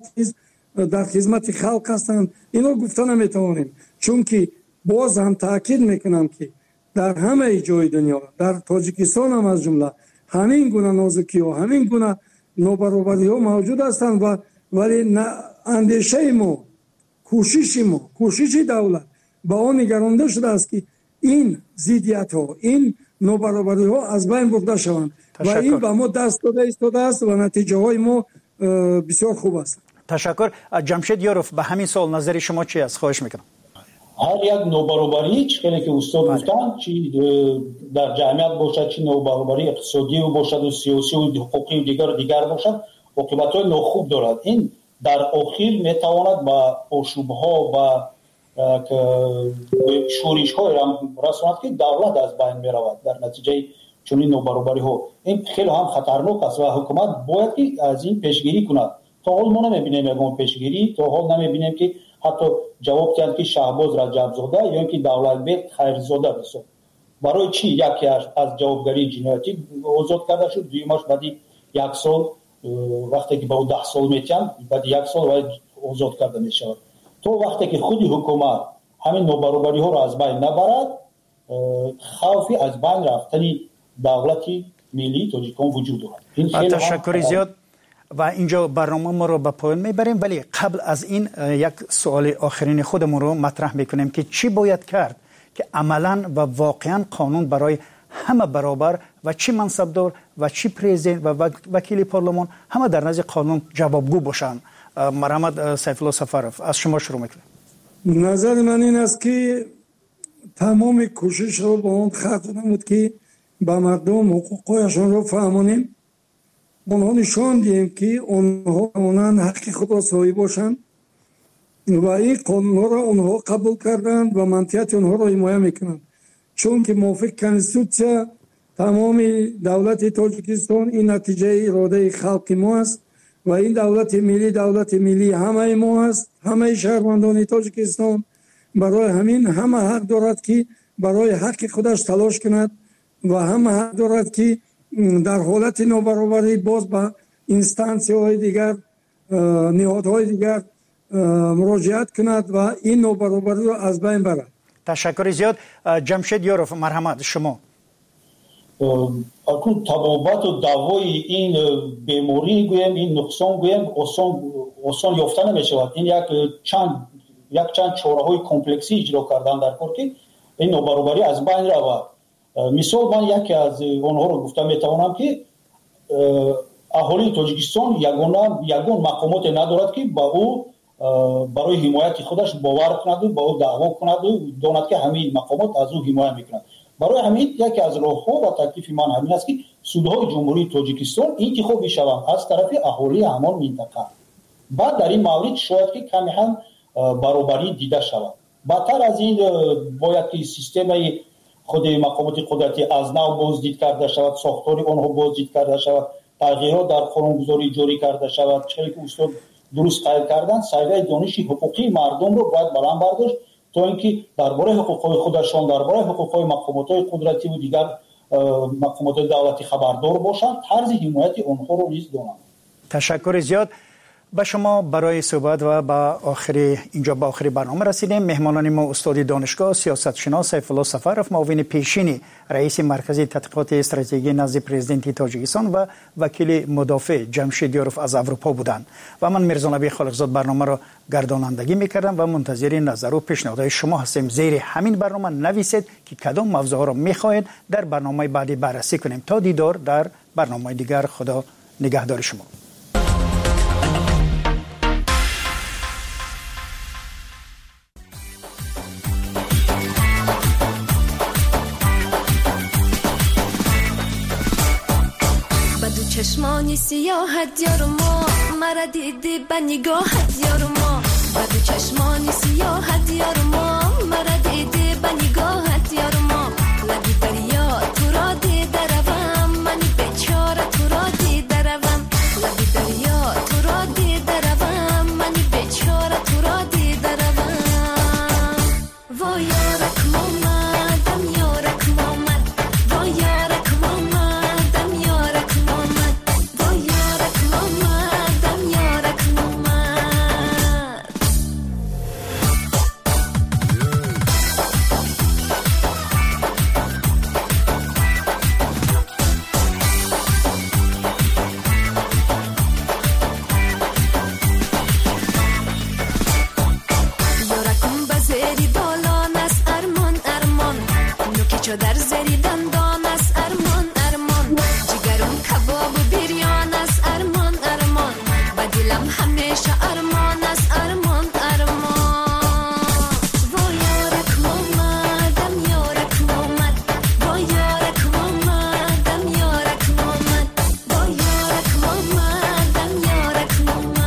در خدمت خلق هستند. اینا گفته نمیتونیم، چون که باز هم تاکید میکنم که در همه جای دنیا، در تاجیکستان هم از جمله، همین گونه نازکی ها، همین گونه نابرابری ها موجود هستند و ولی اندیشه ما، کوشش دولت با آن نگرانده شده است که این ضدیت ها، این نابرابری ها از بین برده شوند و این به ما دست داده ایستاده است و نتیجه های ما بسیار خوب است. تشکر. جمشید یاروف، به همین سوال نظر شما چی است؟ خواهش میکنم. هر یک نابرابری چیزی که استاد گفتن، چی در جامعه باشد، چی نابرابری اقتصادی باشد و سیاسی و حقوقی و دیگر باشد، عاقبت‌های ناخوب دارد. این در آخر میتواند با آشوب‌ها و شورش‌های رساند که دولت از بین میرود در نتیجه چنین نابرابری‌ها. این خیلی هم خطرناک است و حکومت باید که از این پیشگیری کند. تا حال ما نمی‌بینیم یگان پیشگیری، تا حال نمی‌بینیم که حتی جواب داد که شهباز رجب زاده یا اینکه دولت بیگ خیرزاده بسید. برای چی یکی از جوابگری جنایتی آزاد کرده شد، دویمش بعد یک سال وقتی که با 10 سال میتن بعد یک سال باید آزاد کرده میشه. تو وقتی که خودی حکومت همین نابرابری ها را از بین نبرد، خوفی از بین رفتن دولتی ملی تاجیکستان وجود دارد. تشکر زیاد. و اینجا برنامه ما رو به پایان میبریم، ولی قبل از این یک سوال آخرین خودمون رو مطرح میکنیم که چی باید کرد که عملاً و واقعاً قانون برای همه برابر و چی منصبدار و چی پرزیدنت و وکیل پارلمان همه در نزد قانون جوابگو باشن. مرحمت سیف الله سفرف، از شما شروع میکنیم. نظر من این است که تمام کوشش رو با اون خط نمود که با مردم حقوقشون رو فهمونیم، اونها نشان دهیم که اونها مانند حق خود را صاحب باشند و این قانون ها را اونها قبول کردند و منطقیت اونها را حمایت میکنند، چون که موافق کنستیتوسیا تمام دولت تاجیکستان این نتیجه اراده خلق ما است و این دولت ملی همه ما است، همه شهروندان تاجیکستان. برای همین همه حق دارد که برای حق خودش تلاش کند و همه حق دارد که در حالت نابرابری باز به اینستانسی های دیگر، نهادهای دیگر مراجعت کند و این نابرابری را از بین برد. تشکر زیاد. جمشید یاروف، مرحمت شما. اکنون تبابت و دوای این بیماری گویم این نقصان گویم آسان یافته نمیشود. این یک چند چاره‌های کمپلکسی اجرا کردن در کار که این نابرابری از بین رود. مثال من یکی از آنها رو گفتم میتوانم که اهالی تاجیکستان یگان مقامات ندارد که با او برای حمایت خودش باور کند و با او دعوا کند و داند که همین مقامات از او حمایت میکنند. برای همین یکی از راه‌ها و تکلیف من همین است که سودهای جمهوری تاجیکستان انتخاب شوند از طرف اهالی همان منطقه. بعد در این مورد شاید که کمی هم برابری دیده شود. بدتر از این باید که سیستم خود مقامات قدرتی از نو بازدید کرده شود، ساختار آنها بازدید کرده شود، تغییرات در قانونگذاری جاری کرده شود. چیزی که استاد درست قائل کردن، سایه دانش حقوقی مردم رو باید بلند برداشت تا اینکه درباره حقوق‌های خودشان، درباره حقوق‌های مقامات قدرتی و دیگر مقامات دولتی خبردار باشند، طرز حمایت آنها رو نیز دانند. تشکر زیاد به شما برای صحبت و اینجا به آخر برنامه رسیدیم. مهمانان ما استاد دانشگاه سیاستشناس سیف الله سفرов، معاون پیشین رئیس مرکز تحقیقات استراتژیکی نزد پرزیدنت تاجیکستان و وکیل مدافع جمشید یاروف از اروپا بودند و من میرزا نبی خالقزاد برنامه را گردانندگی میکردم و منتظر نظر و پیشنهادهای شما هستیم. زیر همین برنامه نویسید که کدام موضوع را میخواهید در برنامه بعدی بررسی کنیم. تا دیدار در برنامه دیگر، خدا نگهدار شما. چشمانی سیاحت یارو ما مرا دیدی به نگاهت یارو ما بدو چشمانی سیاحت یارو ما مرا دیدی به نگاهت یارو ما لبی دریا تو را دیده روم منی بیچاره تو را دیده روم لبی دریا تو را دیده روم منی بیچاره تو را دیده روم وای یارک مامدم یارک مامد وای یارک مامدم یارک مامد وای یارک مامدم یارک مامد یارکم بزری بالان است ارمان ارمان نوکی چو در زری دندان است ارمان ارمان جگرم کباب و بریان است ارمان ارمان و دلم همیشه ارمان است ارمان ارمان وای یارک مامدم یارک مامد وای یارک مامدم یارک مامد وای یارک مامدم یارک مامد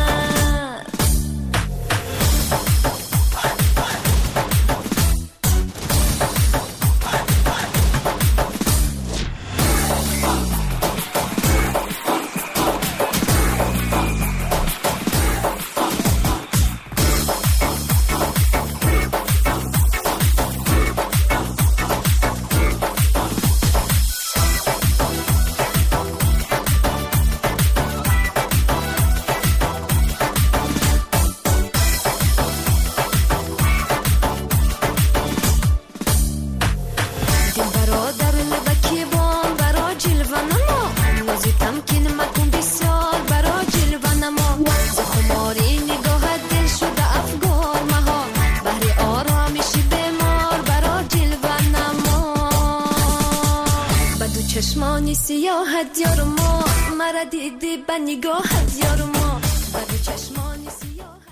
دل برادر لبکی بام برا جلوه نما نازی تمکین مکن بسیار برا جلوه نما ز خماری نگاهت دل شده افگار مها بحر آرامشی بیمار برا جلوه نما بدو چشمانی سیاحت یارو ما مرا دیدی به نگاهت یارو ما بدو چشمانی